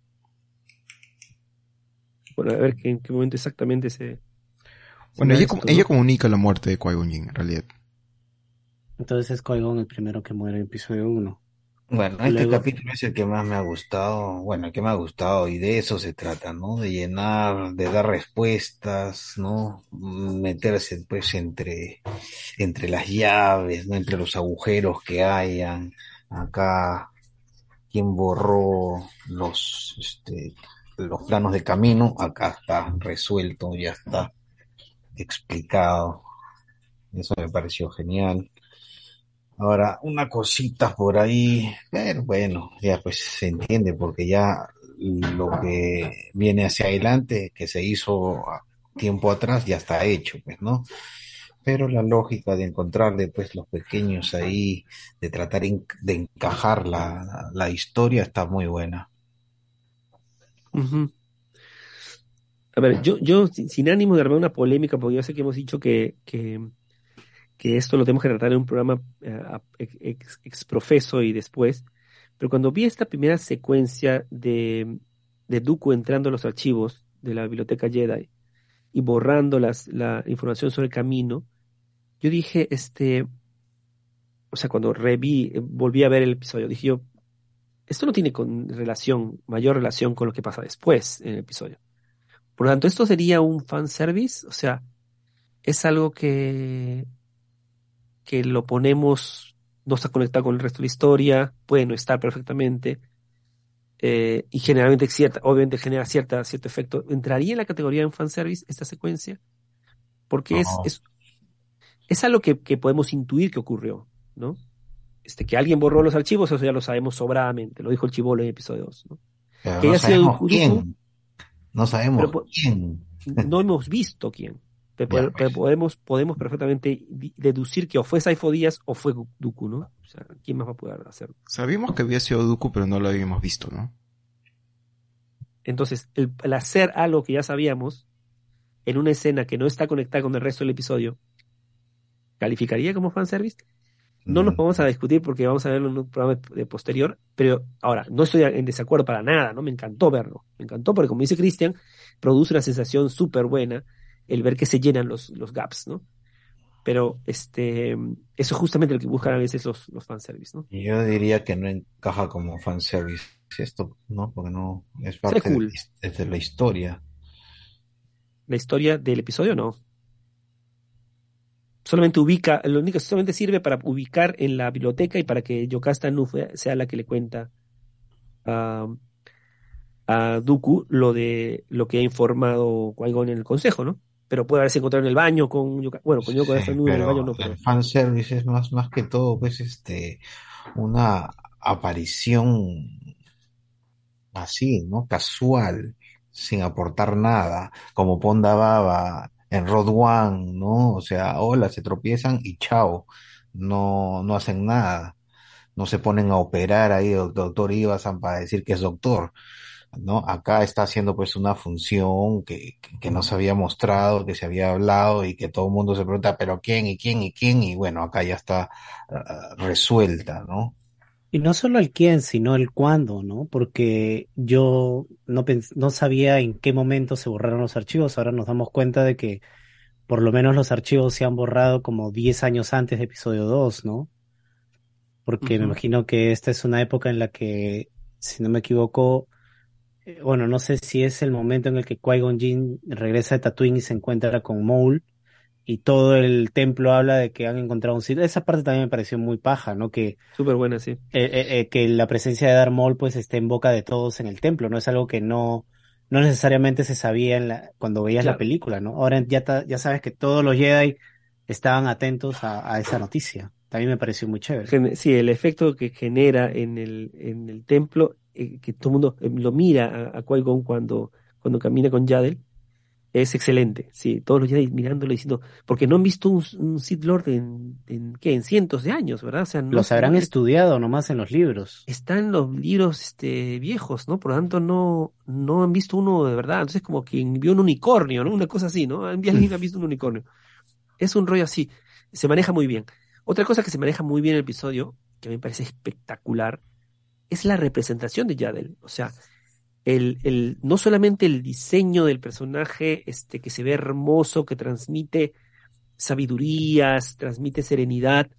Bueno, a ver ¿qué, en qué momento exactamente se... Bueno, se ella, esto, com- ¿no? ella comunica la muerte de Qui-Gon Jinn, en realidad. Entonces es Qui-Gon el primero que muere en episodio uno. Bueno, este Luego, capítulo es el que más me ha gustado, bueno, el que me ha gustado y de eso se trata, ¿no? De llenar, de dar respuestas, ¿no? Meterse pues entre, entre las llaves, ¿no? Entre los agujeros que hayan. Acá, quien borró los, este, los planos de camino, acá está resuelto, ya está explicado. Eso me pareció genial. Ahora, una cosita por ahí, pero bueno, ya pues se entiende porque ya lo que viene hacia adelante, que se hizo a- tiempo atrás, ya está hecho, pues, ¿no? Pero la lógica de encontrarle pues los pequeños ahí, de tratar en- de encajar la, la historia está muy buena. Ujú. A ver, yo, yo sin, sin ánimo de armar una polémica, porque yo sé que hemos dicho que, que, que esto lo tenemos que tratar en un programa eh, a- ex, ex- exprofeso y después, pero cuando vi esta primera secuencia de, de Dooku entrando a los archivos de la biblioteca Jedi y borrando las, la información sobre el camino, yo dije, este, o sea, cuando reví, eh, volví a ver el episodio, dije yo, esto no tiene con relación, mayor relación con lo que pasa después en el episodio. Por lo tanto, esto sería un fanservice, o sea, es algo que, que lo ponemos, no está conectado con el resto de la historia, puede no estar perfectamente, eh, y generalmente cierta, obviamente genera cierta, cierto efecto. ¿Entraría en la categoría de un fanservice esta secuencia? Porque es, No, es, es algo que, que podemos intuir que ocurrió, ¿no? Este, que alguien borró los archivos, eso ya lo sabemos sobradamente, lo dijo el Chibolo en el episodio dos, ¿no? pero Que no haya sido sabemos Dooku, Dooku, quién, no pero sabemos po- quién. no hemos visto quién. Pero, Ya, po- pero pues. podemos, podemos perfectamente di- deducir que o fue Saifo Díaz o fue Dooku, ¿no? O sea, ¿quién más va a poder hacerlo? Sabíamos que había sido Dooku, pero no lo habíamos visto, ¿no? Entonces, el, el hacer algo que ya sabíamos en una escena que no está conectada con el resto del episodio, ¿calificaría como fanservice? No nos Mm, vamos a discutir porque vamos a verlo en un programa de posterior, pero ahora, no estoy en desacuerdo para nada, ¿no? Me encantó verlo, me encantó porque como dice Cristian, produce una sensación súper buena el ver que se llenan los, los gaps, ¿no? Pero este, eso es justamente lo que buscan a veces los, los fanservice, ¿no? Yo diría que no encaja como fanservice esto, ¿no? Porque no es Sería parte de, cool. es de la historia. La historia del episodio no. Solamente ubica, lo único solamente sirve para ubicar en la biblioteca y para que Yocasta no fue- sea la que le cuenta a, a Dooku lo de lo que ha informado Qui-Gon en el consejo, ¿no? Pero puede haberse encontrado en el baño con Yoka- bueno, con Sí, Yocasta nu en el baño pero no, el pero fanservice es más, más que todo, pues, este, una aparición así, ¿no? Casual, sin aportar nada, como Ponda Baba en Road One, ¿no? O sea, hola, se tropiezan y chao, no, no hacen nada, no se ponen a operar ahí, el doctor Ivasan para decir que es doctor, ¿no? Acá está haciendo pues una función que, que, que no se había mostrado, que se había hablado y que todo el mundo se pregunta, pero ¿quién y quién y quién? Y bueno, acá ya está uh, resuelta, ¿no? y no solo el quién, sino el cuándo, ¿no? Porque yo no, pens- no sabía en qué momento se borraron los archivos. Ahora nos damos cuenta de que por lo menos los archivos se han borrado como diez años antes de episodio dos, ¿no? Porque me ujú, imagino que esta es una época en la que, si no me equivoco, eh, bueno, no sé si es el momento en el que Qui-Gon Jinn regresa de Tatooine y se encuentra con Maul y todo el templo habla de que han encontrado un sitio. Esa parte también me pareció muy paja, ¿no? Que, súper buena, sí. eh, eh, eh, que la presencia de Darth Maul pues esté en boca de todos en el templo, ¿no? Es algo que no, no necesariamente se sabía en la, cuando veías la Claro. película, ¿no? Ahora ya, ta- ya sabes que todos los Jedi estaban atentos a, a esa noticia. También me pareció muy chévere. Gen- sí, el efecto que genera en el, en el templo, eh, que todo el mundo eh, lo mira a, a Qui-Gon cuando, cuando camina con Yaddle, es excelente. Sí, todos los Jedi mirándolo diciendo, porque no han visto un, un Sith Lord en, en, ¿qué? En cientos de años, ¿verdad? O sea, no, Los no habrán les estudiado nomás en los libros. está en los libros este, viejos, ¿no? Por lo tanto, no, no han visto uno de verdad. Entonces, como quien vio un unicornio, ¿no? Una cosa así, ¿no? Alguien ha visto un unicornio. Es un rollo así. Se maneja muy bien. Otra cosa que se maneja muy bien en el episodio, que me parece espectacular, es la representación de Yaddle. O sea, el, el, no solamente el diseño del personaje, este, que se ve hermoso, que transmite sabidurías, transmite serenidad,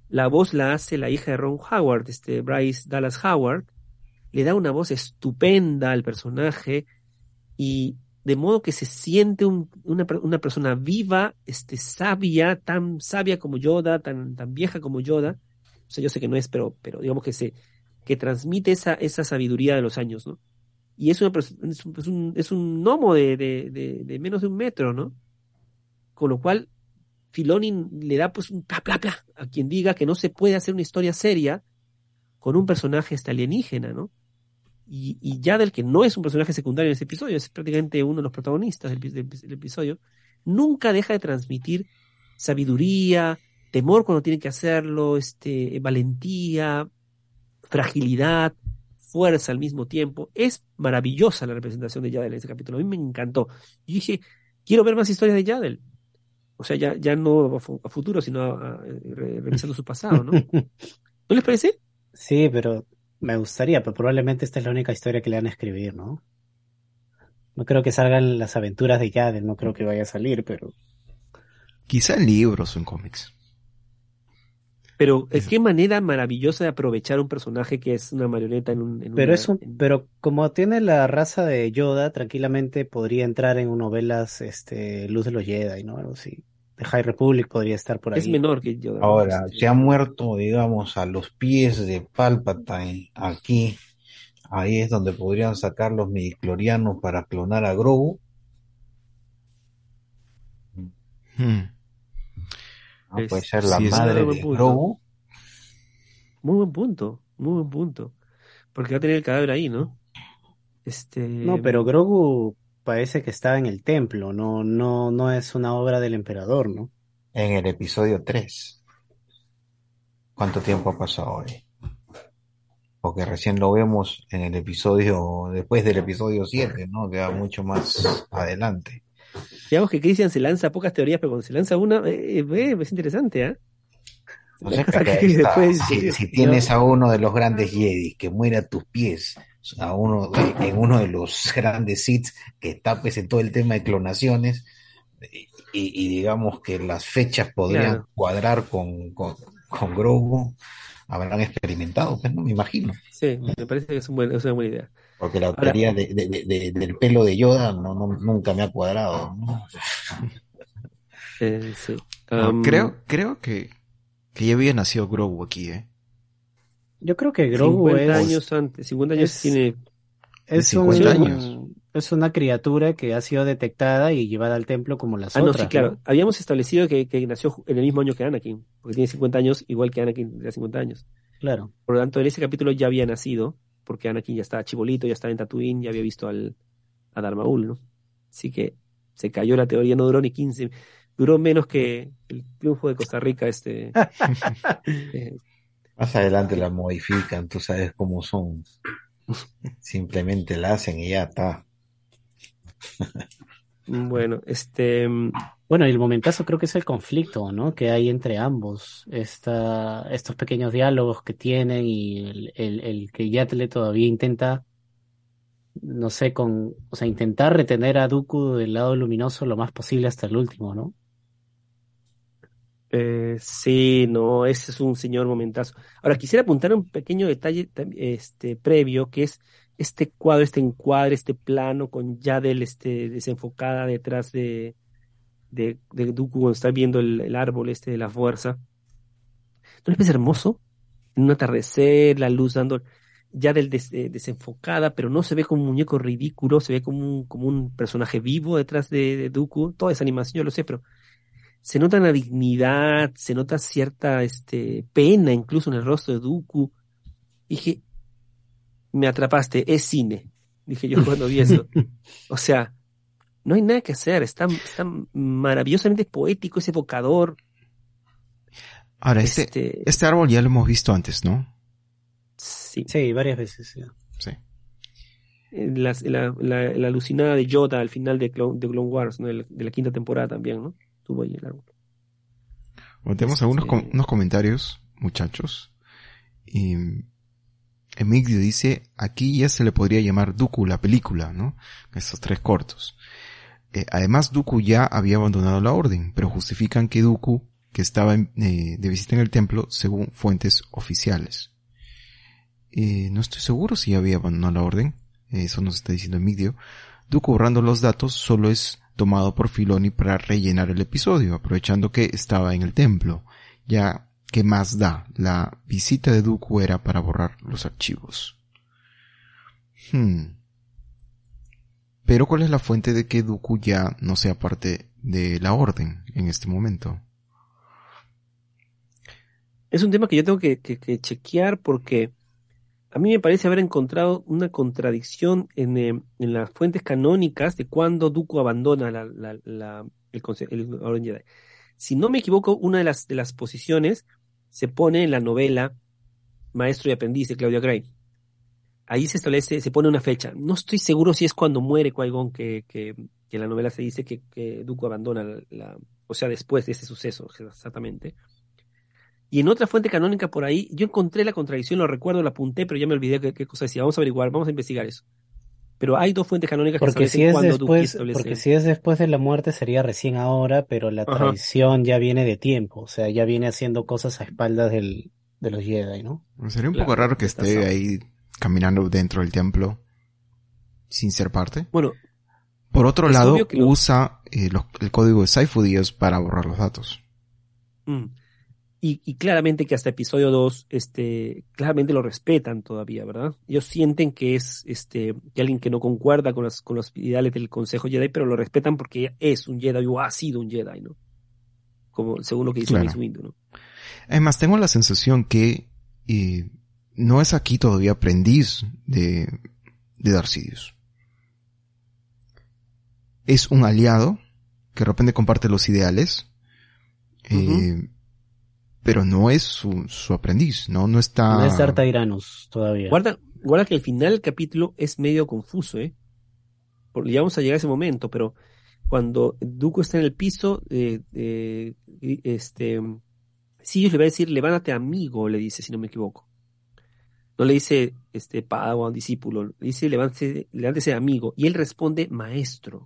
La voz la hace la hija de Ron Howard, este Bryce Dallas Howard. Le da una voz estupenda al personaje y de modo que se siente un, una, una persona viva, este, sabia, tan sabia como Yoda, tan, tan vieja como Yoda. O sea, yo sé que no es, pero, pero digamos que se, que transmite esa, esa sabiduría de los años, ¿no? Y es, una, es, un, es, un, es un gnomo de, de, de, de menos de un metro, ¿no? Con lo cual, Filoni le da pues un bla, bla, bla a quien diga que no se puede hacer una historia seria con un personaje este alienígena, ¿no? Y, y Yaddle, que no es un personaje secundario en ese episodio, es prácticamente uno de los protagonistas del, del, del episodio, nunca deja de transmitir sabiduría, temor cuando tiene que hacerlo, este, valentía, fragilidad, fuerza al mismo tiempo. Es maravillosa la representación de Yaddle en ese capítulo. A mí me encantó. Yo dije, quiero ver más historias de Yaddle. O sea, ya, ya no a futuro, sino a, a, a, revisando su pasado, ¿no? ¿No les parece? Sí, pero me gustaría, pero probablemente esta es la única historia que le van a escribir, ¿no? No creo que salgan las aventuras de Yaddle, no creo que vaya a salir, pero... Quizá en libros o en cómics. Pero es... qué manera maravillosa de aprovechar un personaje que es una marioneta en un... En pero, una, es un, en... pero como tiene la raza de Yoda, tranquilamente podría entrar en novelas este, Luz de los Jedi, ¿no? Algo así. The High Republic podría estar por ahí. Es menor que Yoda. Ahora, este... se ha muerto, digamos, a los pies de Palpatine aquí. Ahí es donde podrían sacar los midichlorianos para clonar a Grogu. Hmm. ¿No? Es... Puede ser la sí, madre de Grogu. Muy buen punto, muy buen punto. Porque va a tener el cadáver ahí, ¿no? Este... No, pero Grogu parece que estaba en el templo, no, no, no es una obra del emperador, ¿no? En el episodio tres. ¿Cuánto tiempo ha pasado hoy? Porque recién lo vemos en el episodio, después del episodio siete, ¿no? Que va mucho más adelante. Digamos que Christian se lanza pocas teorías, pero cuando se lanza una, eh, eh, es interesante, ¿eh? O sea, que que después, si, si tienes a uno de los grandes Jedi que muere a tus pies, a uno en uno de los grandes Sith que está pues en todo el tema de clonaciones, y, y digamos que las fechas podrían claro. cuadrar con, con, con Grogu, habrán experimentado, pues, ¿no? Me imagino. Sí, me parece que es, un buen, es una buena idea. Porque la teoría Ahora, de, de, de, del pelo de Yoda no, no, nunca me ha cuadrado, ¿no? Eh, sí. no, um, creo, creo que, que ya había nacido Grogu aquí, ¿eh? Yo creo que Grogu cincuenta es... años antes, cincuenta años es, tiene... Es, cincuenta un, años. Es una criatura que ha sido detectada y llevada al templo como las ah, otras. Ah, no, sí, claro. ¿no? Habíamos establecido que, que nació en el mismo año que Anakin, porque tiene cincuenta años, igual que Anakin tenía cincuenta años. Claro. Por lo tanto, en ese capítulo ya había nacido, porque Anakin ya estaba chibolito, ya estaba en Tatooine, ya había visto al, a Darth Maul, ¿no? Así que se cayó la teoría, no duró ni quince, duró menos que el triunfo de Costa Rica, este... eh, Más adelante la modifican, tú sabes cómo son. Simplemente la hacen y ya está. Bueno, este... Bueno, y el momentazo creo que es el conflicto, ¿no? Que hay entre ambos. Esta, estos pequeños diálogos que tienen y el, el, el que Yaddle todavía intenta, no sé, con, o sea, intentar retener a Dooku del lado luminoso lo más posible hasta el último, ¿no? Eh, sí, no, ese es un señor momentazo. Ahora, quisiera apuntar un pequeño detalle este, previo, que es este cuadro, este encuadre, este plano con Yaddle este, desenfocada detrás de, de, de Dooku cuando está viendo el, el árbol este de la fuerza. ¿No les parece hermoso? En un atardecer, la luz dando Yaddle des, eh, desenfocada, pero no se ve como un muñeco ridículo, se ve como un, como un personaje vivo detrás de, de Dooku. Toda esa animación, yo lo sé, pero se nota la dignidad, se nota cierta este, pena incluso en el rostro de Dooku. Dije, me atrapaste, es cine, dije yo cuando vi eso. O sea, no hay nada que hacer, está, está maravillosamente poético, es evocador. Ahora, este, este, este árbol ya lo hemos visto antes, ¿no? Sí. Sí, varias veces. Sí. sí. La, la, la, la alucinada de Yoda al final de Clone, de Clone Wars, ¿no? de, la, de la quinta temporada también, ¿no? Estuvo ahí el árbol. Bueno, tenemos este... algunos com unos comentarios, muchachos. Y Emilio dice, aquí ya se le podría llamar Dooku la película, ¿no? Estos tres cortos. Eh, además, Dooku ya había abandonado la orden, pero justifican que Dooku que estaba en, eh, de visita en el templo según fuentes oficiales. Eh, no estoy seguro si había abandonado la orden, eh, eso nos está diciendo Emigdio. Dooku borrando los datos solo es tomado por Filoni para rellenar el episodio, aprovechando que estaba en el templo. Ya, ¿qué más da? La visita de Dooku era para borrar los archivos. Hmm. Pero ¿cuál es la fuente de que Dooku ya no sea parte de la orden en este momento? Es un tema que yo tengo que, que, que chequear porque a mí me parece haber encontrado una contradicción en, eh, en las fuentes canónicas de cuando Dooku abandona la, la, la, el, conse- el Orden Jedi. Si no me equivoco, una de las, de las posiciones se pone en la novela Maestro y Aprendiz de Claudia Gray. Ahí se establece, se pone una fecha. No estoy seguro si es cuando muere Qui-Gon que, que, que en la novela se dice que, que Dooku abandona la, la, o sea, después de ese suceso, exactamente. Y en otra fuente canónica por ahí, yo encontré la contradicción, lo recuerdo, la apunté, pero ya me olvidé qué, qué cosa decía. Vamos a averiguar, vamos a investigar eso. Pero hay dos fuentes canónicas que Porque establecen si es cuando Dooku después, establece. porque si es después de la muerte sería recién ahora, pero la Ajá. traición ya viene de tiempo, o sea, ya viene haciendo cosas a espaldas del, de los Jedi, ¿no? Sería un Claro, poco raro que ya está esté sab- ahí caminando dentro del templo sin ser parte. Bueno, Por otro es lado, obvio que lo- usa eh, los- el código de Sifo-Dyas para borrar los datos. mm, y, y claramente que hasta episodio dos, este, claramente lo respetan todavía, ¿verdad? Ellos sienten que es este, que alguien que no concuerda con, las, con los ideales del Consejo Jedi, pero lo respetan porque es un Jedi o ha sido un Jedi, ¿no? Como, según lo que dice Claro. Mace Windu, ¿no? Además, tengo la sensación que eh, no es aquí todavía aprendiz de, de Darth Sidious. Es un aliado que de repente comparte los ideales, eh, Ujú. pero no es su, su aprendiz, ¿no? No está... No es Darth Tyrannus todavía. Guarda, guarda que el final del capítulo es medio confuso, ¿eh? Por- ya vamos a llegar a ese momento, pero cuando Dooku está en el piso, eh, eh, y- este, Sidious le va a decir, levántate amigo, le dice, si no me equivoco. No le dice, este, padawan, discípulo, le dice, levántese, levántese amigo, y él responde, maestro.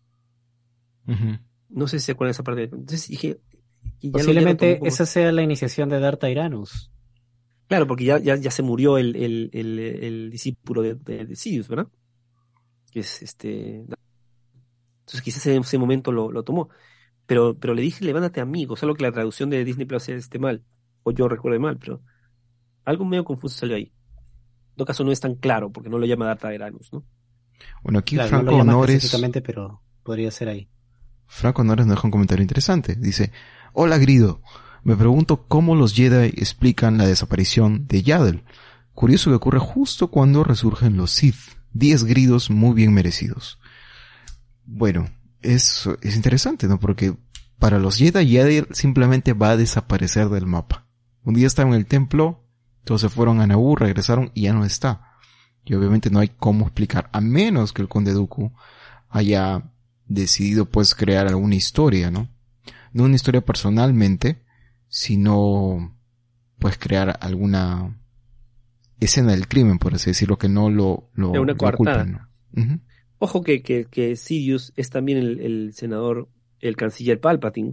Ujú. No sé si se acuerdan de esa parte. Entonces dije, y ya lo- ya lo tomó Posiblemente como- esa sea la iniciación de Darth Tyrannus. Claro, porque ya, ya, ya se murió el, el, el, el discípulo de, de, de Sidious, ¿verdad? Que es este. Entonces quizás en ese momento lo, lo tomó. Pero, pero le dije, levántate amigo, solo que la traducción de Disney Plus esté mal. O yo recuerde mal, pero algo medio confuso salió ahí. En todo caso no es tan claro, porque no lo llama Darth Tyrannus, ¿no? Bueno, aquí Claro, no Franco lo llama Honores... específicamente, pero podría ser ahí. Franco Honores nos deja un comentario interesante. Dice, hola Grido, me pregunto cómo los Jedi explican la desaparición de Yaddle. Curioso que ocurre justo cuando resurgen los Sith. Diez gridos muy bien merecidos. Bueno, es, es interesante, ¿no? Porque para los Jedi, Yaddle simplemente va a desaparecer del mapa. Un día estaba en el templo, todos se fueron a Naboo, regresaron y ya no está. Y obviamente no hay cómo explicar, a menos que el Conde Dooku haya decidido pues crear alguna historia, ¿no? No una historia personalmente, sino pues crear alguna escena del crimen, por así decirlo, que no lo, lo, De una lo coartada. culpen, ¿no? Ujú. Ojo que, que, que Sidious es también el, el senador, el canciller Palpatine.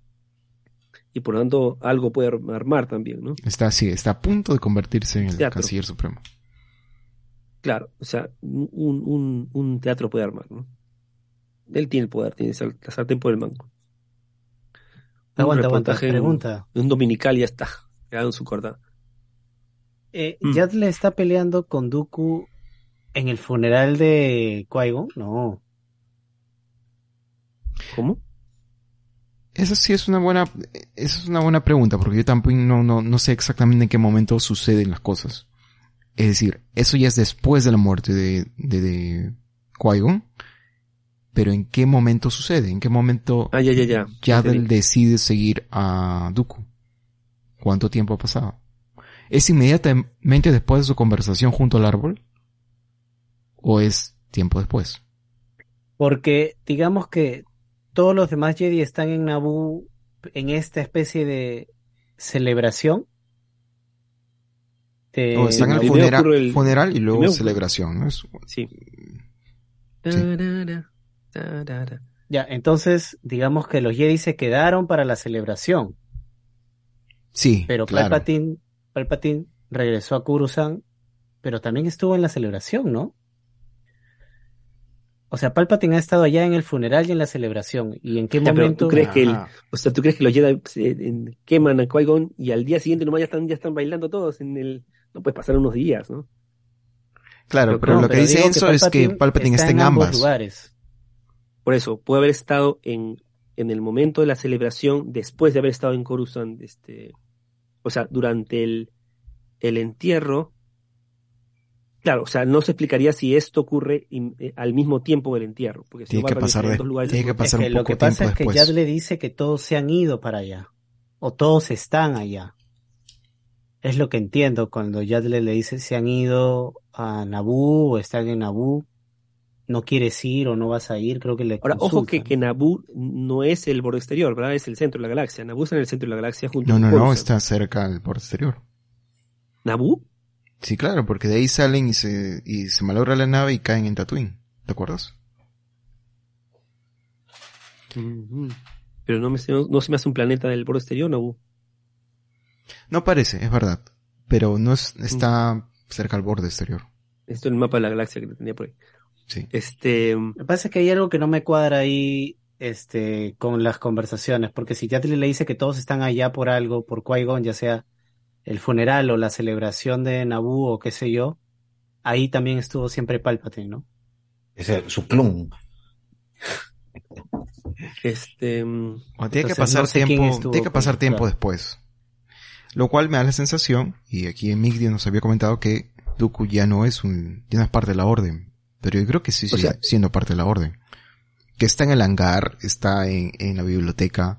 Y por lo tanto, algo puede ar- armar también, ¿no? Está así, está a punto de convertirse en el Teatro. canciller supremo. Claro, o sea, un, un, un teatro puede armar, ¿no? Él tiene el poder, tiene sal- la sartén por el mango. Un Aguanta, aguanta, reportaje en- pregunta. en un dominical y ya está. Quedaron su cortada. Eh, Mm. ¿Yaddle le está peleando con Dooku en el funeral de Qui-Gon? No. ¿Cómo? Esa sí es una buena, esa es una buena pregunta, porque yo tampoco no, no, no sé exactamente en qué momento suceden las cosas. Es decir, eso ya es después de la muerte de, de, de Qui-Gon, pero ¿en qué momento sucede? ¿En qué momento Ah, ya, ya, ya. Yaddle Entendí. decide seguir a Dooku? ¿Cuánto tiempo ha pasado? ¿Es inmediatamente después de su conversación junto al árbol? ¿O es tiempo después? Porque digamos que todos los demás Jedi están en Naboo en esta especie de celebración. De O están en el primero funera- ocurre el- funeral y luego primero- celebración, ¿no? Es- Sí. Sí. Tarara, tarara. Ya, entonces digamos que los Jedi se quedaron para la celebración. Sí, Pero claro. Palpatine, Palpatine regresó a Coruscant, pero también estuvo en la celebración, ¿no? O sea, Palpatine ha estado allá en el funeral y en la celebración. ¿Y en qué Ya, pero tú momento? crees que el, Ajá. o sea, tú crees que los Jedi se- en- queman a Qui-Gon y al día siguiente nomás ya están, ya están bailando todos en el, no puede pasar unos días, ¿no? Claro, Yo pero creo- No, lo que pero dice digo que Enzo es que Palpatine Palpatine está en ambos ambas. lugares. Por eso, puede haber estado en, en el momento de la celebración, después de haber estado en Coruscant, este, o sea, durante el, el entierro. Claro, o sea, no se explicaría si esto ocurre in- eh, al mismo tiempo del entierro, porque si no Tiene que Palpatine pasar estaría en de- dos lugares al tiene mismo que Es pasar que un lo poco que tiempo pasa es que después. Yad le dice que todos se han ido para allá, o todos están allá. Es lo que entiendo cuando Yadle le dice se han ido a Naboo o están en Naboo, no quieres ir o no vas a ir, creo que le Ahora, ojo que, consultan. que Naboo no es el borde exterior, ¿verdad? Es el centro de la galaxia. Naboo está en el centro de la galaxia junto No, con no, no, Coruscant. está cerca al borde exterior. ¿Naboo? Sí, claro, porque de ahí salen y se, y se malogra la nave y caen en Tatooine. ¿Te acuerdas? Ujú. Pero no, me, no, no se me hace un planeta del borde exterior, Naboo. No parece, es verdad. Pero no es, está cerca al borde exterior. Esto es el mapa de la galaxia que tenía por ahí. Sí. Este, Lo que pasa es que hay algo que no me cuadra ahí este, con las conversaciones, porque si Yadle le dice que todos están allá por algo, por Qui-Gon, ya sea el funeral o la celebración de Naboo o qué sé yo, ahí también estuvo siempre Palpatine, ¿no? Es el- su clon. este, mm, O tiene que Entonces, pasar no sé quién tiempo, estuvo tiene que pasar con- tiempo claro. después. Lo cual me da la sensación, y aquí en Migdia nos había comentado que Dooku ya no es un, ya no es parte de la orden. Pero yo creo que sí O sigue sea- siendo parte de la orden. Que está en el hangar, está en, en la biblioteca.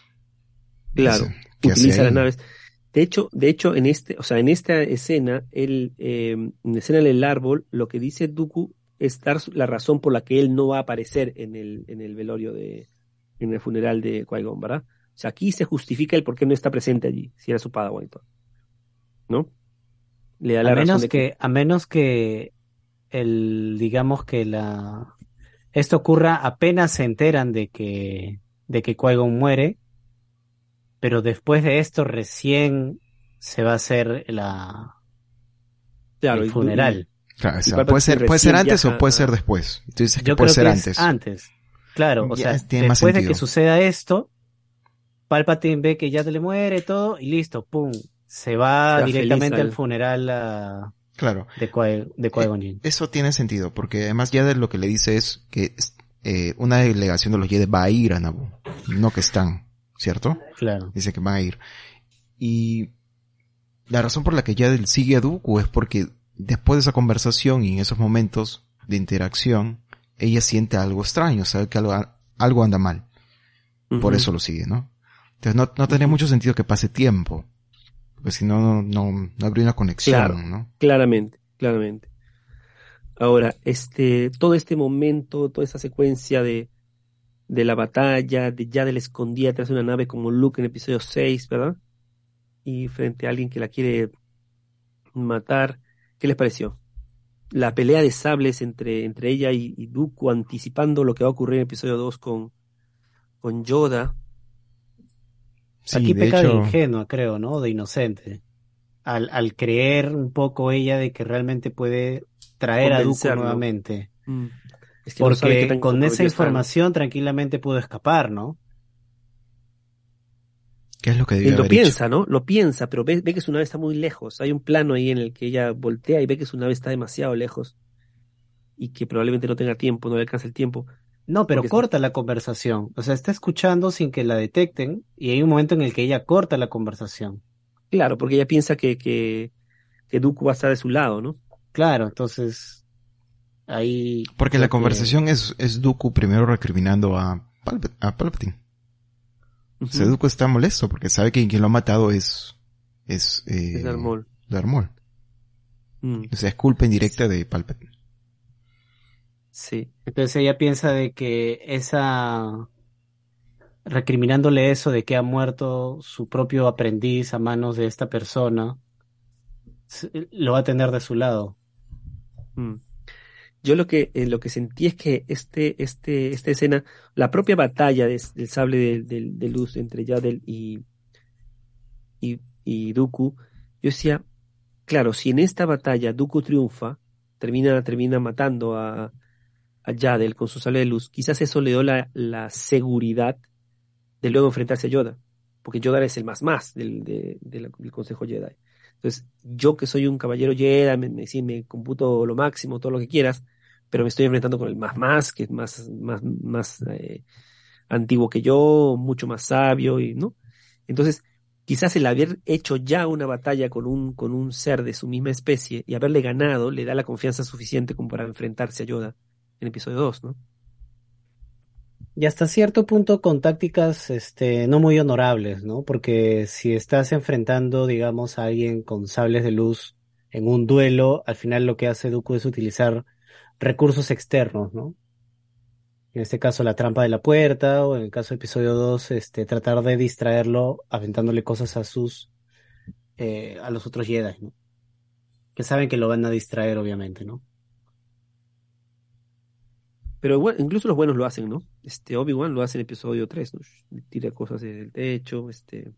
claro, Ese, ¿qué hace utiliza las ahí? naves. De hecho, de hecho, en este, o sea, en esta escena, él, eh, en la escena del árbol, lo que dice Dooku es dar su- la razón por la que él no va a aparecer en el, en el velorio de, en el funeral de Qui-Gon, ¿verdad? O sea, aquí se justifica el por qué no está presente allí, si era su Padawan y todo, ¿no? Le da A la razón menos de que, que, a menos que el, digamos que la, esto ocurra apenas se enteran de que, de que Qui-Gon muere, pero después de esto recién se va a hacer la, claro, el y, Du- funeral. Claro, o y sea, Palpatine puede ser, puede ser recién antes o viaja puede a- ser después. Tú dices que Yo puede creo ser que antes. es antes. Claro, o Ya sea, es- tiene más después de que sentido. suceda esto, Palpatine ve que ya le muere todo y listo, pum, se va Se va directamente feliz al al- funeral a- Claro. de Qui- de Qui-Gon Jinn. Eso tiene sentido, porque además ya de lo que le dice es que eh, una delegación de los Jedi va a ir a Naboo, no que están, ¿cierto? Claro. Dice que van a ir. Y la razón por la que Yaddle sigue a Dooku es porque después de esa conversación y en esos momentos de interacción, ella siente algo extraño, sabe que algo, algo anda mal. Por Ujú. eso lo sigue, ¿no? Entonces no, no tendría mucho sentido que pase tiempo, porque si no, no, no, no habría una conexión, Claro. ¿no? Claramente, claramente. Ahora, este, todo este momento, toda esa secuencia de, de la batalla, de Yaddle escondida detrás de una nave como Luke en episodio seis, ¿verdad? Y frente a alguien que la quiere matar, ¿qué les pareció? La pelea de sables entre, entre ella y, y Dooku, anticipando lo que va a ocurrir en episodio dos con, con Yoda. Sí, Aquí de peca de hecho, ingenua, creo, ¿no? De inocente. Al, al creer un poco ella de que realmente puede traer a Dooku Convencerlo. nuevamente. Mm. Es que no sabe qué Porque tan con esa comprometido está, ¿no? información tranquilamente pudo escapar, ¿no? ¿qué es lo que Y debió lo haber hecho? piensa, ¿no? Lo piensa, pero ve, ve que su nave está muy lejos. Hay un plano ahí en el que ella voltea y ve que su nave está demasiado lejos y que probablemente no tenga tiempo, no le alcanza el tiempo. No, pero Porque está- corta la conversación. O sea, está escuchando sin que la detecten y hay un momento en el que ella corta la conversación. Claro, porque ella piensa que, que, que Dooku va a estar de su lado, ¿no? Claro, entonces ahí... Porque la creo que- conversación es, es Dooku primero recriminando a, Palp a Palpatine. O sea, Ujú. Dooku está molesto porque sabe que quien lo ha matado es, es, eh, Es Darth Maul. Darth Maul. Mm, O sea, es culpa indirecta de Palpatine. sí. Entonces ella piensa de que esa... recriminándole eso de que ha muerto su propio aprendiz a manos de esta persona, s- lo va a tener de su lado. Mm. Yo lo que, eh, lo que sentí es que este, este, esta escena, la propia batalla de- del sable de, de- de luz entre Yaddle y, y, y Dooku, yo decía, claro, si en esta batalla Dooku triunfa, termina, termina matando a, a Yaddle con su sable de luz, quizás eso le dio la, la seguridad de luego enfrentarse a Yoda, porque Yoda es el más más del, de, de la- del Consejo Jedi. Entonces, yo que soy un caballero Jedi, me, me, sí, me computo lo máximo, todo lo que quieras, pero me estoy enfrentando con el más más, que es más, más, más eh, antiguo que yo, mucho más sabio, y ¿no? Entonces, quizás el haber hecho ya una batalla con un, con un ser de su misma especie y haberle ganado le da la confianza suficiente como para enfrentarse a Yoda en episodio dos, ¿no? Y hasta cierto punto con tácticas, este, no muy honorables, ¿no? Porque si estás enfrentando, digamos, a alguien con sables de luz en un duelo, al final lo que hace Dooku es utilizar recursos externos, ¿no? En este caso la trampa de la puerta, o en el caso de episodio dos, este, tratar de distraerlo aventándole cosas a sus, eh, a los otros Jedi, ¿no? Que saben que lo van a distraer, obviamente, ¿no? Pero bueno, incluso los buenos lo hacen, ¿no? Este, Obi-Wan lo hace en episodio tres, ¿no? Tira cosas del techo, este...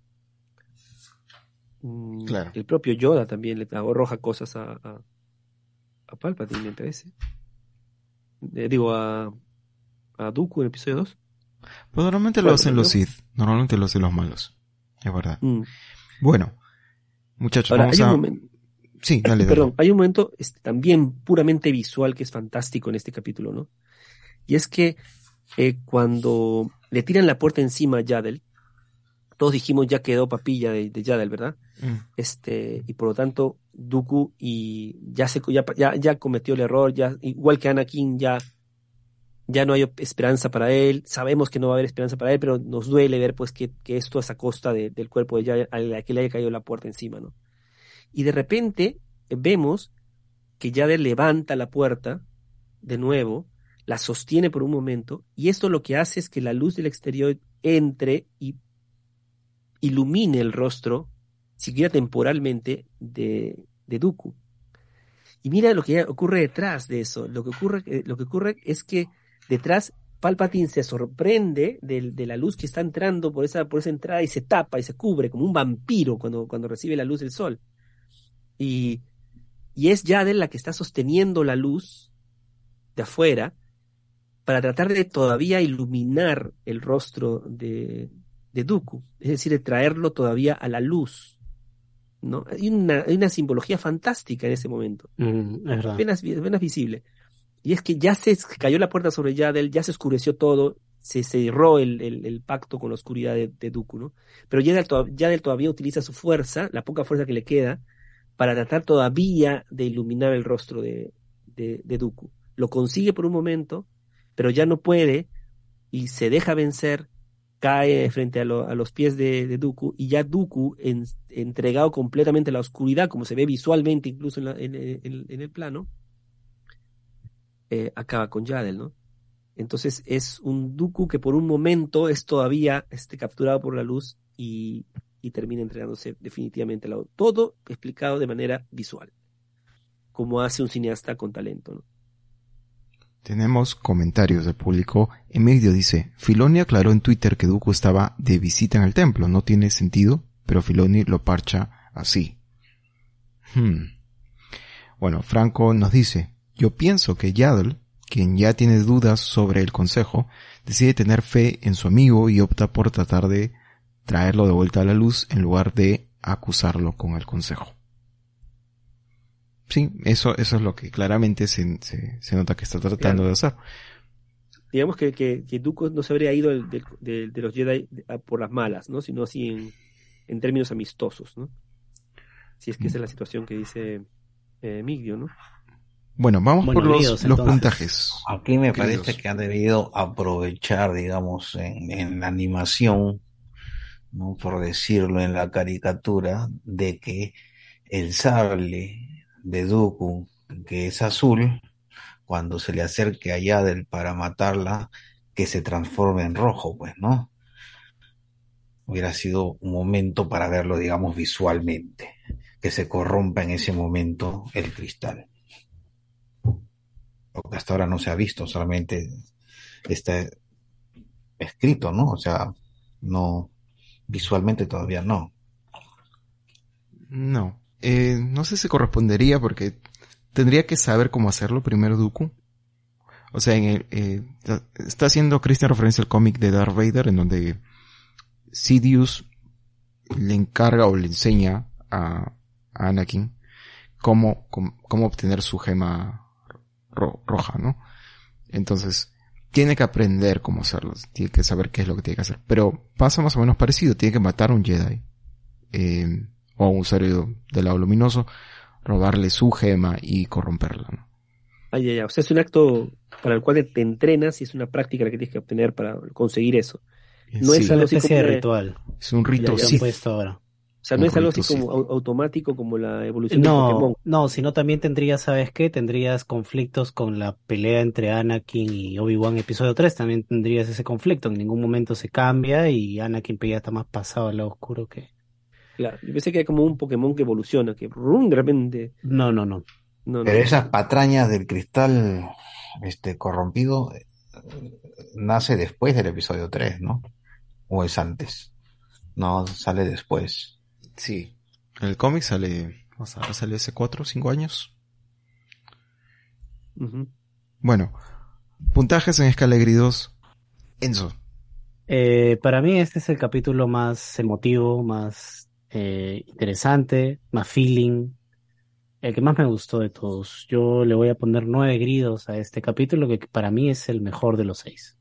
mm, Claro. el propio Yoda también le arroja cosas a, a, a Palpatine, me parece. Eh, digo, a, a Dooku en episodio dos. Pues normalmente lo Bueno, hacen pero los Sith, normalmente lo hacen los malos. Es verdad. mm. Bueno, muchachos, Ahora, vamos hay un a... momento, Sí, dale, dale. perdón, hay un momento este, también puramente visual que es fantástico en este capítulo, ¿no? Y es que eh, cuando le tiran la puerta encima a Yaddle, todos dijimos ya quedó papilla de, de Yaddle, ¿verdad? Mm. Este, y por lo tanto, Dooku y ya se ya, ya, ya cometió el error, ya, igual que Anakin, ya, ya no hay esperanza para él, sabemos que no va a haber esperanza para él, pero nos duele ver pues que, que esto es a costa de, del cuerpo de Yaddle, a la que le haya caído la puerta encima, ¿no? Y de repente eh, vemos que Yaddle levanta la puerta de nuevo, la sostiene por un momento, y esto lo que hace es que la luz del exterior entre y ilumine el rostro, siquiera temporalmente, de, de Dooku. Y mira lo que ocurre detrás de eso. Lo que ocurre, eh, lo que ocurre es que detrás Palpatine se sorprende de, de la luz que está entrando por esa, por esa entrada y se tapa y se cubre como un vampiro cuando, cuando recibe la luz del sol. Y, y es Yaddle la que está sosteniendo la luz de afuera para tratar de todavía iluminar el rostro de, de Dooku, es decir, de traerlo todavía a la luz, ¿no? Hay una, hay una simbología fantástica en ese momento, Mm, es verdad. apenas, apenas visible. Y es que ya se cayó la puerta sobre Yaddle, ya se oscureció todo, se cerró el, el, el pacto con la oscuridad de, de Dooku, ¿no? Pero Yaddle, to- Yaddle todavía utiliza su fuerza, la poca fuerza que le queda, para tratar todavía de iluminar el rostro de, de, de Dooku. Lo consigue por un momento, pero ya no puede y se deja vencer, cae frente a, lo- a los pies de, de Dooku y ya Dooku, en- entregado completamente a la oscuridad, como se ve visualmente incluso en, la- en- en- en el plano, eh, acaba con Yaddle, ¿no? Entonces es un Dooku que por un momento es todavía este, capturado por la luz y, y termina entregándose definitivamente al lado. Todo explicado de manera visual, como hace un cineasta con talento, ¿no? Tenemos comentarios del público. Emilio dice, Filoni aclaró en Twitter que Dooku estaba de visita en el templo. No tiene sentido, pero Filoni lo parcha así. Hmm. Bueno, Franco nos dice, yo pienso que Yaddle, quien ya tiene dudas sobre el consejo, decide tener fe en su amigo y opta por tratar de traerlo de vuelta a la luz en lugar de acusarlo con el consejo. Sí, eso, eso es lo que claramente se, se, se nota que está tratando Claro. de hacer. Digamos que, que, que Dooku no se habría ido del- del- de, de los Jedi por las malas, ¿no? Sino así en, en términos amistosos, ¿no? Si es que esa es la situación que dice eh, Migdio, ¿no? Bueno, vamos Bueno, por los, líos, los entonces. puntajes. Aquí me Queridos. parece que han debido aprovechar, digamos, en, en la animación, ¿no? Por decirlo en la caricatura, de que el sable de Dooku, que es azul, cuando se le acerque a Yaddle para matarla, que se transforme en rojo, pues, ¿no? Hubiera sido un momento para verlo, digamos, visualmente, que se corrompa en ese momento el cristal. Lo que hasta ahora no se ha visto, solamente está escrito, ¿no? O sea, no, visualmente todavía no. No. Eh, no sé si correspondería porque tendría que saber cómo hacerlo primero Dooku. O sea, en el, eh, está haciendo Christian referencia al cómic de Darth Vader en donde Sidious le encarga o le enseña a, a Anakin cómo, cómo, cómo obtener su gema ro, roja, ¿no? Entonces, tiene que aprender cómo hacerlo, tiene que saber qué es lo que tiene que hacer. Pero pasa más o menos parecido, tiene que matar a un Jedi, eh, o a un usuario del lado luminoso, robarle su gema y corromperla, ¿no? Ay, ay, ay. O sea, es un acto para el cual te entrenas y es una práctica la que tienes que obtener para conseguir eso. No Sí, es Es una algo así especie como de una- ritual es un rito Ya, ya que han Sith. puesto ahora. O sea, no Un es algo así rito como Sith. au- automático como la evolución de No, Pokémon. no, sino también tendrías, ¿sabes qué? Tendrías conflictos con la pelea entre Anakin y Obi-Wan episodio tres, también tendrías ese conflicto, en ningún momento se cambia y Anakin ya está más pasado al lado oscuro que... Claro, yo pensé que era como un Pokémon que evoluciona, que rum, de repente. No, no, no. No, no, Pero no. esas patrañas del cristal este corrompido eh, nace después del episodio tres, ¿no? ¿O es antes? No, sale después. Sí. En el cómic sale, o sea, sale hace cuatro o cinco años. Ujú. Bueno, puntajes en escala de gridos. Enzo. Eh, para mí este es el capítulo más emotivo, más eh, interesante, más feeling, el que más me gustó de todos. Yo le voy a poner nueve gridos a este capítulo que para mí es el mejor de los seis.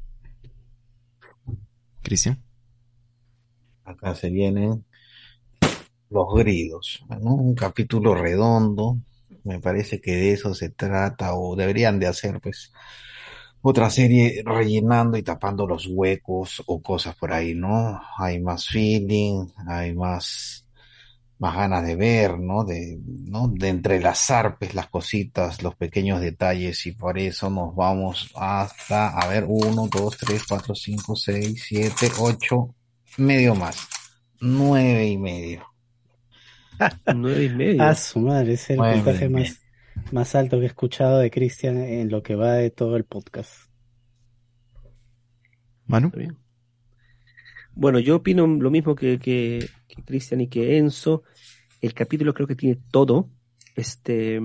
Cristian. Acá se vienen los gridos, ¿no? Un capítulo redondo. Me parece que de eso se trata, o deberían de hacer, pues, otra serie rellenando y tapando los huecos o cosas por ahí, ¿no? Hay más feeling, hay más, más ganas de ver, ¿no? De, ¿no? De entrelazar, pues, las cositas, los pequeños detalles, y por eso nos vamos hasta, a ver, uno, dos, tres, cuatro, cinco, seis, siete, ocho, medio más, nueve y medio. Nueve y medio. Ah, su madre, ese es el Nueve puntaje y medio. más, más alto que he escuchado de Cristian en lo que va de todo el podcast. Manu. Está bien. Bueno, yo opino lo mismo que, que, que Cristian y que Enzo. El capítulo creo que tiene todo. Este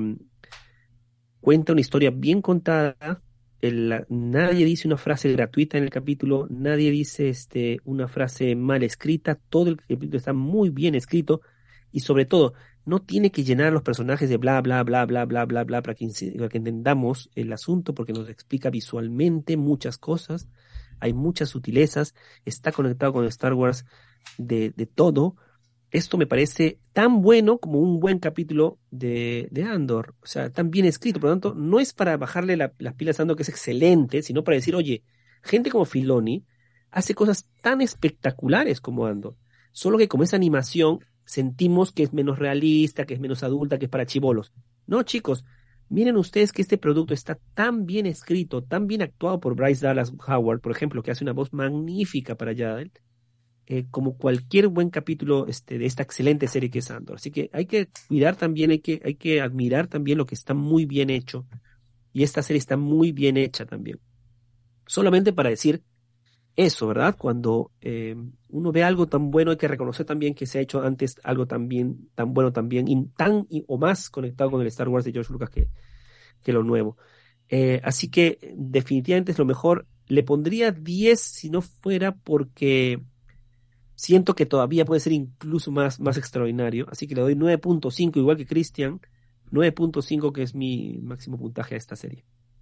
cuenta una historia bien contada. El- nadie dice una frase gratuita en el capítulo, nadie dice este, una frase mal escrita. Todo el capítulo está muy bien escrito y sobre todo no tiene que llenar a los personajes de bla bla bla bla bla bla bla para que, inci- para que entendamos el asunto, porque nos explica visualmente muchas cosas. Hay muchas sutilezas, está conectado con Star Wars de, de todo. Esto me parece tan bueno como un buen capítulo de, de Andor, o sea, tan bien escrito. Por lo tanto, no es para bajarle la- las pilas a Andor, que es excelente, sino para decir, oye, gente como Filoni hace cosas tan espectaculares como Andor, solo que como esa animación sentimos que es menos realista, que es menos adulta, que es para chibolos. No, chicos, miren ustedes que este producto está tan bien escrito, tan bien actuado por Bryce Dallas Howard, por ejemplo, que hace una voz magnífica para Yaddle, eh, como cualquier buen capítulo este, de esta excelente serie que es Andor. Así que hay que cuidar también, hay que, hay que admirar también lo que está muy bien hecho. Y esta serie está muy bien hecha también. Solamente para decir eso, ¿verdad? Cuando eh, uno ve algo tan bueno, hay que reconocer también que se ha hecho antes algo también, tan bueno también, y tan y, o más conectado con el Star Wars de George Lucas que, que lo nuevo. Eh, así que definitivamente es lo mejor. Le pondría diez si no fuera porque siento que todavía puede ser incluso más, más extraordinario. Así que le doy nueve punto cinco, igual que Christian. nueve punto cinco, que es mi máximo puntaje a esta serie.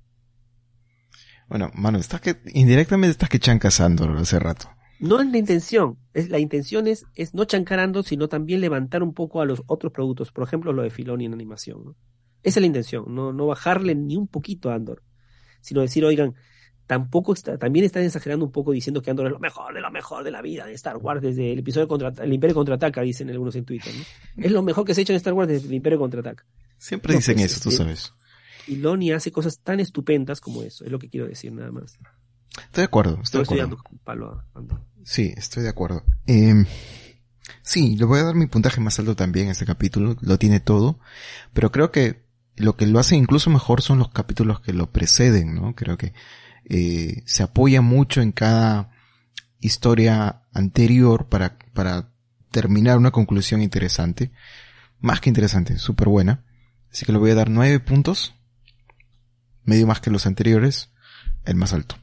Bueno, Manu, estás que, indirectamente estás que chancas Andor hace rato. No es la intención. Es, la intención es, es no chancarando, sino también levantar un poco a los otros productos. Por ejemplo, lo de Filoni en animación, ¿no? Esa es la intención. No, no bajarle ni un poquito a Andor. Sino decir, oigan, tampoco está, también están exagerando un poco diciendo que Andor es lo mejor de lo mejor de la vida de Star Wars desde el episodio contra el Imperio Contraataca, dicen algunos en Twitter, ¿no? Es lo mejor que se ha hecho en Star Wars desde el Imperio Contraataca. Siempre No, dicen pues, eso, tú este, sabes. Filoni hace cosas tan estupendas como eso, es lo que quiero decir nada más. Estoy de acuerdo, estoy Pero de estoy acuerdo. dando un palo a Andor. Sí, estoy de acuerdo. Eh, sí, le voy a dar mi puntaje más alto también a este capítulo, lo tiene todo, pero creo que lo que lo hace incluso mejor son los capítulos que lo preceden, ¿no? Creo que eh, se apoya mucho en cada historia anterior para, para terminar una conclusión interesante. Más que interesante, súper buena. Así que le voy a dar nueve puntos. Medio más que los anteriores. El más alto.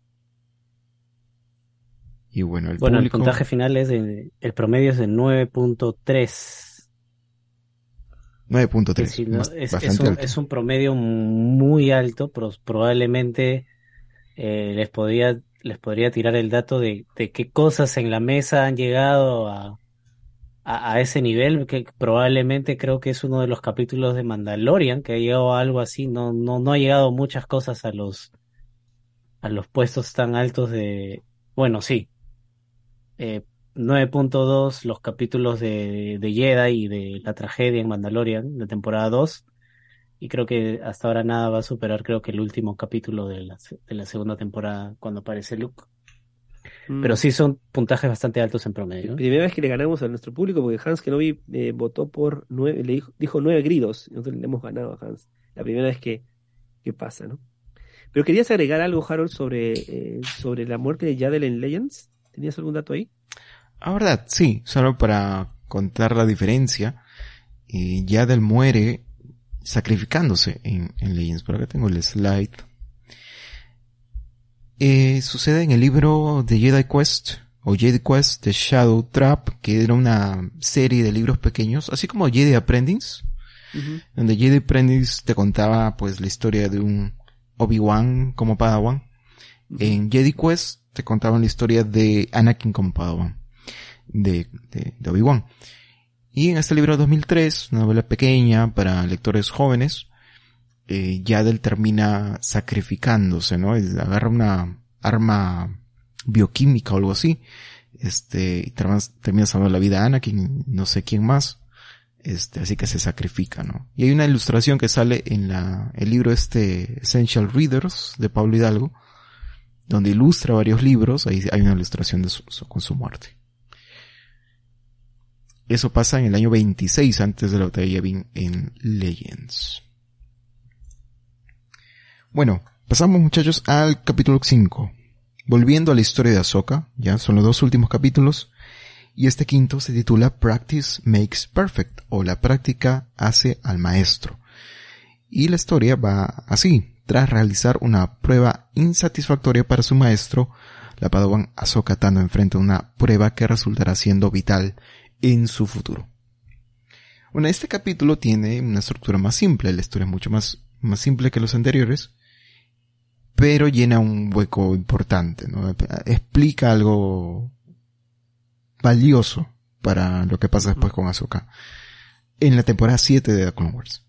Y bueno, el Bueno, público... el puntaje final es de, el promedio es de nueve punto tres. nueve punto Es, tres. decir, ¿no? Bast- es, es bastante un, alto. es un promedio muy alto, pero probablemente eh, les podría, les podría tirar el dato de, de qué cosas en la mesa han llegado a, a, a ese nivel, que probablemente creo que es uno de los capítulos de Mandalorian, que ha llegado a algo así, no, no, no ha llegado muchas cosas a los, a los puestos tan altos de, bueno, sí. eh, nueve punto dos los capítulos de, de Jedi y de la tragedia en Mandalorian de temporada dos, y creo que hasta ahora nada va a superar, creo que el último capítulo de la, se- de la segunda temporada cuando aparece Luke, pero Mm. sí son puntajes bastante altos en promedio, ¿no? Primera vez que le ganamos a nuestro público, porque Hans Kenobi eh, votó por nueve, le dijo, dijo nueve gridos, y nosotros le hemos ganado a Hans. La primera vez que, que pasa, ¿no? Pero querías agregar algo, Harold, sobre, eh, sobre la muerte de Yaddle en Legends. ¿Tenías algún dato ahí? Ah, verdad, sí, solo para contar la diferencia. Eh, Yaddle muere sacrificándose en, en Legends. Por acá tengo el slide. Eh, sucede en el libro de Jedi Quest, o Jedi Quest de Shadow Trap, que era una serie de libros pequeños, así como Jedi Apprentice, Ujú. donde Jedi Apprentice te contaba pues la historia de un Obi-Wan como Padawan. En Jedi Quest te contaban la historia de Anakin como Padawan, de, de, de Obi-Wan. Y en este libro de dos mil tres, una novela pequeña para lectores jóvenes, eh, Yaddle termina sacrificándose, ¿no? Es- Agarra una arma bioquímica o algo así, este, y termina, termina salvando la vida a Anakin, no sé quién más, este, así que se sacrifica, ¿no? Y hay una ilustración que sale en la, el libro este, Essential Readers, de Pablo Hidalgo, donde ilustra varios libros, ahí hay una ilustración de su, su- con su muerte. Eso pasa en el año veintiséis antes de la batalla de Yavin en Legends. Bueno, pasamos muchachos al capítulo cinco. Volviendo a la historia de Ahsoka, ya son los dos últimos capítulos, y este quinto se titula Practice Makes Perfect, o la práctica hace al maestro. Y la historia va así: tras realizar una prueba insatisfactoria para su maestro, la Padawan Ahsoka Tano enfrenta una prueba que resultará siendo vital en su futuro. Bueno, este capítulo tiene una estructura más simple, la historia es mucho más, más simple que los anteriores, pero llena un hueco importante, ¿no? Explica algo valioso para lo que pasa después con Ahsoka en la temporada siete de The Clone Wars.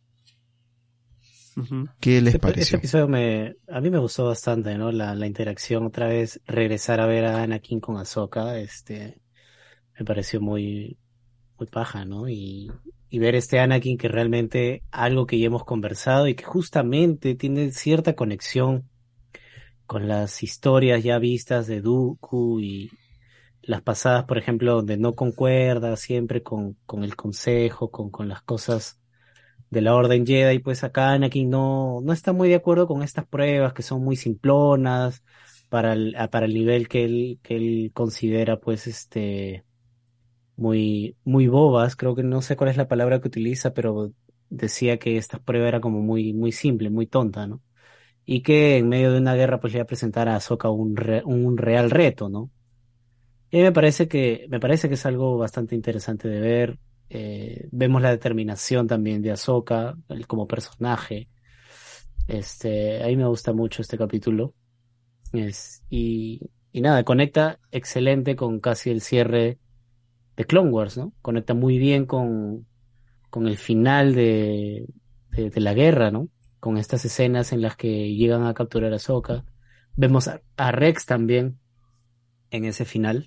Ujú. ¿Qué les Este, este pareció? episodio me, a mí me gustó bastante, ¿no? La, la interacción, otra vez regresar a ver a Anakin con Ahsoka, este, me pareció muy, muy paja, ¿no? Y, y ver este Anakin que realmente algo que ya hemos conversado y que justamente tiene cierta conexión con las historias ya vistas de Dooku y las pasadas, por ejemplo, donde no concuerda siempre con, con el consejo, con, con las cosas de la Orden Jedi, pues acá Anakin no, no está muy de acuerdo con estas pruebas que son muy simplonas para el, a- para el nivel que él, que él considera, pues, este, muy, muy bobas. Creo que no sé cuál es la palabra que utiliza, pero decía que esta prueba era como muy, muy simple, muy tonta, ¿no? Y que en medio de una guerra, pues, le iba a presentar a Ahsoka un, re- un real reto, ¿no? Y me parece que, me parece que es algo bastante interesante de ver. Eh, vemos la determinación también de Ahsoka, él como personaje. Este, a mí me gusta mucho este capítulo. Es, y, y nada, conecta excelente con casi el cierre de Clone Wars, ¿no? Conecta muy bien con, con el final de, de, de la guerra, ¿no? Con estas escenas en las que llegan a capturar a Ahsoka. Vemos a, a Rex también en ese final.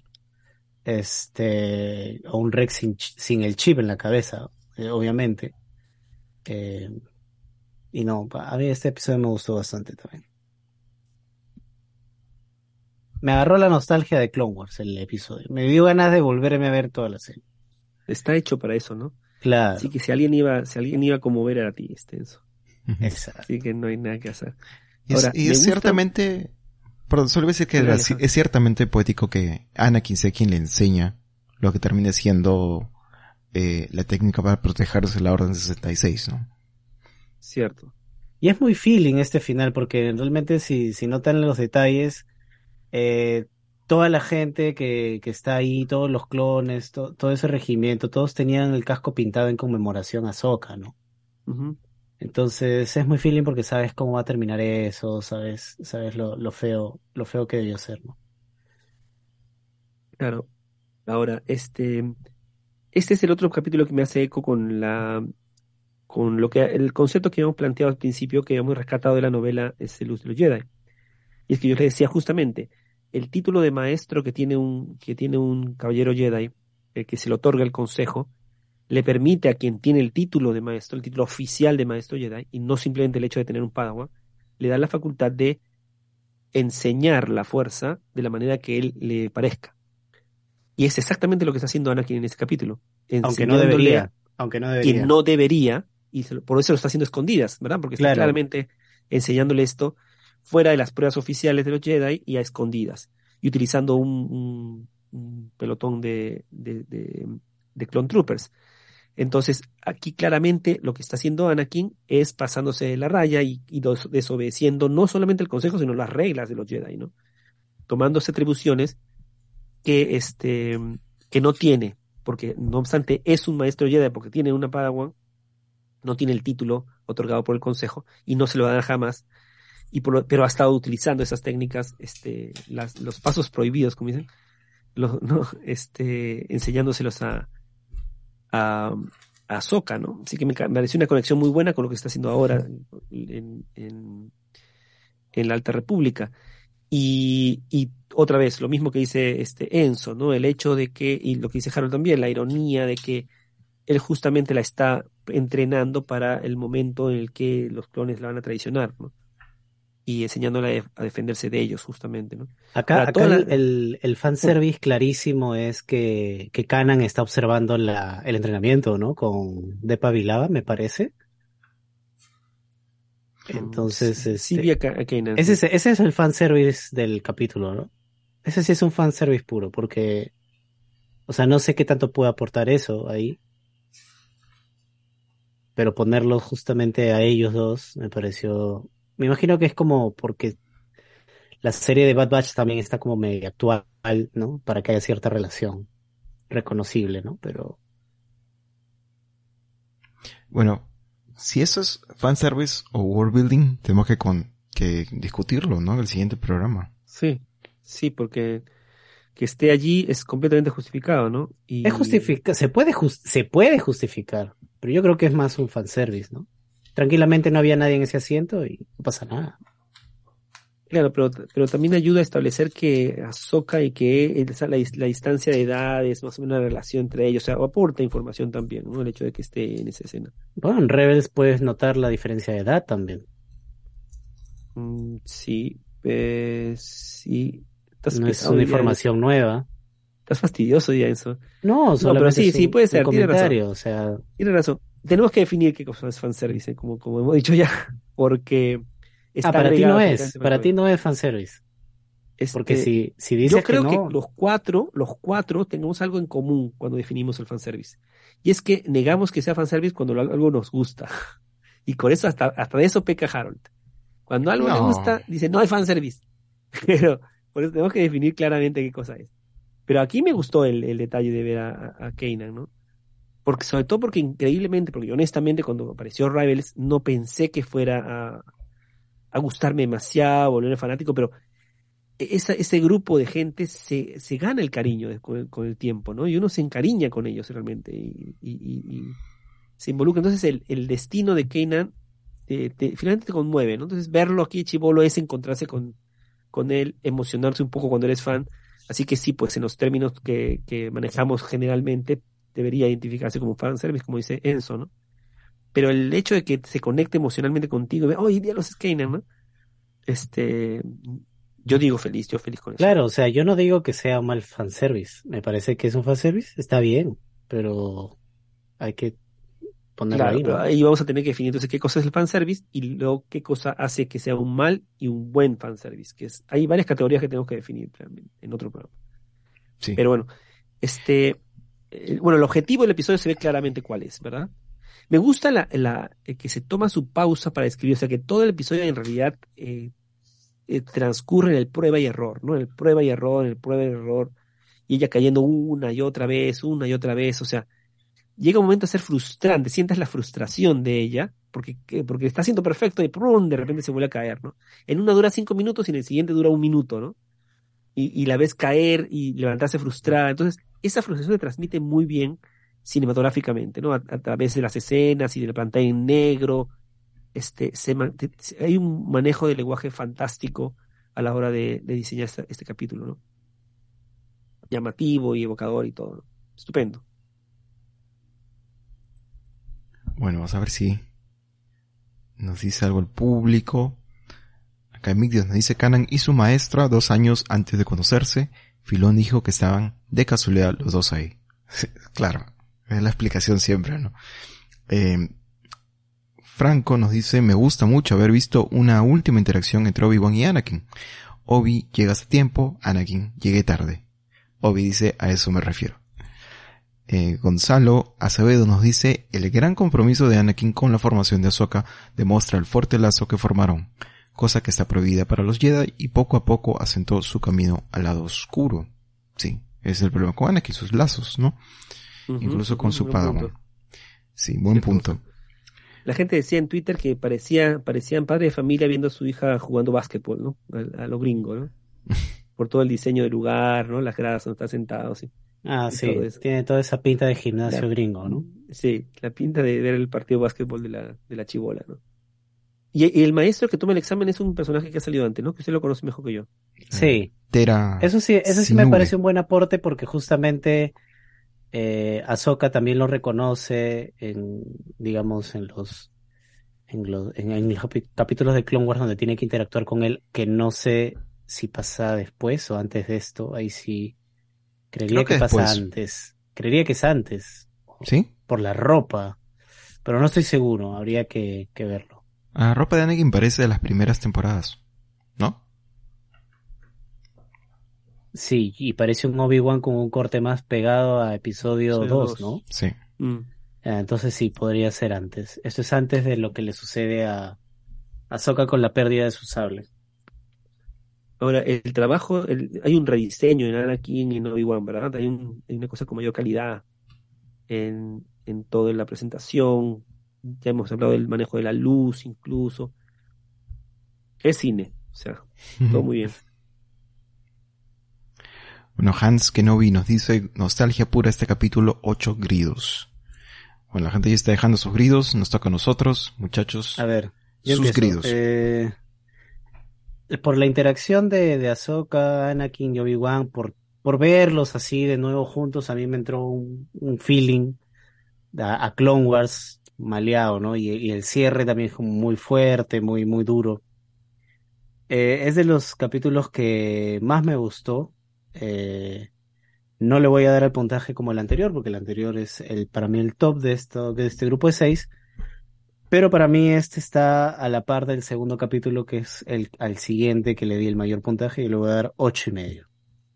Este, o un Rex sin, ch- sin el chip en la cabeza, eh, obviamente. Eh, y no, pa- a mí este episodio me gustó bastante también. Me agarró la nostalgia de Clone Wars el episodio. Me dio ganas de volverme a ver toda la serie. Está hecho para eso, ¿no? Así Claro, que si alguien iba, si alguien iba a conmover era a ti, extenso. Ujú. exacto. Así que no hay nada que hacer. Y es, Ahora, y me es gusta- ciertamente, perdón, solo voy a decir que Dale, era- Alejandro. es ciertamente poético que Anakin sea quien le enseña lo que termine siendo eh, la técnica para protegerse de la Orden sesenta y seis, ¿no? Cierto. Y es muy feeling este final, porque realmente si, si notan los detalles, eh, toda la gente que, que está ahí, todos los clones, to- todo ese regimiento, todos tenían el casco pintado en conmemoración a Sokka, ¿no? Ujú. Entonces es muy feeling porque sabes cómo va a terminar eso, sabes, sabes lo, lo feo, lo feo que debió ser, ¿no? Claro. Ahora, este, este es el otro capítulo que me hace eco con la, con lo que, el concepto que habíamos planteado al principio, que habíamos rescatado de la novela, es el Luz de los Jedi. Y es que yo le decía justamente, el título de maestro que tiene un, que tiene un caballero Jedi, eh, que se le otorga el consejo, le permite a quien tiene el título de maestro, el título oficial de maestro Jedi, y no simplemente el hecho de tener un Padawan, le da la facultad de enseñar la fuerza de la manera que él le parezca. Y es exactamente lo que está haciendo Anakin en ese capítulo, Aunque no enseñándole debería, aunque no que debería. no debería, y se lo- por eso lo está haciendo a escondidas, ¿verdad? Porque está Claro, claramente enseñándole esto fuera de las pruebas oficiales de los Jedi y a escondidas, y utilizando un, un- un pelotón de, de, de, de Clone Troopers. Entonces, aquí claramente lo que está haciendo Anakin es pasándose de la raya y, y dos- desobedeciendo no solamente el consejo, sino las reglas de los Jedi, ¿no? Tomándose atribuciones que, este, que no tiene, porque no obstante es un maestro Jedi porque tiene una Padawan, no tiene el título otorgado por el consejo y no se lo dan jamás, y por lo- pero ha estado utilizando esas técnicas, este, las, los pasos prohibidos, como dicen, los, ¿no? este, enseñándoselos a, a, a Ahsoka, ¿no? Así que me, ca- me pareció una conexión muy buena con lo que está haciendo ahora en, en, en la Alta República. Y, y otra vez, lo mismo que dice este Enzo, ¿no? El hecho de que, y lo que dice Harold también, la ironía de que él justamente la está entrenando para el momento en el que los clones la van a traicionar, ¿no? Y enseñándola a, def- a defenderse de ellos, justamente, ¿no? acá, Ahora, acá toda el, la... el, el Bueno, fanservice clarísimo es que, que Kanan está observando la, el entrenamiento, ¿no? Con Depa Villaba, me parece. mm, Entonces, sí, sí vi este, a, Ka- a Kanan, ese sí. es, ese es el fanservice del capítulo, ¿no? Ese sí es un fanservice puro, porque, o sea, no sé qué tanto puede aportar eso ahí, pero ponerlo justamente a ellos dos me pareció, me imagino que es como porque la serie de Bad Batch también está como medio actual, ¿no? Para que haya cierta relación reconocible, ¿no? Pero, Bueno, si eso es fanservice o world building, tenemos que, con, que discutirlo, ¿no? En el siguiente programa. Sí, sí, porque que esté allí es completamente justificado, ¿no? es Y justifica, se puede jus- se puede justificar, pero yo creo que es más un fanservice, ¿no? Tranquilamente no había nadie en ese asiento y no pasa nada. claro, pero, pero también ayuda a establecer que Ahsoka y que esa- la, dis- la distancia de edades, más o menos la relación entre ellos, o sea, aporta información también, ¿no? El hecho de que esté en esa escena. Bueno, en Rebels puedes notar la diferencia de edad también. Mm, sí, eh, sí. Estás No es pesado una hoy día, Enzo. información nueva. Estás fastidioso hoy día, Enzo. No, No, pero solamente sí, es sí, un, puede un ser, tiene razón. comentario, o sea, Tiene razón. Tenemos que definir qué cosa es fanservice, ¿eh? Como, como hemos dicho ya, porque ah, está para ti no agregado es, generalmente para para todo. ti no es fanservice, porque Este, si, si yo dices que creo que no, los cuatro, los cuatro tenemos algo en común cuando definimos el fanservice. Y es que negamos que sea fanservice cuando lo- algo nos gusta. Y con eso hasta, hasta de eso peca Harold. Cuando algo le No. gusta, dice, no hay fanservice. Pero por eso tenemos que definir claramente qué cosa es. Pero aquí me gustó el, el detalle de ver a, a, a Kanan, ¿no? Porque, sobre todo porque increíblemente, porque honestamente cuando apareció Rivals no pensé que fuera a, a gustarme demasiado, volverme fanático, pero esa, ese grupo de gente se, se gana el cariño de- con, el, con el tiempo, ¿no? Y uno se encariña con ellos realmente y, y- y- y se involucra. Entonces el, el destino de Kanan te, te- finalmente te conmueve, ¿no? Entonces verlo aquí chibolo es encontrarse con, con él, emocionarse un poco cuando eres fan. Así que sí, pues en los términos que, que manejamos generalmente debería identificarse como fanservice, como dice Enzo, ¿no? Pero el hecho de que se conecte emocionalmente contigo, de, hoy día los Kanan, ¿no? Este, yo digo feliz, yo feliz con eso. claro, o sea, yo no digo que sea un mal fanservice, me parece que es un fanservice, está bien, pero hay que ponerlo Claro, ahí, pero ¿no? ahí vamos a tener que definir entonces qué cosa es el fanservice y luego qué cosa hace que sea un mal y un buen fanservice, que es, hay varias categorías que tenemos que definir realmente en otro programa. Sí. Pero bueno, este, eh, bueno, el objetivo del episodio se ve claramente cuál es, ¿verdad? Me gusta la, la eh, que se toma su pausa para escribir, o sea que todo el episodio en realidad eh, eh, transcurre en el prueba y error, ¿no? En el prueba y error, en el prueba y error, y ella cayendo una y otra vez, una y otra vez, o sea, llega un momento a ser frustrante, sientes la frustración de ella, porque, porque está haciendo perfecto y ¡prum! De repente se vuelve a caer, ¿no? En una dura cinco minutos y en el siguiente dura un minuto, ¿no? Y, y la ves caer y levantarse frustrada. Entonces, esa frustración se transmite muy bien cinematográficamente, ¿no? A, a través de las escenas y de la pantalla en negro. Este, se, hay un manejo de lenguaje fantástico a la hora de, de diseñar este, este capítulo, ¿no? Llamativo y evocador y todo, ¿no? Estupendo. Bueno, vamos a ver si nos dice algo el público. Acá Emigdios nos dice: Kanan y su maestra, dos años antes de conocerse, Filón dijo que estaban de casualidad los dos ahí. Claro, es la explicación siempre, ¿no? Eh, Franco nos dice: me gusta mucho haber visto una última interacción entre Obi-Wan y Anakin. Obi llega a tiempo, Anakin llegué tarde. Obi dice: a eso me refiero. Eh, Gonzalo Acevedo nos dice: el gran compromiso de Anakin con la formación de Ahsoka demuestra el fuerte lazo que formaron, cosa que está prohibida para los Jedi, y poco a poco asentó su camino al lado oscuro. Sí, ese es el problema con Anakin, sus lazos, ¿no? Uh-huh, Incluso con uh-huh, su Padawan. Sí, buen sí, punto. La gente decía en Twitter que parecía, parecían padre de familia viendo a su hija jugando básquetbol, ¿no? A, a lo gringo, ¿no? Por todo el diseño del lugar, ¿no? Las gradas donde está sentado, sí. Ah, sí, todo tiene toda esa pinta de gimnasio la, gringo, ¿no? Sí, la pinta de ver el partido de básquetbol de la, de la chibola, ¿no? Y, y el maestro que toma el examen es un personaje que ha salido antes, ¿no? Que usted lo conoce mejor que yo. Sí. Tera eso sí, eso sí me parece un buen aporte porque justamente eh, Ahsoka también lo reconoce en, digamos, en los en los en, en los capítulos de Clone Wars donde tiene que interactuar con él, que no sé si pasa después o antes de esto, ahí sí creería Creo que, que pasa después. antes. Creería que es antes. ¿Sí? Por la ropa. Pero no estoy seguro, habría que, que verlo. La ropa de Anakin parece de las primeras temporadas, ¿no? Sí, y parece un Obi-Wan con un corte más pegado a episodio dos, ¿no? Sí. Mm. Entonces sí, podría ser antes. Esto es antes de lo que le sucede a a Ahsoka con la pérdida de su sable. Ahora, el trabajo, el, hay un rediseño en Anakin y en Obi-Wan, ¿verdad? Hay, un, hay una cosa con mayor calidad en, en toda la presentación. Ya hemos hablado del manejo de la luz, incluso. Es cine, o sea, todo muy bien. Bueno, Hans Kenobi nos dice: nostalgia pura este capítulo, ocho gridos. Bueno, la gente ya está dejando sus gridos, nos toca a nosotros, muchachos. A ver, sus empiezo. gridos. Eh, por la interacción de, de Ahsoka, Anakin y Obi-Wan, por, por verlos así de nuevo juntos, a mí me entró un, un feeling a, a Clone Wars maleado, ¿no? Y, y el cierre también es como muy fuerte, muy, muy duro. Eh, es de los capítulos que más me gustó. Eh, no le voy a dar el puntaje como el anterior, porque el anterior es el para mí el top de esto, de este grupo de seis. Pero para mí este está a la par del segundo capítulo, que es el al siguiente que le di el mayor puntaje, y le voy a dar ocho y medio.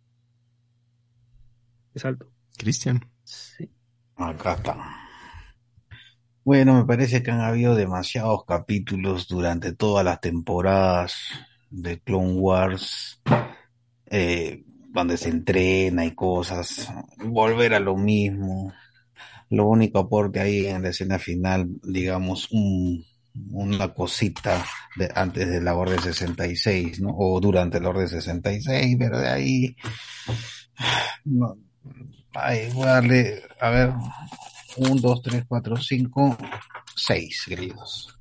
Es alto. Cristian. Sí. Acá está. Bueno, me parece que han habido demasiados capítulos durante todas las temporadas de Clone Wars, eh, donde se entrena y cosas, volver a lo mismo. Lo único aporte ahí en la escena final, digamos, un, una cosita de, antes de la Orden sesenta y seis, ¿no? O durante la Orden sesenta y seis, pero de ahí... No, ay, voy a darle, a ver, un, dos, tres, cuatro, cinco, seis gridos.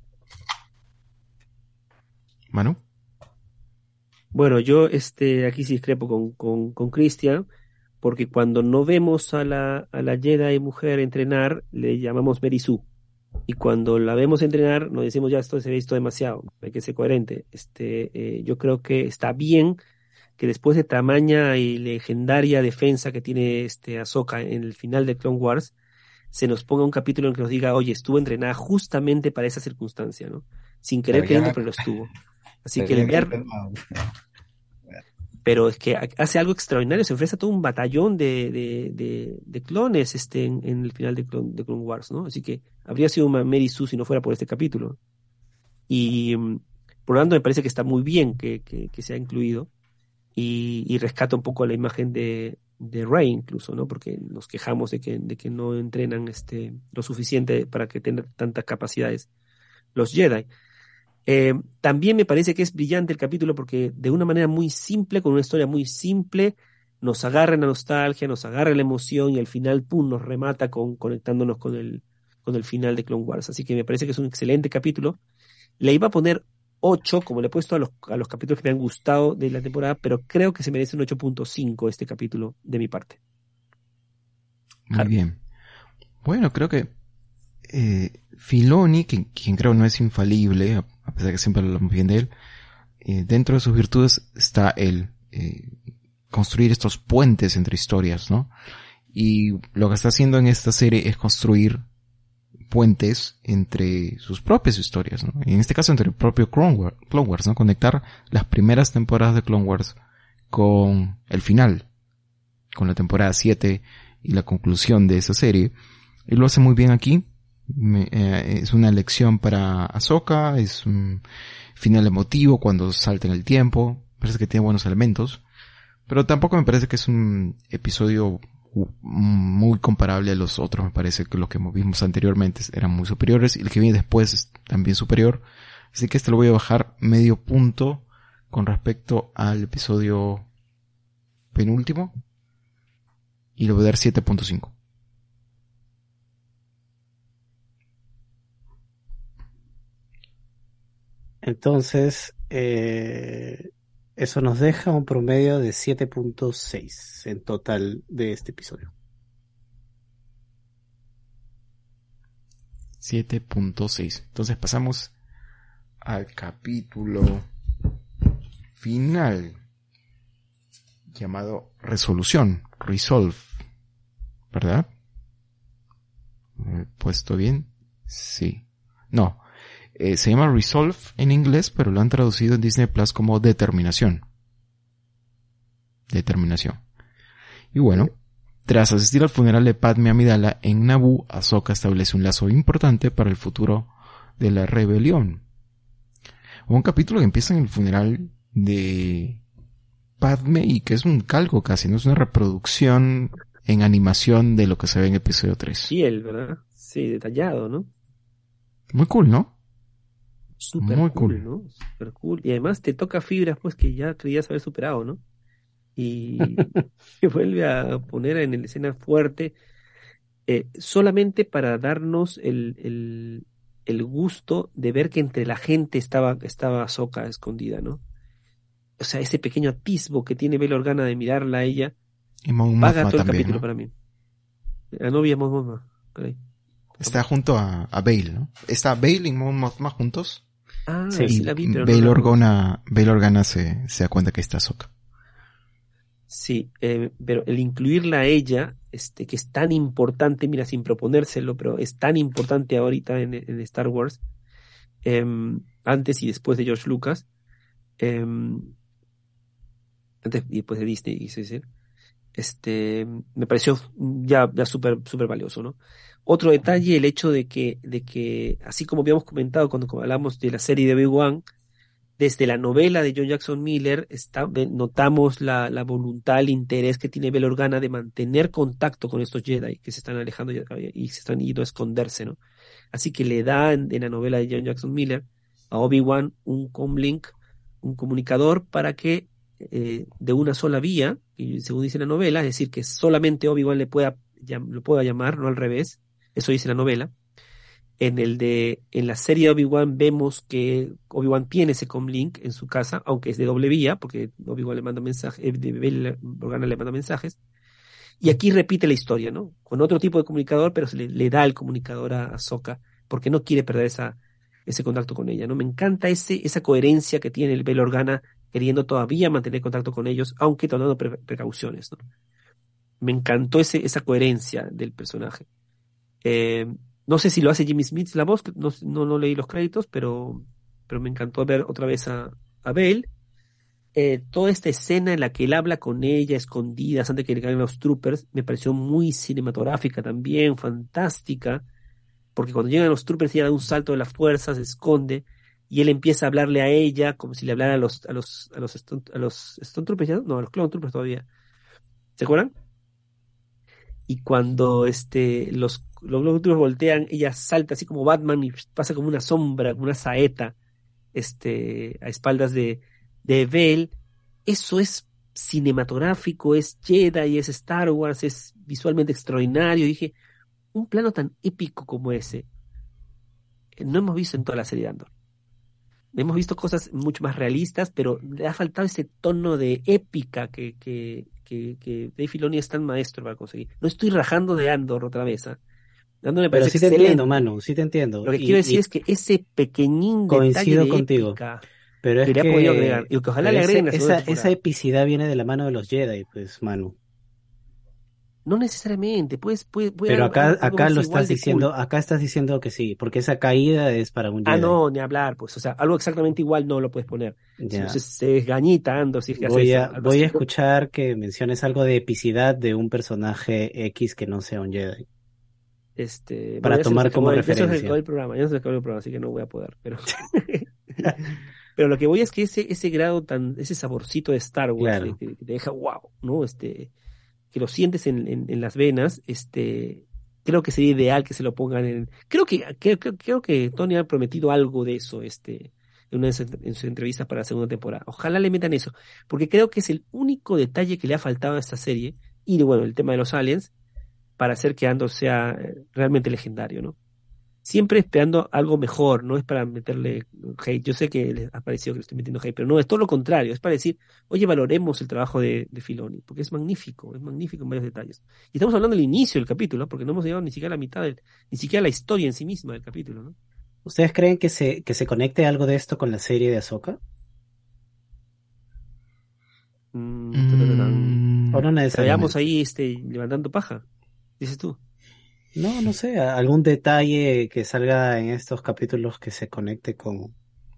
Manu. Bueno, yo este aquí sí discrepo con, con, con Cristian, porque cuando no vemos a la, a la Jedi mujer entrenar, le llamamos Merisu. Y cuando la vemos entrenar, nos decimos, ya esto se ha visto demasiado, hay que ser coherente. Este, eh, yo creo que está bien que después de tamaña y legendaria defensa que tiene este Ahsoka en el final de Clone Wars, se nos ponga un capítulo en que nos diga, oye, estuvo entrenada justamente para esa circunstancia, ¿no? Sin querer Pero queriendo, ya- pero lo estuvo. Así Pero que ya el ver, que- no, pero es que hace algo extraordinario, se enfrenta a todo un batallón de, de, de, de clones este, en, en el final de Clone, de Clone Wars, ¿no? Así que habría sido una Mary Sue si no fuera por este capítulo. Y por lo tanto me parece que está muy bien que, que, que se ha incluido y, y rescata un poco la imagen de, de Rey incluso, ¿no? Porque nos quejamos de que, de que no entrenan este, lo suficiente para que tengan tantas capacidades los Jedi. Eh, también me parece que es brillante el capítulo porque de una manera muy simple, con una historia muy simple, nos agarra la nostalgia, nos agarra la emoción y al final, pum, nos remata con, conectándonos con el, con el final de Clone Wars. Así que me parece que es un excelente capítulo. Le iba a poner ocho, como le he puesto a los, a los capítulos que me han gustado de la temporada, pero creo que se merece un ocho punto cinco este capítulo de mi parte. Muy Claro. bien. Bueno, creo que eh, Filoni, quien, quien creo no es infalible, a a pesar de que siempre hablamos bien de él, eh, dentro de sus virtudes está el eh, construir estos puentes entre historias, ¿no? Y lo que está haciendo en esta serie es construir puentes entre sus propias historias, ¿no? Y en este caso entre el propio Clone Wars, Clone Wars, ¿no? Conectar las primeras temporadas de Clone Wars con el final, con la temporada siete y la conclusión de esa serie. Y lo hace muy bien aquí. Me, eh, es una lección para Ahsoka, es un final emotivo cuando salta en el tiempo, parece que tiene buenos elementos, pero tampoco me parece que es un episodio muy comparable a los otros. Me parece que los que vimos anteriormente eran muy superiores y el que viene después es también superior, así que este lo voy a bajar medio punto con respecto al episodio penúltimo y le voy a dar siete punto cinco. Entonces, eh, eso nos deja un promedio de siete punto seis en total de este episodio. siete punto seis. Entonces pasamos al capítulo final llamado Resolución, Resolve, ¿verdad? ¿Me he puesto bien? Sí. No. Eh, se llama Resolve en inglés, pero lo han traducido en Disney Plus como Determinación. Determinación. Y bueno, tras asistir al funeral de Padme Amidala en Naboo, Ahsoka establece un lazo importante para el futuro de la rebelión. Un capítulo que empieza en el funeral de Padme y que es un calco casi, no es una reproducción en animación de lo que se ve en episodio tres. Fiel, ¿verdad? Sí, detallado, ¿no? Muy cool, ¿no? Súper Muy cool, cool. ¿no? Súper cool. Y además te toca fibras pues que ya creías haber superado, ¿no? Y te vuelve a poner en la escena fuerte eh, solamente para darnos el, el, el gusto de ver que entre la gente estaba, estaba Ahsoka escondida, ¿no? O sea, ese pequeño atisbo que tiene Bail Organa de mirarla a ella, Y Mon paga Mothma todo el también, capítulo ¿no? para mí. La novia Mon Mothma, caray. Está junto a, a Bail, ¿no? Está Bail y Mon Mothma juntos. Ah, Sí. sí, Y la vi, pero Bail no la Organa, Bail Organa se, se da cuenta que está Ahsoka. Sí, eh, pero el incluirla a ella, este, que es tan importante, mira, sin proponérselo, pero es tan importante ahorita en, en Star Wars, eh, antes y después de George Lucas, eh, antes y después de Disney, quise decir, este, me pareció ya, ya súper, súper valioso, ¿no? Otro detalle, el hecho de que, de que, así como habíamos comentado cuando hablamos de la serie de Obi-Wan, desde la novela de John Jackson Miller está, notamos la, la voluntad, el interés que tiene Bail Organa de mantener contacto con estos Jedi que se están alejando y, y se están yendo a esconderse, ¿no? Así que le da en, en la novela de John Jackson Miller a Obi-Wan un comlink, un comunicador para que eh, de una sola vía, y según dice la novela, es decir, que solamente Obi-Wan le pueda, llam, lo pueda llamar, no al revés, eso dice la novela. En el de, en la serie de Obi-Wan vemos que Obi-Wan tiene ese comlink en su casa, aunque es de doble vía, porque Obi-Wan le manda mensajes, eh, Bail Organa le manda mensajes. Y aquí repite la historia, ¿no? Con otro tipo de comunicador, pero se le, le da el comunicador a Ahsoka, porque no quiere perder esa, ese contacto con ella, ¿no? Me encanta ese, esa coherencia que tiene el Bail Organa, queriendo todavía mantener contacto con ellos, aunque tomando pre- precauciones, ¿no? Me encantó ese, esa coherencia del personaje. Eh, No sé si lo hace Jimmy Smith la voz, no, no, no leí los créditos, pero, pero me encantó ver otra vez a, a Bale. eh, toda esta escena en la que él habla con ella, escondidas, antes de que le caigan los troopers, me pareció muy cinematográfica también, fantástica, porque cuando llegan los troopers ella da un salto de la fuerza, se esconde, y él empieza a hablarle a ella, como si le hablara a los, a los, a los, Stone, a los Stone Troopers, ¿ya? No, a los Clone Troopers todavía. ¿Se acuerdan? Y cuando este, los, los Clone Troopers voltean, ella salta así como Batman y pasa como una sombra, como una saeta, este, a espaldas de, de Bell. Eso es cinematográfico, es Jedi, es Star Wars, es visualmente extraordinario. Y dije, un plano tan épico como ese, no hemos visto en toda la serie de Andor. Hemos visto cosas mucho más realistas, pero le ha faltado ese tono de épica que, que, que, que Dave Filoni es tan maestro para conseguir. No estoy rajando de Andor otra vez, ¿eh? Andor me Pero parece sí te excelente. entiendo, Manu, sí te entiendo. Lo que Y- quiero decir y es que ese pequeñín coincido detalle de contigo. épica Pero es que le ha que, podido agregar, y que ojalá pero le agreguen ese- la segunda esa, temporada. esa epicidad viene de la mano de los Jedi, pues, Manu. No necesariamente, pues, puede, puede Pero algo, acá, algo acá más lo igual estás de diciendo, cool. acá estás diciendo que sí, porque esa caída es para un Ah, Jedi. no, ni hablar, pues, o sea, algo exactamente igual no lo puedes poner. Si no Ya. se, se desgañita Andor si es que hace Voy eso, a, algo voy a así, ¿no? escuchar que menciones algo de epicidad de un personaje X que no sea un Jedi, Este, bueno, para ya se nos tomar como acabó el, ya se nos acabó referencia. el programa, ya se nos acabó el programa, así que no voy a poder, pero pero lo que voy es que ese, ese grado tan, ese saborcito de Star Wars, de, Claro. que que te deja wow, ¿no? Este, que lo sientes en, en, en las venas, este, creo que sería ideal que se lo pongan en, creo que, creo, creo, creo que Tony ha prometido algo de eso, este, en una de sus, en sus entrevistas para la segunda temporada. Ojalá le metan eso, porque creo que es el único detalle que le ha faltado a esta serie, y bueno, el tema de los aliens, para hacer que Andor sea eh, realmente legendario, ¿no? Siempre esperando algo mejor, no es para meterle hate. Yo sé que les ha parecido que le estoy metiendo hate, pero no, es todo lo contrario, es para decir, oye, valoremos el trabajo de, de Filoni, porque es magnífico, es magnífico en varios detalles. Y estamos hablando del inicio del capítulo, porque no hemos llegado ni siquiera a la mitad del, ni siquiera a la historia en sí misma del capítulo, ¿no? ¿Ustedes creen que se, que se conecte algo de esto con la serie de Ahsoka? Mm, tatatán. Mm, ¿O no La veamos necesariamente? ahí, este, levantando paja, dices tú. No, no sé, a- algún detalle que salga en estos capítulos que se conecte con,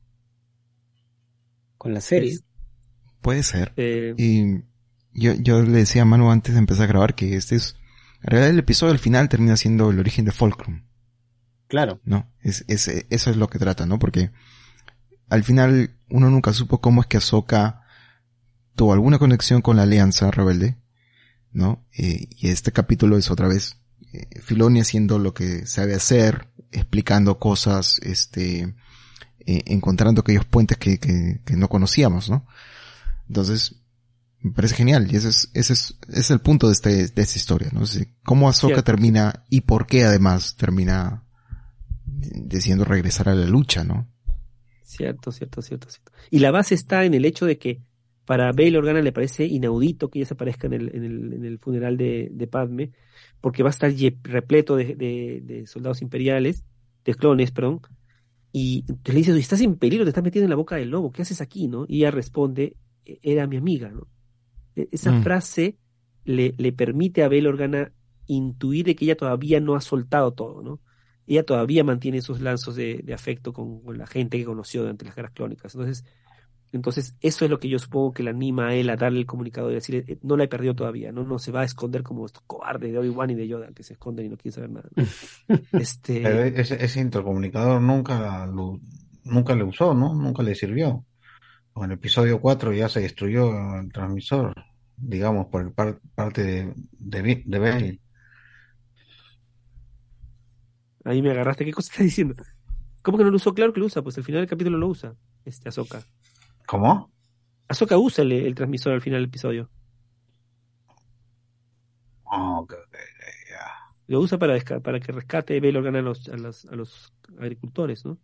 con la serie. Es, puede ser. eh, Y yo, yo le decía a Manu antes de empezar a grabar que este es, en realidad el episodio al final termina siendo el origen de Fulcrum, Claro, ¿no? Es, es, eso es lo que trata, ¿no? Porque al final uno nunca supo cómo es que Ahsoka tuvo alguna conexión con la Alianza Rebelde, ¿no? Eh, y este capítulo es otra vez eh, Filoni haciendo lo que sabe hacer, explicando cosas, este, eh, encontrando aquellos puentes que, que, que no conocíamos, ¿no? Entonces, me parece genial, y ese es, ese es, ese es el punto de este, de esta historia, ¿no? Es decir, cómo Ahsoka Cierto, termina, y por qué además termina decidiendo regresar a la lucha, ¿no? Cierto, cierto, cierto, cierto. Y la base está en el hecho de que para Bail Organa le parece inaudito que ella se aparezca en el, en el, en el funeral de, de Padme, porque va a estar ye- repleto de, de, de soldados imperiales, de clones, perdón, y entonces le dice, estás en peligro, te estás metiendo en la boca del lobo, ¿qué haces aquí, no? Y ella responde, "E- era mi amiga, ¿no?" E- Esa Mm. frase le, le permite a Bail Organa intuir de que ella todavía no ha soltado todo, ¿no? Ella todavía mantiene esos lazos de, de afecto con, con la gente que conoció durante las guerras clónicas. Entonces, entonces, eso es lo que yo supongo que le anima a él a darle el comunicado y decir, eh, no la he perdido todavía, no, no se va a esconder como estos cobardes de Obi-Wan y de Yoda, que se esconden y no quieren saber nada, ¿no? Pero Este, ese, ese intercomunicador nunca lo, nunca le usó, ¿no? Nunca le sirvió. En el episodio cuatro ya se destruyó el transmisor, digamos, por el par- parte de, de, Bi- de Bale. ahí me agarraste, ¿qué cosa estás diciendo? ¿Cómo que no lo usó? Claro que lo usa, pues al final del capítulo lo usa, este Ahsoka. ¿Cómo? Ahsoka usa el, el transmisor al final del episodio. Oh, ok, ok, ya. Lo usa para, desca- para que rescate Bail Organa a los, a los, a los agricultores, ¿no?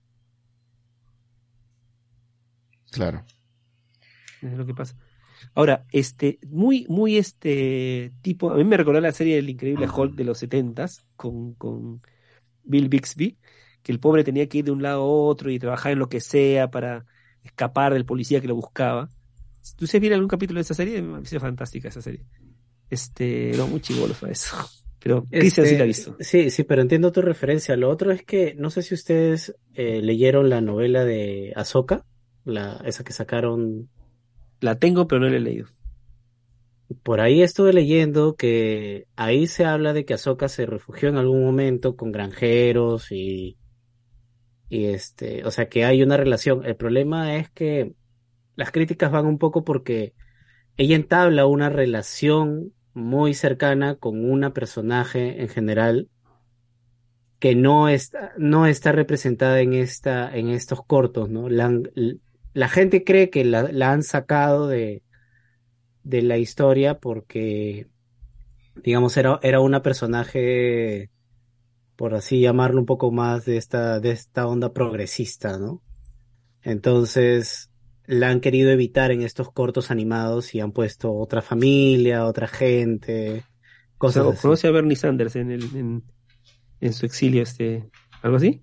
Claro. Es lo que pasa. Ahora, este, muy, muy este tipo, a mí me recordó la serie del Increíble Hulk de los setentas con, con Bill Bixby, que el pobre tenía que ir de un lado a otro y trabajar en lo que sea para escapar del policía que lo buscaba. ¿Tú sabes bien algún capítulo de esa serie? Me pareció fantástica esa serie. Este, no, muy chivolo fue eso. Pero Cristian sí la ha este, visto. sí, sí, pero entiendo tu referencia. Lo otro es que no sé si ustedes eh, leyeron la novela de Ahsoka, la, esa que sacaron La tengo, pero no la he leído. Por ahí estuve leyendo que ahí se habla de que Ahsoka se refugió en algún momento con granjeros y, y este, o sea que hay una relación. El problema es que las críticas van un poco porque ella entabla una relación muy cercana con una personaje en general que no está, no está representada en esta, en estos cortos, ¿no? La, han- la gente cree que la, la han sacado de, de la historia porque, digamos, era, era una personaje, por así llamarlo, un poco más de esta, de esta onda progresista, ¿no? Entonces, la han querido evitar en estos cortos animados y han puesto otra familia, otra gente, O sea, cosas o así. conoce a Bernie Sanders en el, en, en su exilio, este, algo así,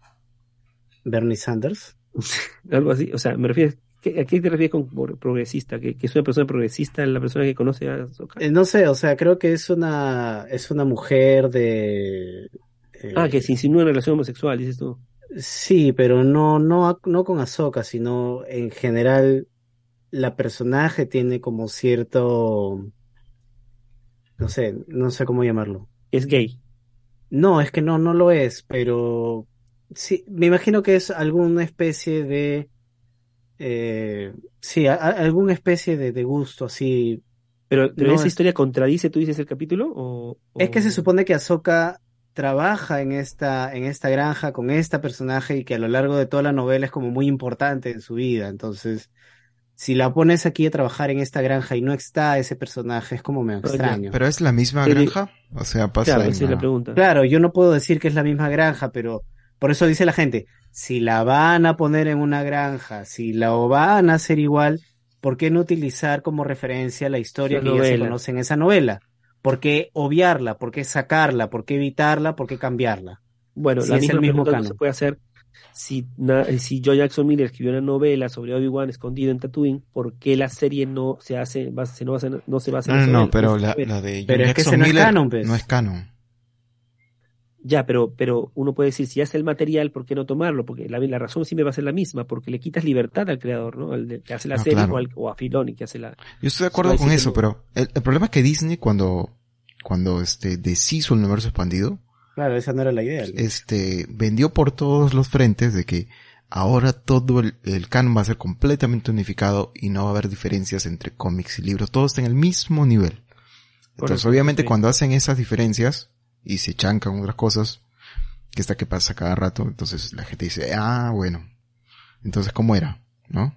Bernie Sanders. algo así. O sea, me refiero, ¿qué- ¿a qué te refieres con por- progresista? ¿Que, que es una persona progresista la persona que conoce a Ahsoka? Eh, no sé, o sea, creo que es una, es una mujer de, Ah, que se eh, insinúa en relación homosexual, dices tú. sí, pero no, no, a- no con Ahsoka, sino en general la personaje tiene como cierto, no sé, no sé cómo llamarlo. Es gay. No, es que no, no lo es, pero sí, me imagino que es alguna especie de, eh, sí, a- a- alguna especie de, de gusto, así, Pero, pero no esa es, historia contradice, tú dices, el capítulo, o, es que se o... supone que Ahsoka trabaja en esta, en esta granja con esta personaje y que a lo largo de toda la novela es como muy importante en su vida, entonces, si la pones aquí a trabajar en esta granja y no está ese personaje, es como medio Ah, ya. extraño. Pero es la misma Eh, granja, o sea, claro, pasa en esa es la la... pregunta. Claro, yo no puedo decir que es la misma granja, pero por eso dice la gente, si la van a poner en una granja, si la van a hacer igual, ¿por qué no utilizar como referencia la La historia que ya se novela. conoce en esa novela? ¿Por qué obviarla? ¿Por qué sacarla? ¿Por qué evitarla? ¿Por qué cambiarla? Bueno, Si la es el misma mismo pregunta no se canon. puede hacer si, na- si Joe Jackson Miller escribió una novela sobre Obi-Wan escondido en Tatooine, ¿por qué la serie no se hace, basa- se no, basa en- no se basa No, en no, esa no, novela? en pero esa la, novela? la de John Pero es que ese Jackson no es Miller canon, no pues. es canon. Ya, pero, pero uno puede decir, si hace el material, ¿por qué no tomarlo? Porque la, la razón siempre va a ser la misma, porque le quitas libertad al creador, ¿no? Al de- que hace la No, serie o, claro. al, o a Filoni que hace la... Yo estoy de Entonces uno va acuerdo a con decir que eso, no. pero el, el problema es que Disney cuando, cuando este, deshizo el universo expandido, Claro, esa no era la idea. este, vendió por todos los frentes de que ahora todo el, el canon va a ser completamente unificado y no va a haber diferencias entre cómics y libros, todo está en el mismo nivel. Entonces, Correcto, obviamente, sí. cuando hacen esas diferencias y se chancan otras cosas, que está que pasa cada rato, entonces la gente dice, ah, bueno, entonces, ¿cómo era? ¿No?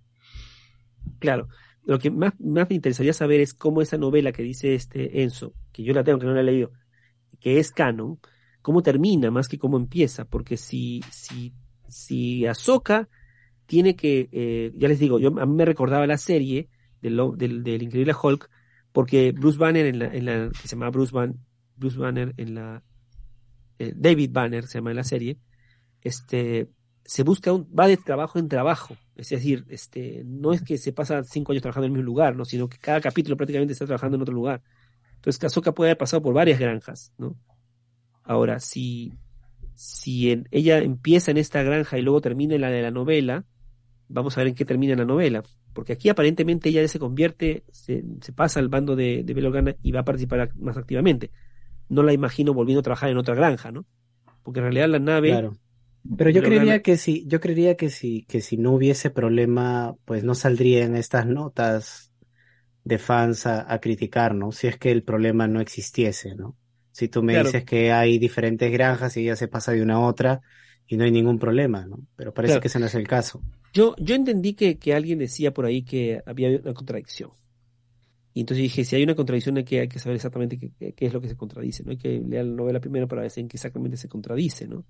Claro, lo que más, más me interesaría saber es cómo esa novela que dice este Enzo, que yo la tengo, que no la he leído, que es canon, cómo termina más que cómo empieza, porque si, si, si Ahsoka tiene que, eh, ya les digo, yo a mí me recordaba la serie del, lo- del, del Increíble Hulk, porque Bruce Banner en la, en la que se llama Bruce, Ban, Bruce Banner en la, eh, David Banner se llama en la serie, este, se busca un, va de trabajo en trabajo, es decir, este, no es que se pasa cinco años trabajando en el mismo lugar, ¿no? Sino que cada capítulo prácticamente está trabajando en otro lugar. Entonces, Ahsoka puede haber pasado por varias granjas, ¿no? Ahora, si, si en- ella empieza en esta granja y luego termina en la de la novela, vamos a ver en qué termina la novela. Porque aquí aparentemente ella se convierte, se, se pasa al bando de, de Bail Organa y va a participar ac- más activamente. No la imagino volviendo a trabajar en otra granja, ¿no? Porque en realidad la nave Claro. Pero de yo Bail Organa, creería que si, yo creería que si, que si no hubiese problema, pues no saldrían estas notas de fans a, a criticar, ¿no? Si es que el problema no existiese, ¿no? Si tú me claro, dices que hay diferentes granjas y ella se pasa de una a otra y no hay ningún problema, ¿no? Pero parece claro. que ese no es el caso. Yo, yo entendí que, que alguien decía por ahí que había una contradicción. Y entonces dije, si hay una contradicción hay que, hay que saber exactamente qué, qué- qué es lo que se contradice, ¿no? Hay que leer la novela primero para ver en qué exactamente se contradice, ¿no?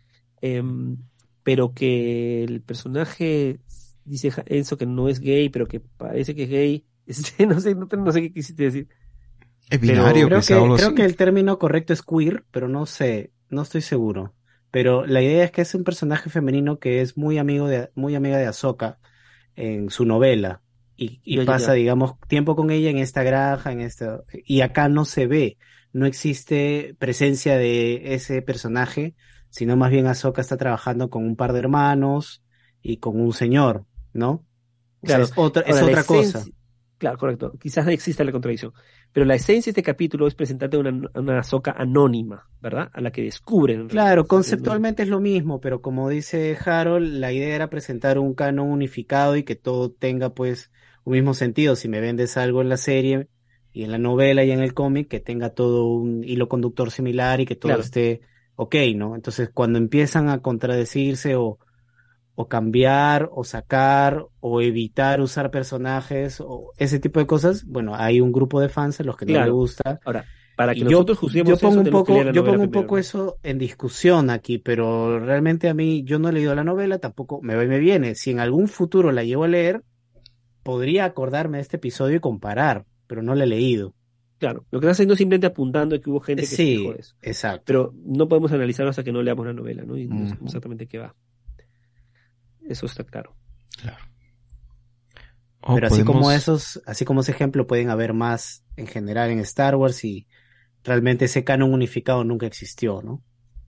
Em, pero que el personaje dice Ja- Enzo que no es gay, pero que parece que es gay. Este, no sé, no, te- no sé qué quisiste decir. Es Pero binario, Creo pues que, algo creo así. que el término correcto es queer, pero no sé, no estoy seguro. Pero la idea es que es un personaje femenino que es muy amigo de, muy amiga de Ahsoka en su novela y, y ya, ya, pasa, ya. digamos, tiempo con ella en esta granja, en esta, y acá no se ve, no existe presencia de ese personaje, sino más bien Ahsoka está trabajando con un par de hermanos y con un señor, ¿no? O sea, Claro. es otra, es Ahora, la otra esencia- cosa. Claro, correcto. Quizás exista la contradicción. Pero la esencia de este capítulo es presentarte una, una Ahsoka anónima, ¿verdad? A la que descubren. en Claro, realidad. conceptualmente es lo mismo, pero como dice Harold, la idea era presentar un canon unificado y que todo tenga pues un mismo sentido. Si me vendes algo en la serie y en la novela y en el cómic, que tenga todo un hilo conductor similar y que todo Claro. esté ok, ¿no? Entonces, cuando empiezan a contradecirse o, o cambiar o sacar o evitar usar personajes o ese tipo de cosas, bueno, hay un grupo de fans a los que no le Claro. gusta. Ahora, para que Y yo, nosotros juzguemos yo eso, pongo un tenemos que poco, leer la yo novela pongo un primero, poco ¿no? eso en discusión aquí, pero realmente a mí, yo no he leído la novela, tampoco me va y me viene. Si en algún futuro la llevo a leer, podría acordarme de este episodio y comparar, pero no la he leído. Claro, lo que está haciendo es simplemente apuntando que hubo gente que se quejó Sí, de eso. exacto. Pero no podemos analizarlo hasta que no leamos la novela, ¿no? Y no sabemos Ujú. exactamente qué va. Eso está claro. Claro. O Pero así como podemos- esos, así como ese ejemplo, pueden haber más en general en Star Wars y realmente ese canon unificado nunca existió, ¿no?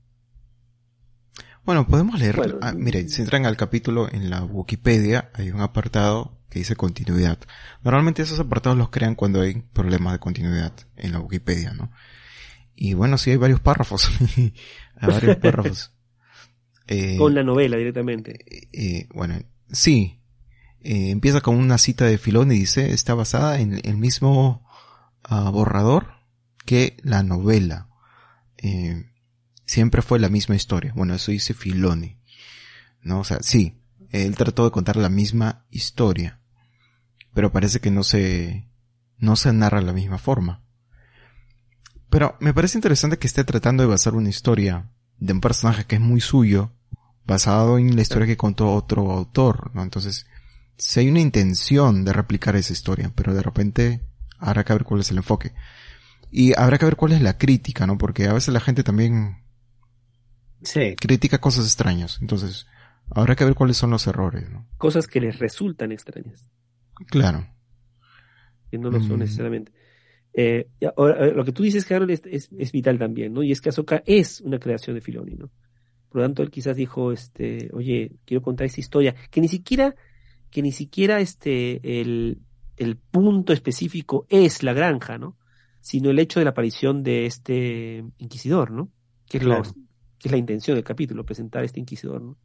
Bueno, podemos leer. Bueno, Ah, mire, si entran al capítulo en la Wikipedia, hay un apartado que dice continuidad. Normalmente esos apartados los crean cuando hay problemas de continuidad en la Wikipedia, ¿no? Y bueno, sí hay varios párrafos. Hay varios párrafos. Eh, con la novela directamente. eh, bueno, sí. Eh, empieza con una cita de Filoni y dice, está basada en el mismo ah, borrador que la novela. Eh, siempre fue la misma historia. Bueno, eso dice Filoni. ¿No? O sea, sí, él trató de contar la misma historia. Pero parece que no se, no se narra de la misma forma. Pero me parece interesante que esté tratando de basar una historia de un personaje que es muy suyo, basado en la historia que contó otro autor, ¿no? Entonces, si hay una intención de replicar esa historia, pero de repente habrá que ver cuál es el enfoque. Y habrá que ver cuál es la crítica, ¿no? Porque a veces la gente también Sí, critica cosas extrañas. Entonces, habrá que ver cuáles son los errores, ¿no? Cosas que les resultan extrañas, Claro. que no lo son Mm. necesariamente. Eh, y ahora, eh, lo que tú dices, Carol, es, es, es vital también, ¿no? Y es que Ahsoka es una creación de Filoni, ¿no? Por lo tanto, él quizás dijo, este, oye, quiero contar esta historia, que ni siquiera, que ni siquiera este, el, el punto específico es la granja, ¿no? Sino el hecho de la aparición de este inquisidor, ¿no? Que es, lo- Claro. que es la intención del capítulo, presentar a este inquisidor, ¿no?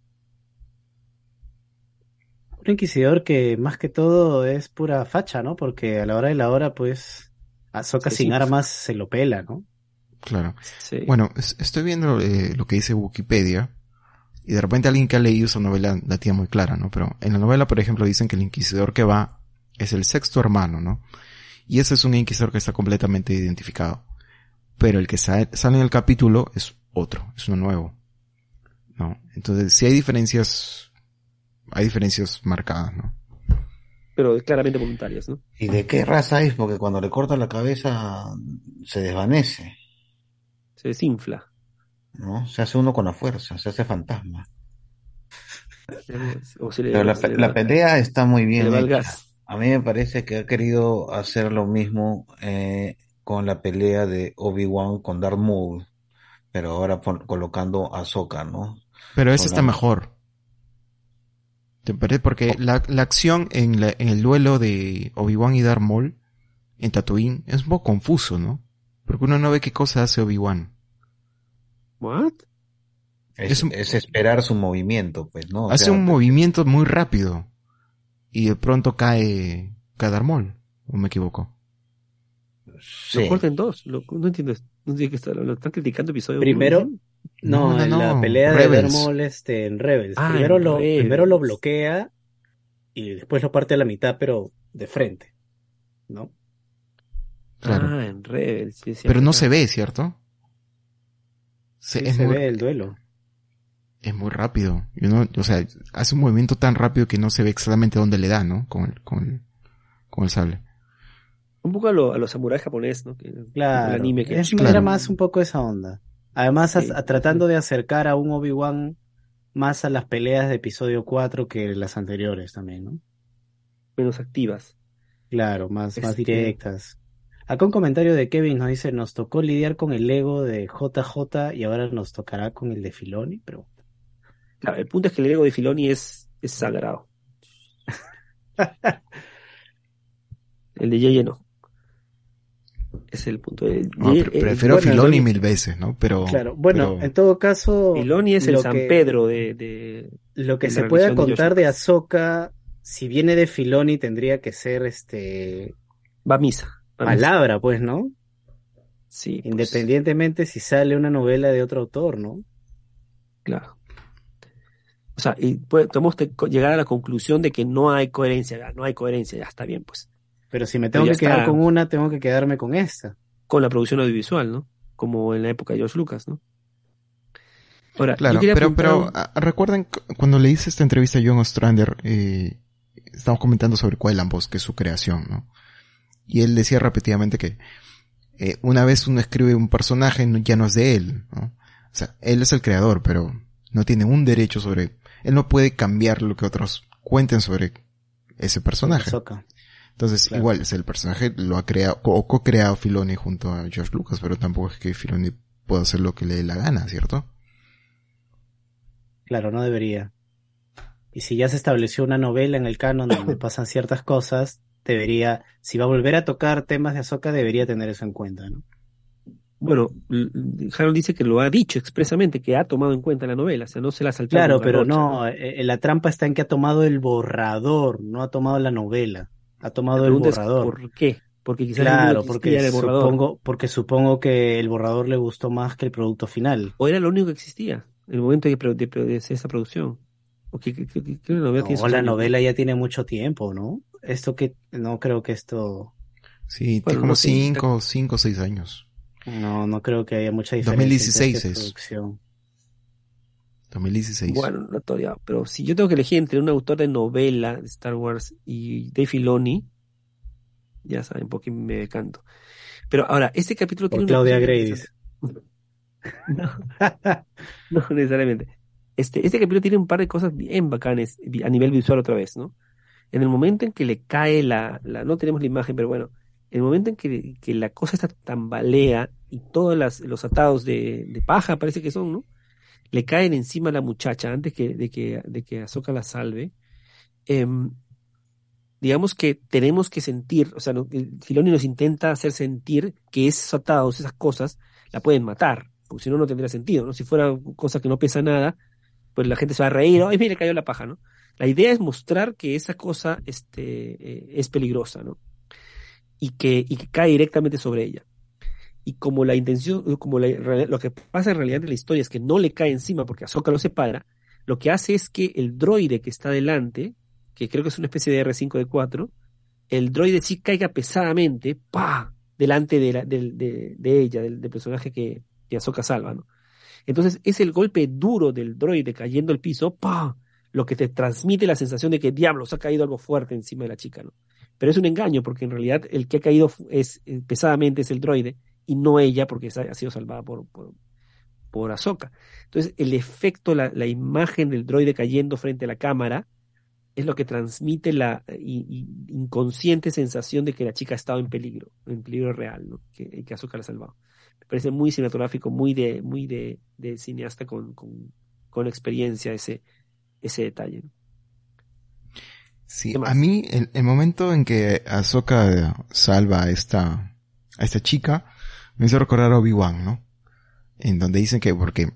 un inquisidor que más que todo es pura facha, ¿no? Porque a la hora de la hora, pues, Ahsoka Sí, sin sí. armas se lo pela, ¿no? Claro. Sí. Bueno, es- estoy viendo eh, lo que dice Wikipedia y de repente alguien que ha leído esa novela la tiene muy clara, ¿no? Pero en la novela, por ejemplo, dicen que el inquisidor que va es el sexto hermano, ¿no? Y ese es un inquisidor que está completamente identificado. Pero el que sa- sale en el capítulo es otro, es uno nuevo, ¿no? Entonces, sí hay diferencias, hay diferencias marcadas, ¿no? Pero claramente voluntarias, ¿no? ¿Y de qué raza es? Porque cuando le cortan la cabeza se desvanece, Se desinfla. ¿no? Se hace uno con la fuerza, se hace fantasma. O se le, Pero la, se le la va- pelea está muy se bien le va el hecha. gas. A mí me parece que ha querido hacer lo mismo eh, con la pelea de Obi-Wan con Darth Maul, pero ahora pon- colocando a Ahsoka, ¿no? Pero ese Con está la- mejor. ¿Te parece? Porque la, la acción en, la- en el duelo de Obi-Wan y Darth Maul en Tatooine es un poco confuso, ¿no? Porque uno no ve qué cosa hace Obi-Wan. ¿What? Es, es un- es esperar su movimiento, pues, ¿no? O Hace sea, un movimiento muy rápido y de pronto cae, cae Darth Maul, ¿o me equivoco? sí. Lo corta en dos. Lo- no entiendo. No entiendo que está, lo están criticando episodio Primero, uno, ¿sí? no, No, no, en la no, pelea de Rebels. Darth Maul, este, en Rebels. Ah, primero, en lo, Rebels. primero lo bloquea y después lo parte a la mitad, pero de frente, ¿no? Claro. Ah, en Rebels. Sí, es Pero cierto, no claro. se ve, ¿cierto? Se- Sí es, se muy, ve el duelo. es muy rápido. Y uno, o sea, hace un movimiento tan rápido que no se ve exactamente dónde le da, ¿no? Con el, con el, con el sable. Un poco a lo, a los samuráis japonés, ¿no? Que, el Claro, anime que es, Claro. era más un poco esa onda. Además, Sí. a- a- tratando de acercar a un Obi-Wan más a las peleas de episodio cuatro que las anteriores también, ¿no? menos activas. Claro, más, más Este- directas. Acá un comentario de Kevin nos dice, nos tocó lidiar con el ego de J J y ahora nos tocará con el de Filoni, pero Claro, el punto es que el ego de Filoni es, es sagrado. El de Yeye no. Ese es el punto. De, No, Ye- pre- eh, prefiero bueno, Filoni yo- mil veces, ¿no? Pero, Claro, bueno, pero- en todo caso, Filoni es el lo San que, Pedro de, de, lo que de se la pueda religión de contar George de Lucas. Ahsoka, si viene de Filoni, tendría que ser este Va a misa. Va a misa. palabra, pues, ¿no? Sí, pues, Independientemente si sale una novela de otro autor, ¿no? claro. O sea, y pues, tenemos que co- llegar a la conclusión de que no hay coherencia, ya, no hay coherencia, ya está bien, pues. Pero si me Pero tengo ya que quedar está. con una, tengo que quedarme con esta. Con la producción audiovisual, ¿no? Como en la época de George Lucas, ¿no? Ahora, yo Claro, quería pero, apuntar pero un- ah, recuerden cu- cuando le hice esta entrevista a John Ostrander, eh, estábamos comentando sobre Quaylan Voss, que es su creación, ¿no? Y él decía repetidamente que eh, una vez uno escribe un personaje, no- ya no es de él, ¿no? O sea, él es el creador, pero no tiene un derecho sobre... Él no puede cambiar lo que otros cuenten sobre ese personaje. Ahsoka. Entonces, Claro. igual, si el personaje lo ha creado, o co-creado Filoni junto a George Lucas, pero tampoco es que Filoni pueda hacer lo que le dé la gana, ¿cierto? Claro, no debería. Y si ya se estableció una novela en el canon donde pasan ciertas cosas, debería, si va a volver a tocar temas de Ahsoka, debería tener eso en cuenta, ¿no? Bueno, l- l- Harold dice que lo ha dicho expresamente, que ha tomado en cuenta la novela, o sea, no se la ha saltado. Claro, con pero garrocha, no, eh, eh, la trampa está en que ha tomado el borrador, no ha tomado la novela, ha La tomado el pregunta es borrador. ¿por qué? Porque quizás el Claro, único que existía porque era el borrador. supongo, porque supongo que el borrador le gustó más que el producto final. O era lo único que existía en el momento de, pro- de, pro- de hacer esa producción. O que, que- que- que- que la novela tiene No, sus la años, ¿no? novela ya tiene mucho tiempo, ¿no? Esto que, no creo que esto, Sí, tiene Bueno, como no sé, cinco, cinco o seis años. no, no creo que haya mucha diferencia dos mil dieciséis entre esta es. producción. dos mil dieciséis. Bueno, no todavía, pero si yo tengo que elegir entre un autor de novela de Star Wars y Dave Filoni, ya saben por qué me decanto. Pero ahora, este capítulo Por tiene una Claudia cosa Gravis. interesante. No, no necesariamente. Este, este capítulo tiene un par de cosas bien bacanes vi- a nivel visual otra vez, ¿no? En el momento en que le cae la, la no tenemos la imagen, pero bueno, en el momento en que, que la cosa esta tambalea y todos las, los atados de, de paja parece que son, ¿no? Le caen encima a la muchacha antes que, de que, de que Ahsoka la salve. Em, digamos que tenemos que sentir, o sea, no- el Filoni nos intenta hacer sentir que esos atados, esas cosas, la pueden matar, porque si no, no tendría sentido, ¿no? Si fuera cosa que no pesa nada, pues la gente se va a reír, ¡ay, mire, le cayó la paja!, ¿no? La idea es mostrar que esa cosa este, eh, es peligrosa, ¿no? Y que, y que cae directamente sobre ella. Y como la intención, como la, lo que pasa en realidad en la historia es que no le cae encima porque Ahsoka lo separa, lo que hace es que el droide que está delante, que creo que es una especie de R cinco D cuatro, el droide sí caiga pesadamente, ¡pa!, delante de, la, de, de, de ella, del, del personaje que, que Ahsoka salva, ¿no? Entonces es el golpe duro del droide cayendo al piso, ¡pa!, lo que te transmite la sensación de que diablos ha caído algo fuerte encima de la chica, ¿no? Pero es un engaño porque en realidad el que ha caído es, eh, pesadamente es el droide y no ella porque ha sido salvada por, por, por Ahsoka. Entonces el efecto, la, la imagen del droide cayendo frente a la cámara es lo que transmite la y, y inconsciente sensación de que la chica ha estado en peligro, en peligro real, ¿no? Que, que Ahsoka la ha salvado. Me parece muy cinematográfico, muy de, muy de, de cineasta con, con, con experiencia ese, ese detalle, ¿no? Sí, ¿Qué más? a mí el, el momento en que Ahsoka salva a esta, a esta chica me hizo recordar a Obi-Wan, ¿no? En donde dicen que porque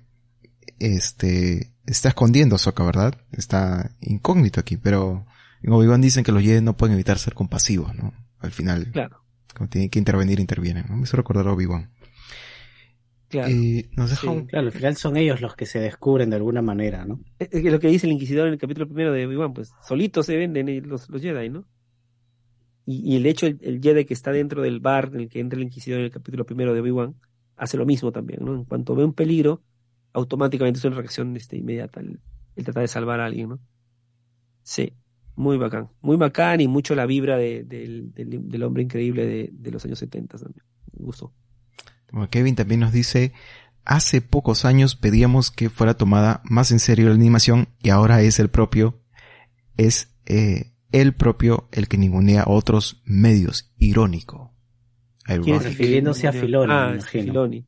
este está escondiendo a Ahsoka, ¿verdad? Está incógnito aquí, pero en Obi-Wan dicen que los Jedi no pueden evitar ser compasivos, ¿no? Al final, Claro, cuando tienen que intervenir, intervienen, ¿no? Me hizo recordar a Obi-Wan. claro. Eh, nos deja Sí. un... Claro, al final son ellos los que se descubren de alguna manera, ¿no? Es es que lo que dice el Inquisidor en el capítulo primero de Obi-Wan, pues solitos se venden eh, los, los Jedi, ¿no? Y, y el hecho, el, el Jedi que está dentro del bar en el que entra el Inquisidor en el capítulo primero de Obi-Wan, hace lo mismo también, ¿no? En cuanto ve un peligro, automáticamente es una reacción este, inmediata, el, el tratar de salvar a alguien, ¿no? Sí, muy bacán, muy bacán y mucho la vibra de, del, del, del hombre increíble de, de los años setenta también, me gustó. Como Kevin también nos dice, hace pocos años pedíamos que fuera tomada más en serio la animación y ahora es el propio, es eh, el propio el que ningunea a otros medios. Irónico. ¿Quién es Ironic. el que- Refiriéndose a Filoni, Ah, me es imagino. Filoni.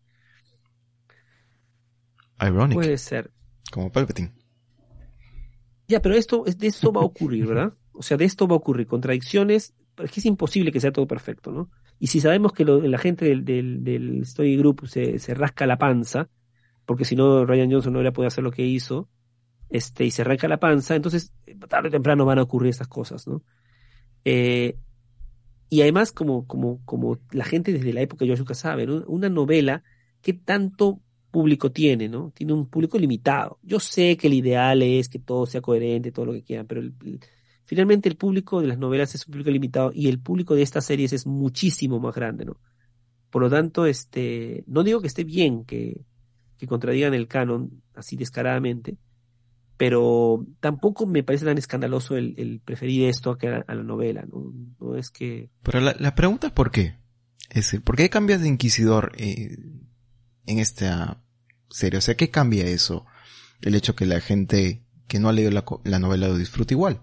Ironic. Puede ser. Como Palpatine. Ya, pero esto, de esto va a ocurrir, ¿verdad? O sea, de esto va a ocurrir contradicciones, es que es imposible que sea todo perfecto, ¿no? Y si sabemos que lo- la gente del, del, del Story Group se, se rasca la panza, porque si no Ryan Johnson no hubiera podido hacer lo que hizo, este, y se arranca la panza, entonces tarde o temprano van a ocurrir esas cosas, ¿no? Eh, y además, como, como, como la gente desde la época de George Lucas sabe, ¿no? Una novela, ¿qué tanto público tiene, ¿no? Tiene un público limitado. Yo sé que el ideal es que todo sea coherente, todo lo que quieran, pero el- el- finalmente el público de las novelas es un público limitado y el público de estas series es muchísimo más grande, ¿no? Por lo tanto, este, no digo que esté bien que, que contradigan el canon así descaradamente, pero tampoco me parece tan escandaloso el, el preferir esto a, que a, a la novela, ¿no? No es que... Pero la, la pregunta es ¿por qué? Es decir, ¿por qué cambias de inquisidor eh, en esta serie? O sea, ¿qué cambia eso? El hecho que la gente que no ha leído la, co- la novela lo disfruta igual.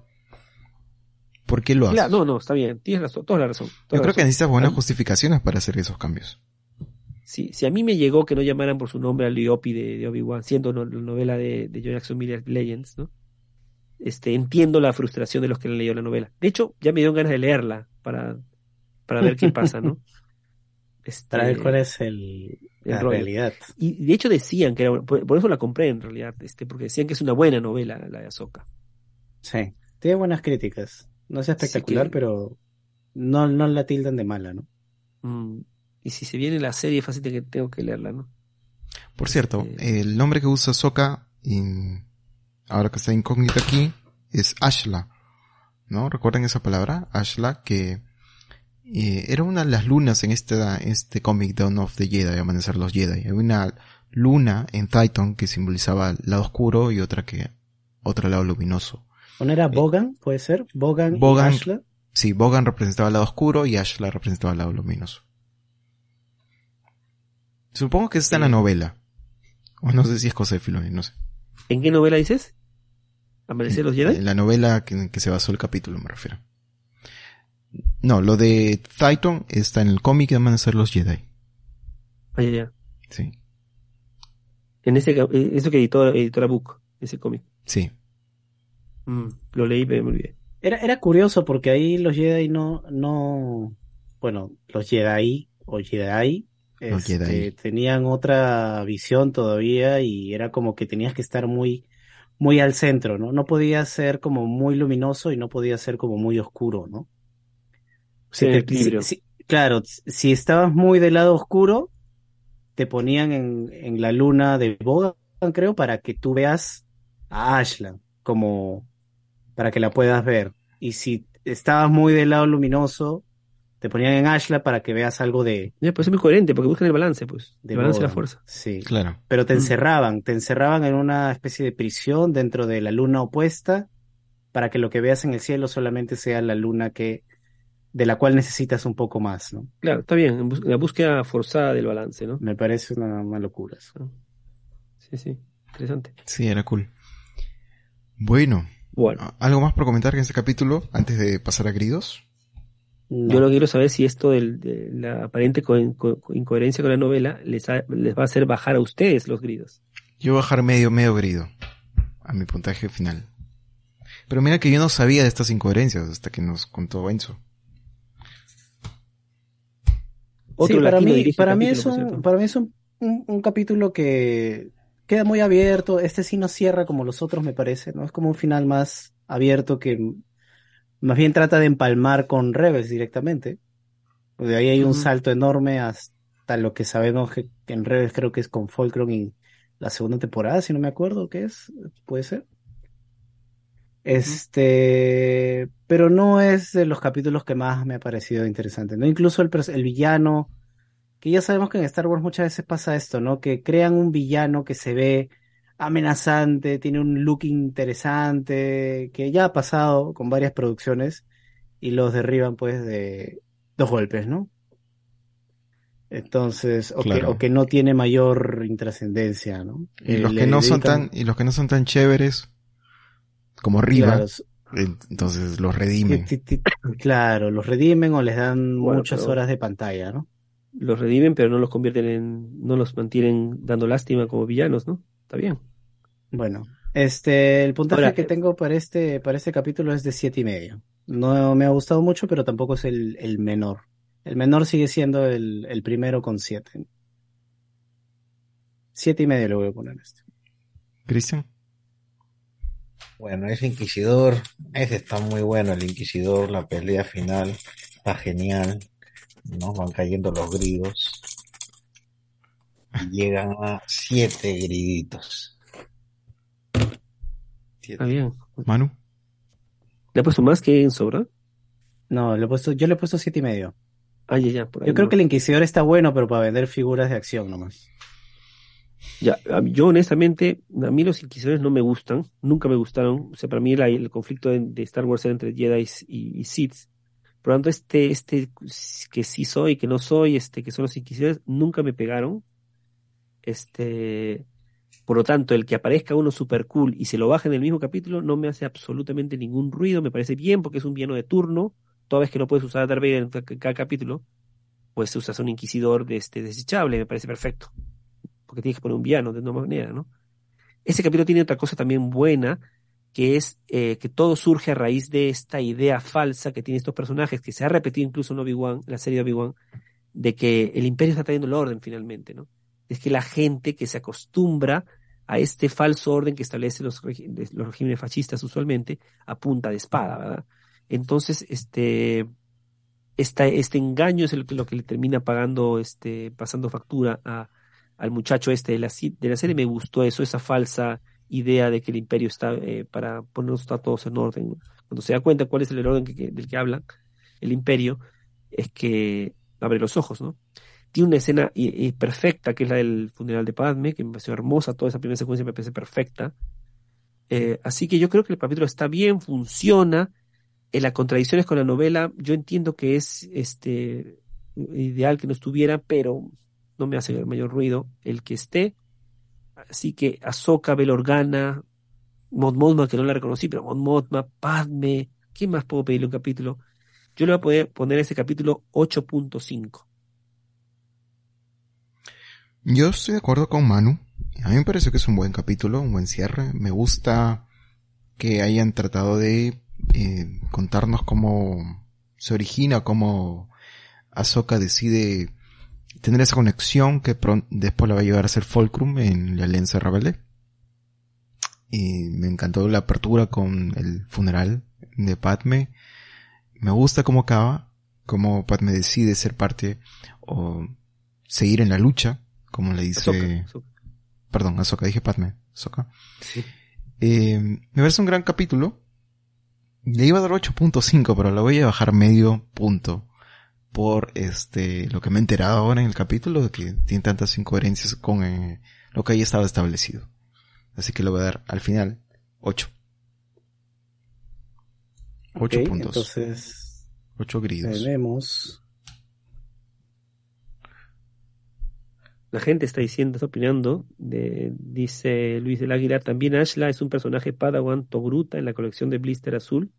¿Por qué lo haces? Claro, no, no, está bien, tienes razón, toda la razón. toda Yo la creo que razón. necesitas buenas A- justificaciones para hacer esos cambios. Si, si a mí me llegó que no llamaran por su nombre al Liopi de, de Obi-Wan, siendo no- la novela de, de Joe Jackson Miller Legends, ¿no? Este, entiendo la frustración de los que han leído la novela. De hecho, ya me dieron ganas de leerla para, para ver qué pasa, ¿no? Para ver cuál Este, es el, el la rollo. realidad. Y de hecho decían que era, buena- por, por eso la compré en realidad, este, porque decían que es una buena novela la de Ahsoka. Sí. Tiene buenas críticas. No es Así espectacular, que, pero no, no la tildan de mala, ¿no? mm, y si se viene la serie, fácil de que tengo que leerla, ¿no? Por cierto, Este, el nombre que usa Sokka, ahora que está incógnito aquí, es Ashla, ¿no? ¿Recuerdan esa palabra? Ashla, que eh, era una de las lunas en esta, este cómic Dawn of the Jedi, Amanecer los Jedi. Había una luna en Titan que simbolizaba el lado oscuro y otra que, otro lado luminoso. ¿Una era Eh, Bogan? ¿Puede ser? Bogan, Bogan, y Ashla. sí, Bogan representaba el lado oscuro y Ashla representaba el lado luminoso. Supongo que está en la eh, novela. O no sé si es cosa de Filoni, no sé. ¿En qué novela dices? ¿Amanecer los Jedi? En la novela que, en que se basó el capítulo, me refiero. No, lo de Titan está en el cómic de Amanecer los Jedi. Ah, ya, ya. Sí, En ese, ca- eh, eso que editó Editora Book, ese cómic. sí. Mm, lo leí, pero me olvidé. Era, era curioso porque ahí los Jedi no, no, bueno, los Jedi o Jedi, Los este, Jedi. tenían otra visión todavía y era como que tenías que estar muy, muy al centro, ¿no? No podía ser como muy luminoso y no podía ser como muy oscuro, ¿no? Sí, Si en te, el si- equilibrio. si- claro, si estabas muy del lado oscuro, te ponían en, en la luna de Bogan, creo, para que tú veas a Ashla, como para que la puedas ver. Y si estabas muy del lado luminoso, te ponían en Ashla para que veas algo de, Ya, pues es muy coherente, porque buscan el balance, pues. de El balance de la Bogan. fuerza. Sí. Claro. Pero te Mm. encerraban, te encerraban en una especie de prisión dentro de la luna opuesta para que lo que veas en el cielo solamente sea la luna que, de la cual necesitas un poco más, ¿no? Claro, está bien, en bus- la búsqueda forzada del balance, ¿no? Me parece una, una locura eso. Sí, sí, interesante. Sí, era cool. Bueno, Bueno, ¿algo más por comentar en este capítulo antes de pasar a Gridos? No. yo lo que quiero saber si esto del- de la aparente co- co- incoherencia con la novela les, ha- les va a hacer bajar a ustedes los gridos. Yo voy a bajar medio, medio Grido a mi puntaje final. Pero mira que yo no sabía de estas incoherencias hasta que nos contó Enzo. Otro Sí, para latino mí, dirige el para mí capítulo, es por un, cierto. para mí es un, un, un capítulo que queda muy abierto. Este sí no cierra como los otros, me parece, ¿no? Es como un final más abierto que más bien trata de empalmar con Rebels directamente. De ahí hay un Ujú. salto enorme hasta lo que sabemos que, que en Rebels creo que es con Fulcrum y la segunda temporada, si no me acuerdo qué es, puede ser. Este, pero no es de los capítulos que más me ha parecido interesante, ¿no? Incluso el, pers- el villano, que ya sabemos que en Star Wars muchas veces pasa esto, ¿no? Que crean un villano que se ve amenazante, tiene un look interesante, que ya ha pasado con varias producciones y los derriban pues de dos golpes, ¿no? Entonces, o que, Claro. o que no tiene mayor intrascendencia, ¿no? Y Eh, los le que no son dedican- tan, y los que no son tan chéveres, como Riva, claro, en- entonces los ti- redimen. ti- ti- claro, los redimen o les dan Bueno, muchas pero- horas de pantalla, ¿no? Los redimen, pero no los convierten en, no los mantienen dando lástima como villanos, ¿no? Está bien. Bueno, Este, el puntaje Ahora, que tengo para este, para este capítulo es de siete y medio. No me ha gustado mucho, pero tampoco es el, el menor. El menor sigue siendo el, el primero con siete. Siete y medio le voy a poner a este. Cristian. Bueno, ese Inquisidor, ese está muy bueno, el Inquisidor, la pelea final, está genial, ¿no? Van cayendo los gridos y llegan a siete griditos. está bien. Manu. ¿Le ha puesto más que Enzo, verdad? No, le he puesto, yo le he puesto siete y medio. Ah, ya, ya, por ahí Yo creo no. que el Inquisidor está bueno, pero para vender figuras de acción nomás. Ya, a mí- yo honestamente, a mí los Inquisidores no me gustan, nunca me gustaron. O sea, para mí la- el conflicto de, de Star Wars era entre Jedi y, y Sith. Por lo tanto, este, este que sí soy, que no soy, este, que son los Inquisidores, nunca me pegaron. Este, por lo tanto, el que aparezca uno super cool y se lo baje en el mismo capítulo no me hace absolutamente ningún ruido, me parece bien porque es un villano de turno. Toda vez que no puedes usar a Darth Vader en ca- cada capítulo, pues usas un Inquisidor de este desechable, me parece perfecto. Porque tienes que poner un villano de alguna manera, ¿no? Ese capítulo tiene otra cosa también buena, que es eh, que todo surge a raíz de esta idea falsa que tienen estos personajes, que se ha repetido incluso en Obi-Wan, en la serie de Obi-Wan, de que el imperio está trayendo el orden finalmente, ¿no? Es que la gente que se acostumbra a este falso orden que establecen los, regi- los regímenes fascistas usualmente, a punta de espada, ¿verdad? Entonces, este, esta, este engaño es el que- lo que le termina pagando, este, pasando factura a, al muchacho este de la, ci- de la serie. Me gustó eso, esa falsa idea de que el imperio está eh, para ponernos a todos en orden, ¿no? Cuando se da cuenta cuál es el orden que- que- del que hablan, el imperio, es que abre los ojos, ¿no? Tiene una escena y, y perfecta, que es la del funeral de Padme, que me pareció hermosa, toda esa primera secuencia me parece perfecta. Eh, así que yo creo que el capítulo está bien, funciona. En las contradicciones con la novela, yo entiendo que es este ideal que no estuviera, pero no me hace el mayor ruido el que esté. Así que Ahsoka, Bail Organa, Mon Mothma, que no la reconocí, pero Mon Mothma, Padme, ¿qué más puedo pedirle un capítulo? Yo le voy a poder poner a ese capítulo ocho punto cinco. Yo estoy de acuerdo con Manu. A mí me parece que es un buen capítulo, un buen cierre. Me gusta que hayan tratado de eh, contarnos cómo se origina, cómo Ahsoka decide tener esa conexión que pron- después la va a llevar a ser Fulcrum en la Alianza Rebelde. Y me encantó la apertura con el funeral de Padme. Me gusta cómo acaba, cómo Padme decide ser parte o seguir en la lucha, como le dice... Ahsoka, Ahsoka. Perdón, Ahsoka, dije Padme. Ahsoka. Sí. Eh, me parece un gran capítulo. Le iba a dar ocho punto cinco, pero lo voy a bajar medio punto. Por este, lo que me he enterado ahora en el capítulo, de que tiene tantas incoherencias con eh, lo que ahí estaba establecido. Así que le voy a dar al final ocho. ocho Ok, puntos. entonces ocho gridos. tenemos. La gente está diciendo, está opinando, de, dice Luis del Águila, también Ashla es un personaje Padawan Togruta en la colección de Blister Azul.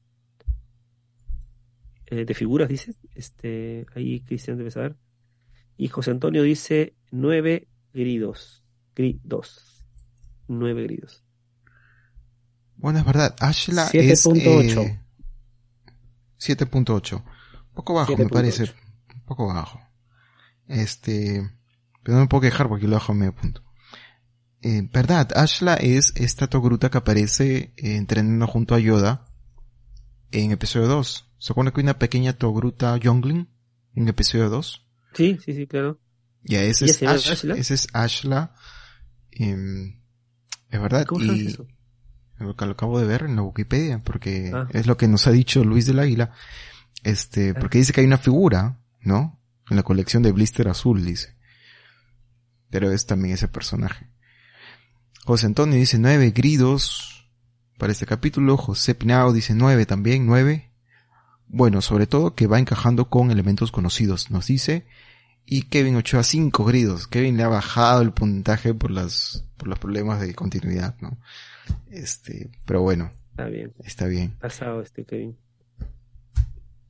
Eh, de figuras, dice. Este, ahí Cristian debe saber. Y José Antonio dice nueve gridos. Gridos. Nueve gridos. Bueno, es verdad, Ashla siete es... punto ocho. Eh, siete punto ocho. Un poco bajo, siete me punto parece. ocho. Un poco bajo. Este... Pero no me puedo quejar porque yo lo bajo a medio punto. Eh, verdad, Ashla es esta Togruta que aparece eh, entrenando junto a Yoda en episodio dos. ¿Se acuerdan que hay una pequeña Togruta Youngling en episodio dos? Sí, sí, sí, claro. Ya, ese ¿Y es, ese era Ash- Ashla? ese es Ashla. Eh, es verdad. ¿Cómo sabes Y eso? lo que lo acabo de ver en la Wikipedia, porque Ah. es lo que nos ha dicho Luis del Águila. Este, porque dice que hay una figura, ¿no? En la colección de Blister Azul, dice. Pero es también ese personaje. José Antonio dice nueve gridos para este capítulo. José Pinao dice nueve también, nueve. Bueno, sobre todo que va encajando con elementos conocidos, nos dice. Y Kevin Ochoa cinco gridos. Kevin le ha bajado el puntaje por las, por los problemas de continuidad, ¿no? Este, pero bueno, Está bien. está bien. Pasado este Kevin.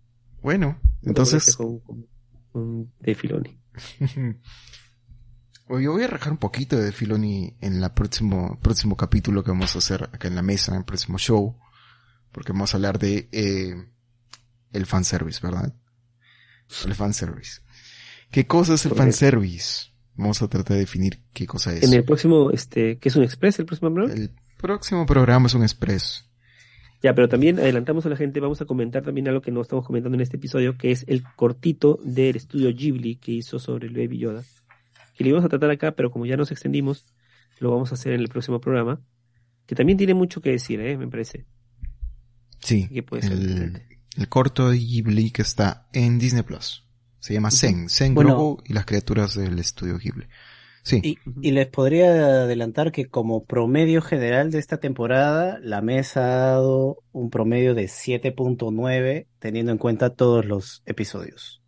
Bueno, No te molestes entonces, Con, con, con De Filoni. Oye, yo voy a rajar un poquito de Filoni en el próximo, próximo capítulo que vamos a hacer acá en la mesa, en el próximo show, porque vamos a hablar de eh, el fanservice, ¿verdad? El fanservice. ¿Qué cosa es el Correcto. fanservice? Vamos a tratar de definir qué cosa es. En el próximo, este, ¿qué es un express el próximo programa? El próximo programa es un express. Ya, pero también adelantamos a la gente, vamos a comentar también algo que no estamos comentando en este episodio, que es el cortito del estudio Ghibli que hizo sobre el Baby Yoda. Que lo íbamos a tratar acá, pero como ya nos extendimos, lo vamos a hacer en el próximo programa. Que también tiene mucho que decir, ¿eh? Me parece. Sí, Que puede ser el, interesante. el corto de Ghibli que está en Disney Plus. Se llama Zen, Zen Bueno. Grogu y las criaturas del estudio Ghibli. Sí, Y, y les podría adelantar que como promedio general de esta temporada, la mesa ha dado un promedio de siete punto nueve, teniendo en cuenta todos los episodios.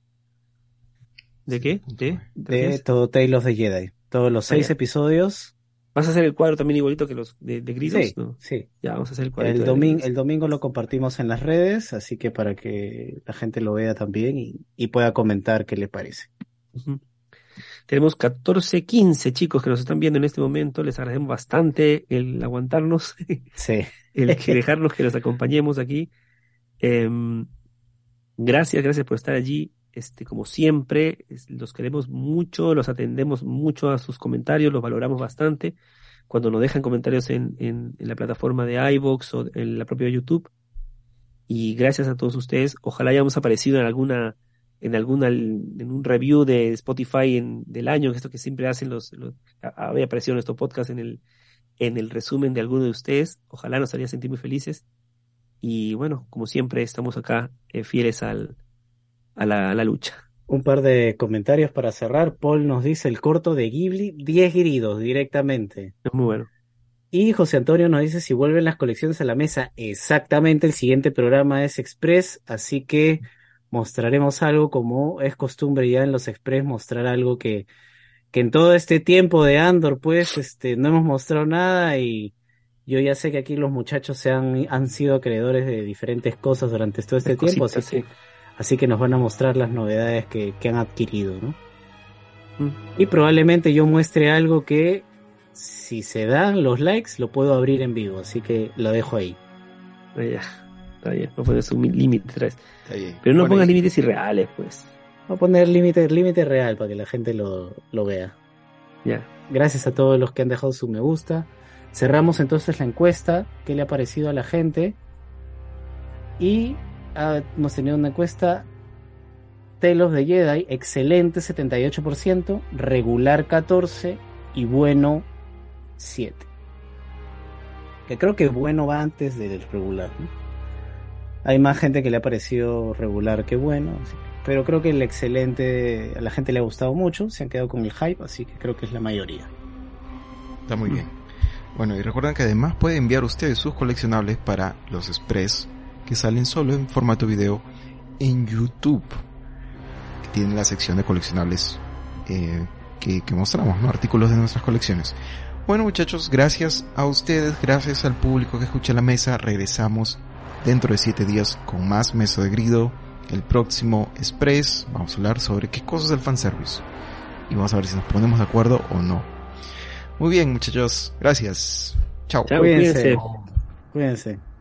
¿De qué? ¿De? ¿Te De refieres? todo Tale of the Jedi. Todos los Ah, seis ya. episodios. ¿Vas a hacer el cuadro también igualito que los de, de Gridos? Sí, ¿No? sí. Ya, vamos a hacer el cuadro. El domingo, el domingo lo compartimos en las redes, así que para que la gente lo vea también y, y pueda comentar qué le parece. Ujú. Tenemos catorce, quince chicos que nos están viendo en este momento. Les agradecemos bastante el aguantarnos, Sí. el que dejarnos que los acompañemos aquí. Em, gracias, gracias por estar allí. Este, como siempre, es- los queremos mucho, los atendemos mucho a sus comentarios, los valoramos bastante. Cuando nos dejan comentarios en, en, en la plataforma de iVoox o en la propia YouTube. Y gracias a todos ustedes. Ojalá hayamos aparecido en alguna, en alguna, en un review de Spotify en, del año, esto que siempre hacen los, los a- había aparecido nuestro podcast en el, en el resumen de alguno de ustedes. Ojalá nos haría sentir muy felices. Y bueno, como siempre, estamos acá eh, fieles al, a la, a la lucha. Un par de comentarios para cerrar. Paul nos dice el corto de Ghibli, diez gridos directamente. Es muy bueno. Y José Antonio nos dice si vuelven las colecciones a la mesa. Exactamente, el siguiente programa es Express, así que mostraremos algo como es costumbre ya en los Express, mostrar algo que, que en todo este tiempo de Andor, pues, este, no hemos mostrado nada y yo ya sé que aquí los muchachos se han, han sido acreedores de diferentes cosas durante todo este Las tiempo, cositas, así que, sí. así que nos van a mostrar las novedades que, que han adquirido, ¿no? Mm. Y probablemente yo muestre algo que, si se dan los likes, lo puedo abrir en vivo, así que lo dejo ahí. Ah, ya. Está bien, no pones un límite otra vez. está bien. Pero no Bueno, pongas y- límites irreales, pues. Voy a poner límite, límite real para que la gente lo, lo vea. Ya. Gracias a todos los que han dejado su me gusta. Cerramos entonces la encuesta, qué le ha parecido a la gente. Y ah, hemos tenido una encuesta. Tale of the Jedi, excelente setenta y ocho por ciento, regular catorce por ciento y bueno siete por ciento. Que creo que bueno va antes del regular, ¿no? Hay más gente que le ha parecido regular que bueno, así que- pero creo que el excelente a la gente le ha gustado mucho, se han quedado con el hype, así que creo que es la mayoría. Está muy bien. Bueno, y recuerden que además pueden enviar ustedes sus coleccionables para los Express que salen solo en formato video en YouTube, que tienen la sección de coleccionables eh, que, que mostramos, ¿no? Artículos de nuestras colecciones. Bueno, muchachos, gracias a ustedes, gracias al público que escucha la mesa. Regresamos dentro de siete días con más Mesa de Grido. El próximo Express vamos a hablar sobre qué cosas es el fanservice y vamos a ver si nos ponemos de acuerdo o no. Muy bien, muchachos, gracias. Chao. Chao, Cuídense. cuídense. Cuídense.